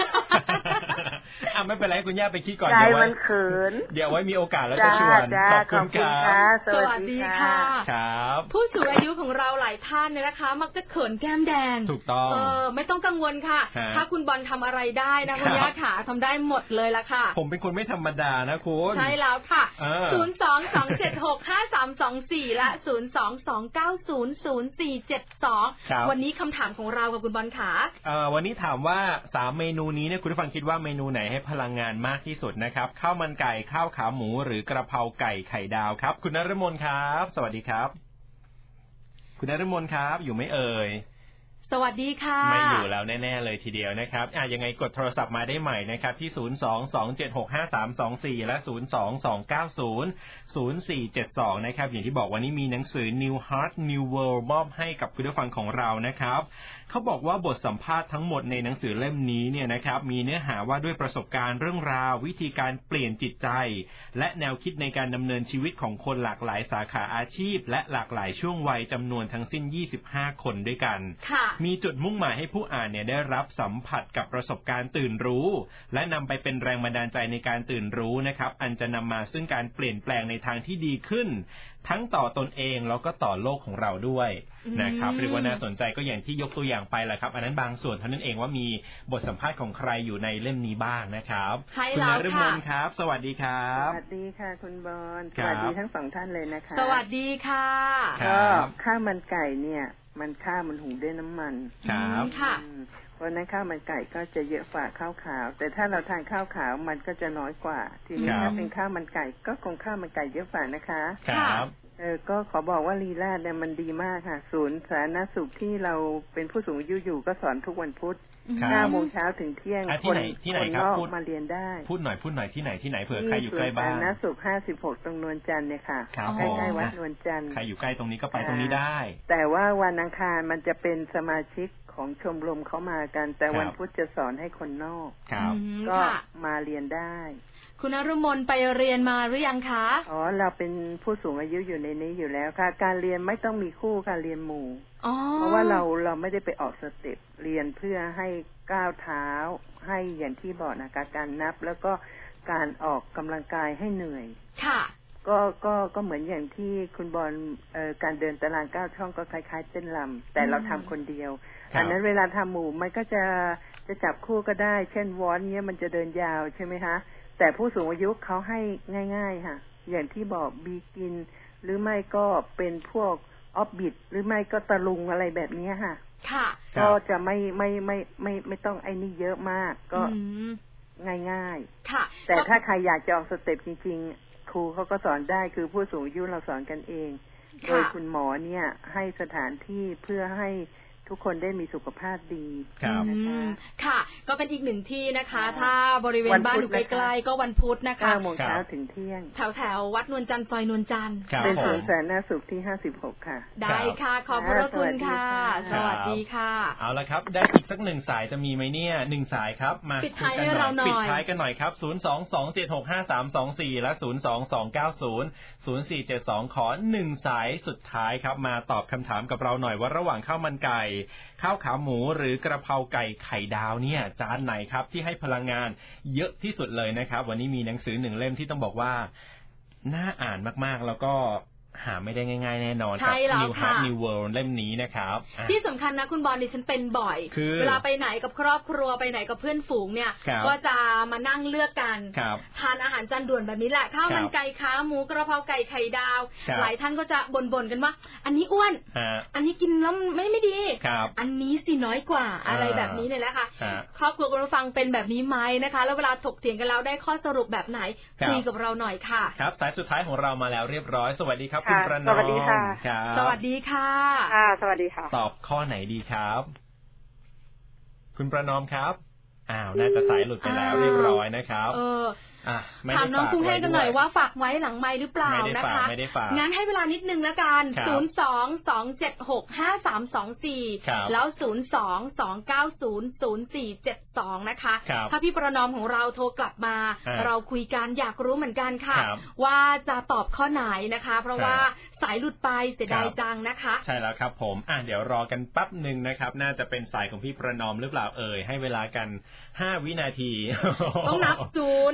อ่ะไม่เป็นไรคุณย่าไปคิดก่อนใจมันเขินเดี๋ยวไว้มีโอกาสแล้วจะชวนขอบคุณครับสวัสดีค่ะครับผู้สูงอายุของเราหลายท่านเนี่ยนะคะมักจะเขินแก้มแดงถูกต้องเออไม่ต้องกังวลค่ะถ้าคุณบอลทำอะไรได้นะคุณย่าขาทำได้หมดเลยละค่ะผมเป็นคนไม่ธรรมดานะคุณใช่แล้วค่ะศูนย์ สอง สอง เจ็ด หก ห้า สาม สอง สี่และศูนย์ สอง สอง เก้า ศูนย์ ศูนย์ สี่ เจ็ด สองวันนี้คำถามของเรากับคุณบอลขาเอ่อวันนี้ถามว่าสามเมนูนี้เนี่ยคุณผู้ฟังคิดว่าเมนูไหนให้พลังงานมากที่สุดนะครับข้าวมันไก่ข้าวขาหมูหรือกระเพราไก่ไข่ดาวครับคุณนฤมลครับสวัสดีครับคุณนฤมลครับอยู่ไหมเอ่ยสวัสดีค่ะไม่อยู่แล้วแน่ๆเลยทีเดียวนะครับอ่ะยังไงกดโทรศัพท์มาได้ใหม่นะครับที่ศูนย์ สอง สอง เจ็ด หก ห้า สาม สอง สี่และศูนย์ สอง สอง เก้า ศูนย์ ศูนย์ สี่ เจ็ด สองนะครับอย่างที่บอกวันนี้มีหนังสือ New Heart New World มอบให้กับคุณผู้ฟังของเรานะครับเขาบอกว่าบทสัมภาษณ์ทั้งหมดในหนังสือเล่มนี้เนี่ยนะครับมีเนื้อหาว่าด้วยประสบการณ์เรื่องราววิธีการเปลี่ยนจิตใจและแนวคิดในการดำเนินชีวิตของคนหลากหลายสาขาอาชีพและหลากหลายช่วงวัยจำนวนทั้งสิ้นยี่สิบห้าคนด้วยกันมีจุดมุ่งหมายให้ผู้อ่านเนี่ยได้รับสัมผัสกับประสบการณ์ตื่นรู้และนำไปเป็นแรงบันดาลใจในการตื่นรู้นะครับอันจะนำมาซึ่งการเปลี่ยนแปลงในทางที่ดีขึ้นทั้งต่อตนเองแล้วก็ต่อโลกของเราด้วยนะครับเรียกว่าน่าสนใจก็อย่างที่ยกตัวอย่างไปแหละครับอันนั้นบางส่วนเท่านั้นเองว่ามีบทสัมภาษณ์ของใครอยู่ในเล่มนี้บ้างนะครับคุณนฤมลครับสวัสดีครับสวัสดีค่ะคุณบอลสวัสดีทั้งสองท่านเลยนะคะสวัสดีค่ะก็ข้าวมันไก่เนี่ยมันข้าวมันหุงด้วยน้ำมันครับค่ะเพราะนั้นข้าวมันไก่ก็จะเยอะกว่าข้าวขาวแต่ถ้าเราทานข้าวขาวมันก็จะน้อยกว่าทีนี้ถ้าเป็นข้าวมันไก่ก็คงข้าวมันไก่เยอะกว่านะคะครับเออก็ขอบอกว่าลีลาดเนี่ยมันดีมากค่ะศูนย์สาธารณสุขที่เราเป็นผู้สูงอายุอยู่ก็สอนทุกวันพุธเก้าโมงเช้าถึงเที่ยงคนคนนอกมาเรียนได้พูดหน่อยพูดหน่อยที่ไหนที่ไหนเผื่อใครอยู่ใกล้บ้านศูนย์สาธารณสุขห้าสิบหกตรงนวลจันทร์เนี่ยค่ะใกล้ๆวัดนวลจันทร์ใครอยู่ใกล้ตรงนี้ก็ไปตรงนี้ได้แต่ว่าวันอังคารมันจะเป็นสมาชิกของชมรมเขามากันแต่วันพุธจะสอนให้คนนอกก็มาเรียนได้คุณนฤมลไปเรียนมาหรือยังคะอ๋อเราเป็นผู้สูงอายุอยู่ในนี้อยู่แล้วค่ะการเรียนไม่ต้องมีคู่การเรียนหมู่เพราะว่าเราเราไม่ได้ไปออกสเต็ปเรียนเพื่อให้ก้าวเท้าให้อย่างที่บอกนะการนับแล้วก็การออกกำลังกายให้เหนื่อยค่ะก็ก็ก็เหมือนอย่างที่คุณบอลเอ่อการเดินตารางเก้าช่องก็คล้ายๆเต้นรำแต่เราทำคนเดียวอันนั้นเวลาทำหมู่มันก็จะจะจับคู่ก็ได้เช่นวอนเนี้ยมันจะเดินยาวใช่ไหมคะแต่ผู้สูงอายุเขาให้ง่ายๆค่ะอย่างที่บอกบีกินหรือไม่ก็เป็นพวกออฟบิทหรือไม่ก็ตะลุงอะไรแบบนี้ค่ะค่ะก็จะไม่ไม่ไม่ไม่ไม่ต้องไอ้นี่เยอะมากก็ง่ายๆค่ะแต่ถ้าใครอยากจะออกสเต็ปจริงๆครูเขาก็สอนได้คือผู้สูงอายุเราสอนกันเองโดยคุณหมอเนี่ยให้สถานที่เพื่อให้ทุกคนได้มีสุขภาพดีนะคะค่ะก็เป็นอีกหนึ่งที่นะคะถ้าบริเวณบ้านอยู่ใกล้ๆก็วันพุธนะคะเก้าโมงเช้าถึงเที่ยงแถวแถววัดนวลจันทร์ซอยนวลจันทร์เป็นศูนย์สาธารณสุขที่ห้าสิบหกค่ะได้ค่ะขอบพระคุณค่ะสวัสดีค่ะเอาละครับได้อีกสักหนึ่งสายจะมีไหมเนี่ยหนึ่งสายครับมาปิดท้ายให้เราหน่อยปิดท้ายกันหน่อยครับศูนย์ สอง สอง เจ็ด หก ห้า สาม สอง สี่และศูนย์ สอง สอง เก้า ศูนย์ ศูนย์ สี่ เจ็ด สองขอหนึ่งสายสุดท้ายครับมาตอบคำถามกับเราหน่อยว่าระหว่างข้าวมันไก่ข้าวขาหมูหรือกระเพราไก่ไข่ดาวเนี่ยจานไหนครับที่ให้พลังงานเยอะที่สุดเลยนะครับวันนี้มีหนังสือหนึ่งเล่มที่ต้องบอกว่าน่าอ่านมากๆแล้วก็หาไม่ได้ง่ายๆแน่นอนกับ New Heart New World เล่มนี้นะครับที่สำคัญนะคุณบอลดิฉันเป็นบ่อยเวลาไปไหนกับครอบครัวไปไหนกับเพื่อนฝูงเนี่ยก็จะมานั่งเลือกกันทานอาหารจานด่วนแบบนี้แหละข้าวมันไก่ขาหมูกระเพราไก่ไข่ดาวหลายท่านก็จะบ่นๆกันว่าอันนี้อ้วนอันนี้กินแล้วไม่ไม่ดีอันนี้สิน้อยกว่าอะไรแบบนี้เนี่ยแหละค่ะครอบครัวคุณผู้ฟังเป็นแบบนี้ไหมนะคะแล้วเวลาถกเถียงกันแล้วได้ข้อสรุปแบบไหนคุยกับเราหน่อยค่ะครับสายสุดท้ายของเรามาแล้วเรียบร้อยสวัสดีครับคุณประนอมสวัสดีค่ะสวัสดีค่ะค่ะสวัสดีค่ะตอบข้อไหนดีครับคุณประนอมครับอ้าวน่าจะสายหลุดไปแล้วเรียบร้อยนะครับเออถามน้องกรุงเทพกันหน่อยว่าฝากไว้หลังไมค์หรือเปล่านะคะงั้นให้เวลานิดนึงแล้วกันศูนย์ สอง สอง เจ็ด หก ห้า สาม สอง สี่แล้วศูนย์ สอง สอง เก้า ศูนย์ ศูนย์ สี่ เจ็ด สองนะคะถ้าพี่ประนอมของเราโทรกลับมาเราคุยกันอยากรู้เหมือนกันค่ะว่าจะตอบข้อไหนนะคะเพราะว่าสายหลุดไปเสียดายจังนะคะใช่แล้วครับผมอ่ะเดี๋ยวรอกันแป๊บนึงนะครับน่าจะเป็นสายของพี่ประนอมหรือเปล่าเอ่ยให้เวลากันห้าวินาทีต้องนับศูนย์ หนึ่ง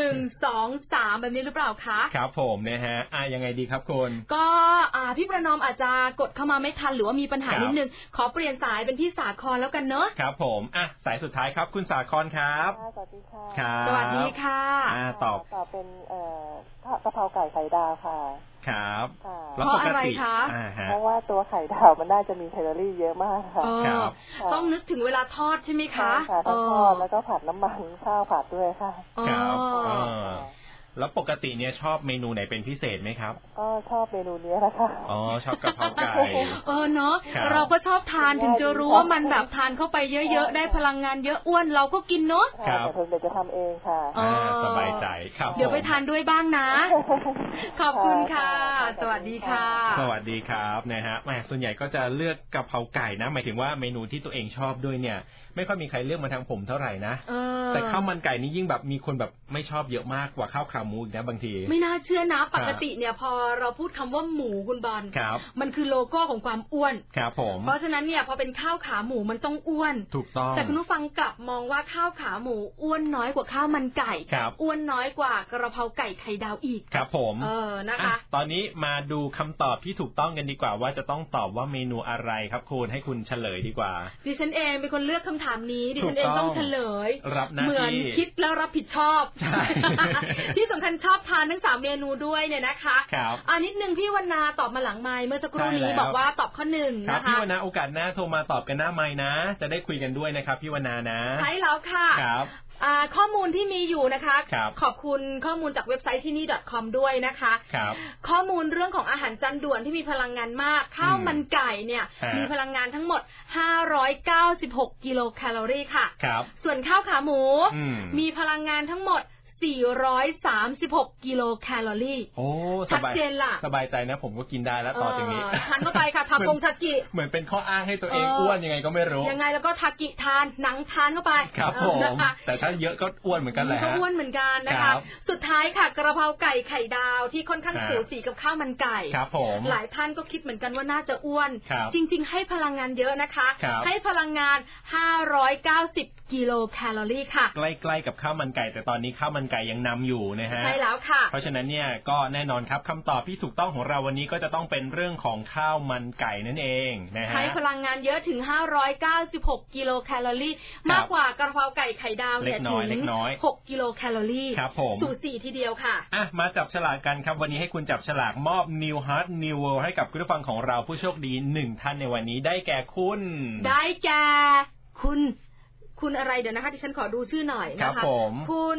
นึ่งสองสามแบบนี้หรือเปล่าคะครับผมนะฮะอ่ะยังไงดีครับคุณก็อ่าพี่ประนอมอาจจะกดเข้ามาไม่ทันหรือว่ามีปัญหานิดนึงขอเปลี่ยนสายเป็นพี่สาครแล้วกันเนอะครับผมอ่ะสายสุดท้ายครับคุณสาครครับสวัสดีค่ะครับสวัสดีค่ะอ่าตอบตอบเป็นเอ่อกะเพราไก่ไข่ดาวค่ะครับเพราะอะไรคะเพราะว่าตัวไข่ดาวมันน่าจะมีแคลอรี่เยอะมากค่ะต้องนึกถึงเวลาทอดใช่ไหมคะค่ะทอดแล้วก็ผัดน้ำมันข้าวผัดด้วยค่ะครับแล้วปกติเนี่ยชอบเมนูไหนเป็นพิเศษไหมครับก็ชอบเมนูนี้นะคะอ๋อชอบกะเพราไก่เออเนาะเราก็ชอบทานถึงจะรู้ว่ามันแบบทานเข้าไปเยอะๆได้พลังงานเยอะอ้วนเราก็กินเนาะแต่เพิ่งเดี๋ยวจะทำเองค่ะสบายใจครับเดี๋ยวไปทานด้วยบ้างนะขอบคุณค่ะสวัสดีค่ะสวัสดีครับนะฮะแหมส่วนใหญ่ก็จะเลือกกะเพราไก่นะหมายถึงว่าเมนูที่ตัวเองชอบด้วยเนี่ยไม่ค่อยมีใครเลือกมาทางผมเท่าไหร่นะแต่ข้าวมันไก่นี่ยิ่งแบบมีคนแบบไม่ชอบเยอะมากกว่าข้าวขาหมูอีกนะบางทีไม่น่าเชื่อนะปกติเนี่ยพอเราพูดคำว่าหมูคุณบอลมันคือโลโก้ของความอ้วนครับผมเพราะฉะนั้นเนี่ยพอเป็นข้าวขาหมูมันต้องอ้วนถูกต้องแต่คุณผู้ฟังกลับมองว่าข้าวขาหมูอ้วนน้อยกว่าข้าวมันไก่อ้วนน้อยกว่ากระเพราไก่ไข่ดาวอีกครับผมเออนะคะตอนนี้มาดูคำตอบที่ถูกต้องกันดีกว่าว่าจะต้องตอบว่าเมนูอะไรครับคุณให้คุณเฉลยดีกว่าดิฉันเองเป็นคนเลือกคำถามนี้ดิฉันเองต้องเฉลยเหมือนคิดแล้วรับผิดชอบที่สำคัญชอบทานทั้งสามเมนูด้วยเนี่ยนะคะอ่านิดนึงพี่วรรณาตอบมาหลังไมค์เมื่อสักครู่นี้บอกว่าตอบข้อหนึ่งนะคะพี่วรรณาโอกาสหน้าโทรมาตอบกันหน้าไมค์นะจะได้คุยกันด้วยนะครับพี่วรรณานะใช่แล้วค่ะครับข้อมูลที่มีอยู่นะคะขอบคุณข้อมูลจากเว็บไซต์ที่นี่ .com ด้วยนะคะข้อมูลเรื่องของอาหารจานด่วนที่มีพลังงานมากข้าวมันไก่เนี่ยมีพลังงานทั้งหมดห้าร้อยเก้าสิบหกกิโลแคลอรี่ค่ะส่วนข้าวขาหมูมีพลังงานทั้งหมดสี่ร้อยสามสิบหกกิโลแคลอรี่โอ้ชัดเจนล่ะสบายใจนะผมก็กินได้แล้วต่อจากนี้ทานเข้าไปค่ะทาปงทากิเหมือนเป็นข้ออ้างให้ตัวเองอ้วนยังไงก็ไม่รู้ยังไงแล้วก็ทากิทานหนังทานเข้าไปครับผมแต่ถ้าเยอะก็อ้วนเหมือนกันแหละก็อ้วนเหมือนกันนะคะสุดท้ายค่ะกระเพราไก่ไข่ดาวที่ค่อนข้างสูสีกับข้าวมันไก่ครับผมหลายท่านก็คิดเหมือนกันว่าน่าจะอ้วนจริงๆให้พลังงานเยอะนะคะให้พลังงานห้าร้อยเก้าสิบกิโลแคลอรี่ค่ะใกล้ๆกับข้าวมันไก่แต่ตอนนี้ข้าวมันไก่ยังนำอยู่นะฮะใช่แล้วค่ะเพราะฉะนั้นเนี่ยก็แน่นอนครับคำตอบที่ถูกต้องของเราวันนี้ก็จะต้องเป็นเรื่องของข้าวมันไก่นั่นเองนะฮะให้พลังงานเยอะถึงห้าร้อยเก้าสิบหกกิโลแคลอรี่มากกว่ากระเพราไก่ไข่ดาวเนี่ยถึงหกกิโลแคลอรี่สูสีทีเดียวค่ะอ่ะมาจับฉลากกันครับวันนี้ให้คุณจับฉลากมอบ New Heart New World ให้กับคุณผู้ฟังของเราผู้โชคดีหนึ่งท่านในวันนี้ได้แก่คุณได้แก่คุณคุณอะไรเดี๋ยวนะคะที่ฉันขอดูชื่อหน่อยนะคะคุณ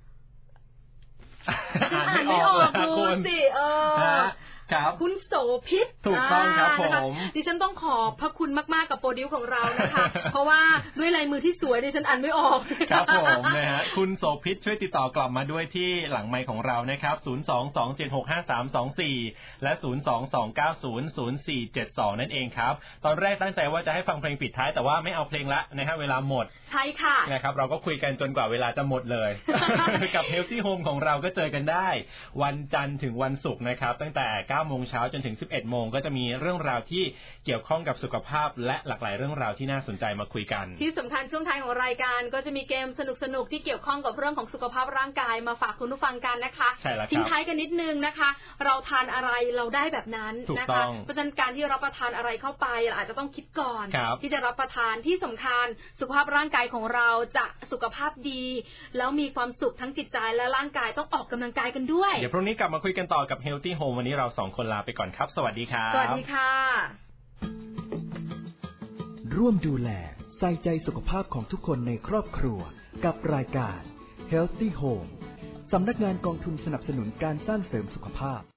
อ่านไม่ออกดูสิเออคุณโสภิตถูกต้องครับผมดิฉันต้องขอบพระคุณมากๆกับโปรดิวของเรานะคะเพราะว่าด้วยลายมือที่สวยดิฉันอ่านไม่ออกครับผมนะฮะคุณโสภิตช่วยติดต่อกลับมาด้วยที่หลังไมค์ของเรานะครับศูนย์ สอง สอง เจ็ด หก ห้า สาม สอง สี่และศูนย์ สอง สอง เก้า ศูนย์ ศูนย์ สี่ เจ็ด สองนั่นเองครับตอนแรกตั้งใจว่าจะให้ฟังเพลงปิดท้ายแต่ว่าไม่เอาเพลงละนะฮะเวลาหมดใช่ค่ะนะครับเราก็คุยกันจนกว่าเวลาจะหมดเลย กับ Healthy Home ของเราก็เจอกันได้วันจันทร์ถึงวันศุกร์นะครับตั้งแต่ เก้าโมงเช้าจนถึงสิบเอ็ดโมงก็จะมีเรื่องราวที่เกี่ยวข้องกับสุขภาพและหลากหลายเรื่องราวที่น่าสนใจมาคุยกันที่สำคัญช่วงท้ายของรายการก็จะมีเกมสนุกๆที่เกี่ยวข้องกับเรื่องของสุขภาพร่างกายมาฝากคุณผู้ฟังกันนะคะทิ้งท้ายกันนิดนึงนะคะเราทานอะไรเราได้แบบนั้นนะคะเพราะฉะนั้นการที่รับประทานอะไรเข้าไปเราอาจจะต้องคิดก่อนที่จะรับประทานที่สำคัญสุขภาพร่างกายของเราจะสุขภาพดีแล้วมีความสุขทั้งจิตใจและร่างกายต้องออกกำลังกายกันด้วยเดี๋ยวพรุ่งนี้กลับมาคุยกันต่อกับ Healthy Home วันนี้เราสองคนลาไปก่อนครับสวัสดีครับสวัสดีค่ะร่วมดูแลใส่ใจสุขภาพของทุกคนในครอบครัวกับรายการ Healthy Home สำนักงานกองทุนสนับสนุนการสร้างเสริมสุขภาพ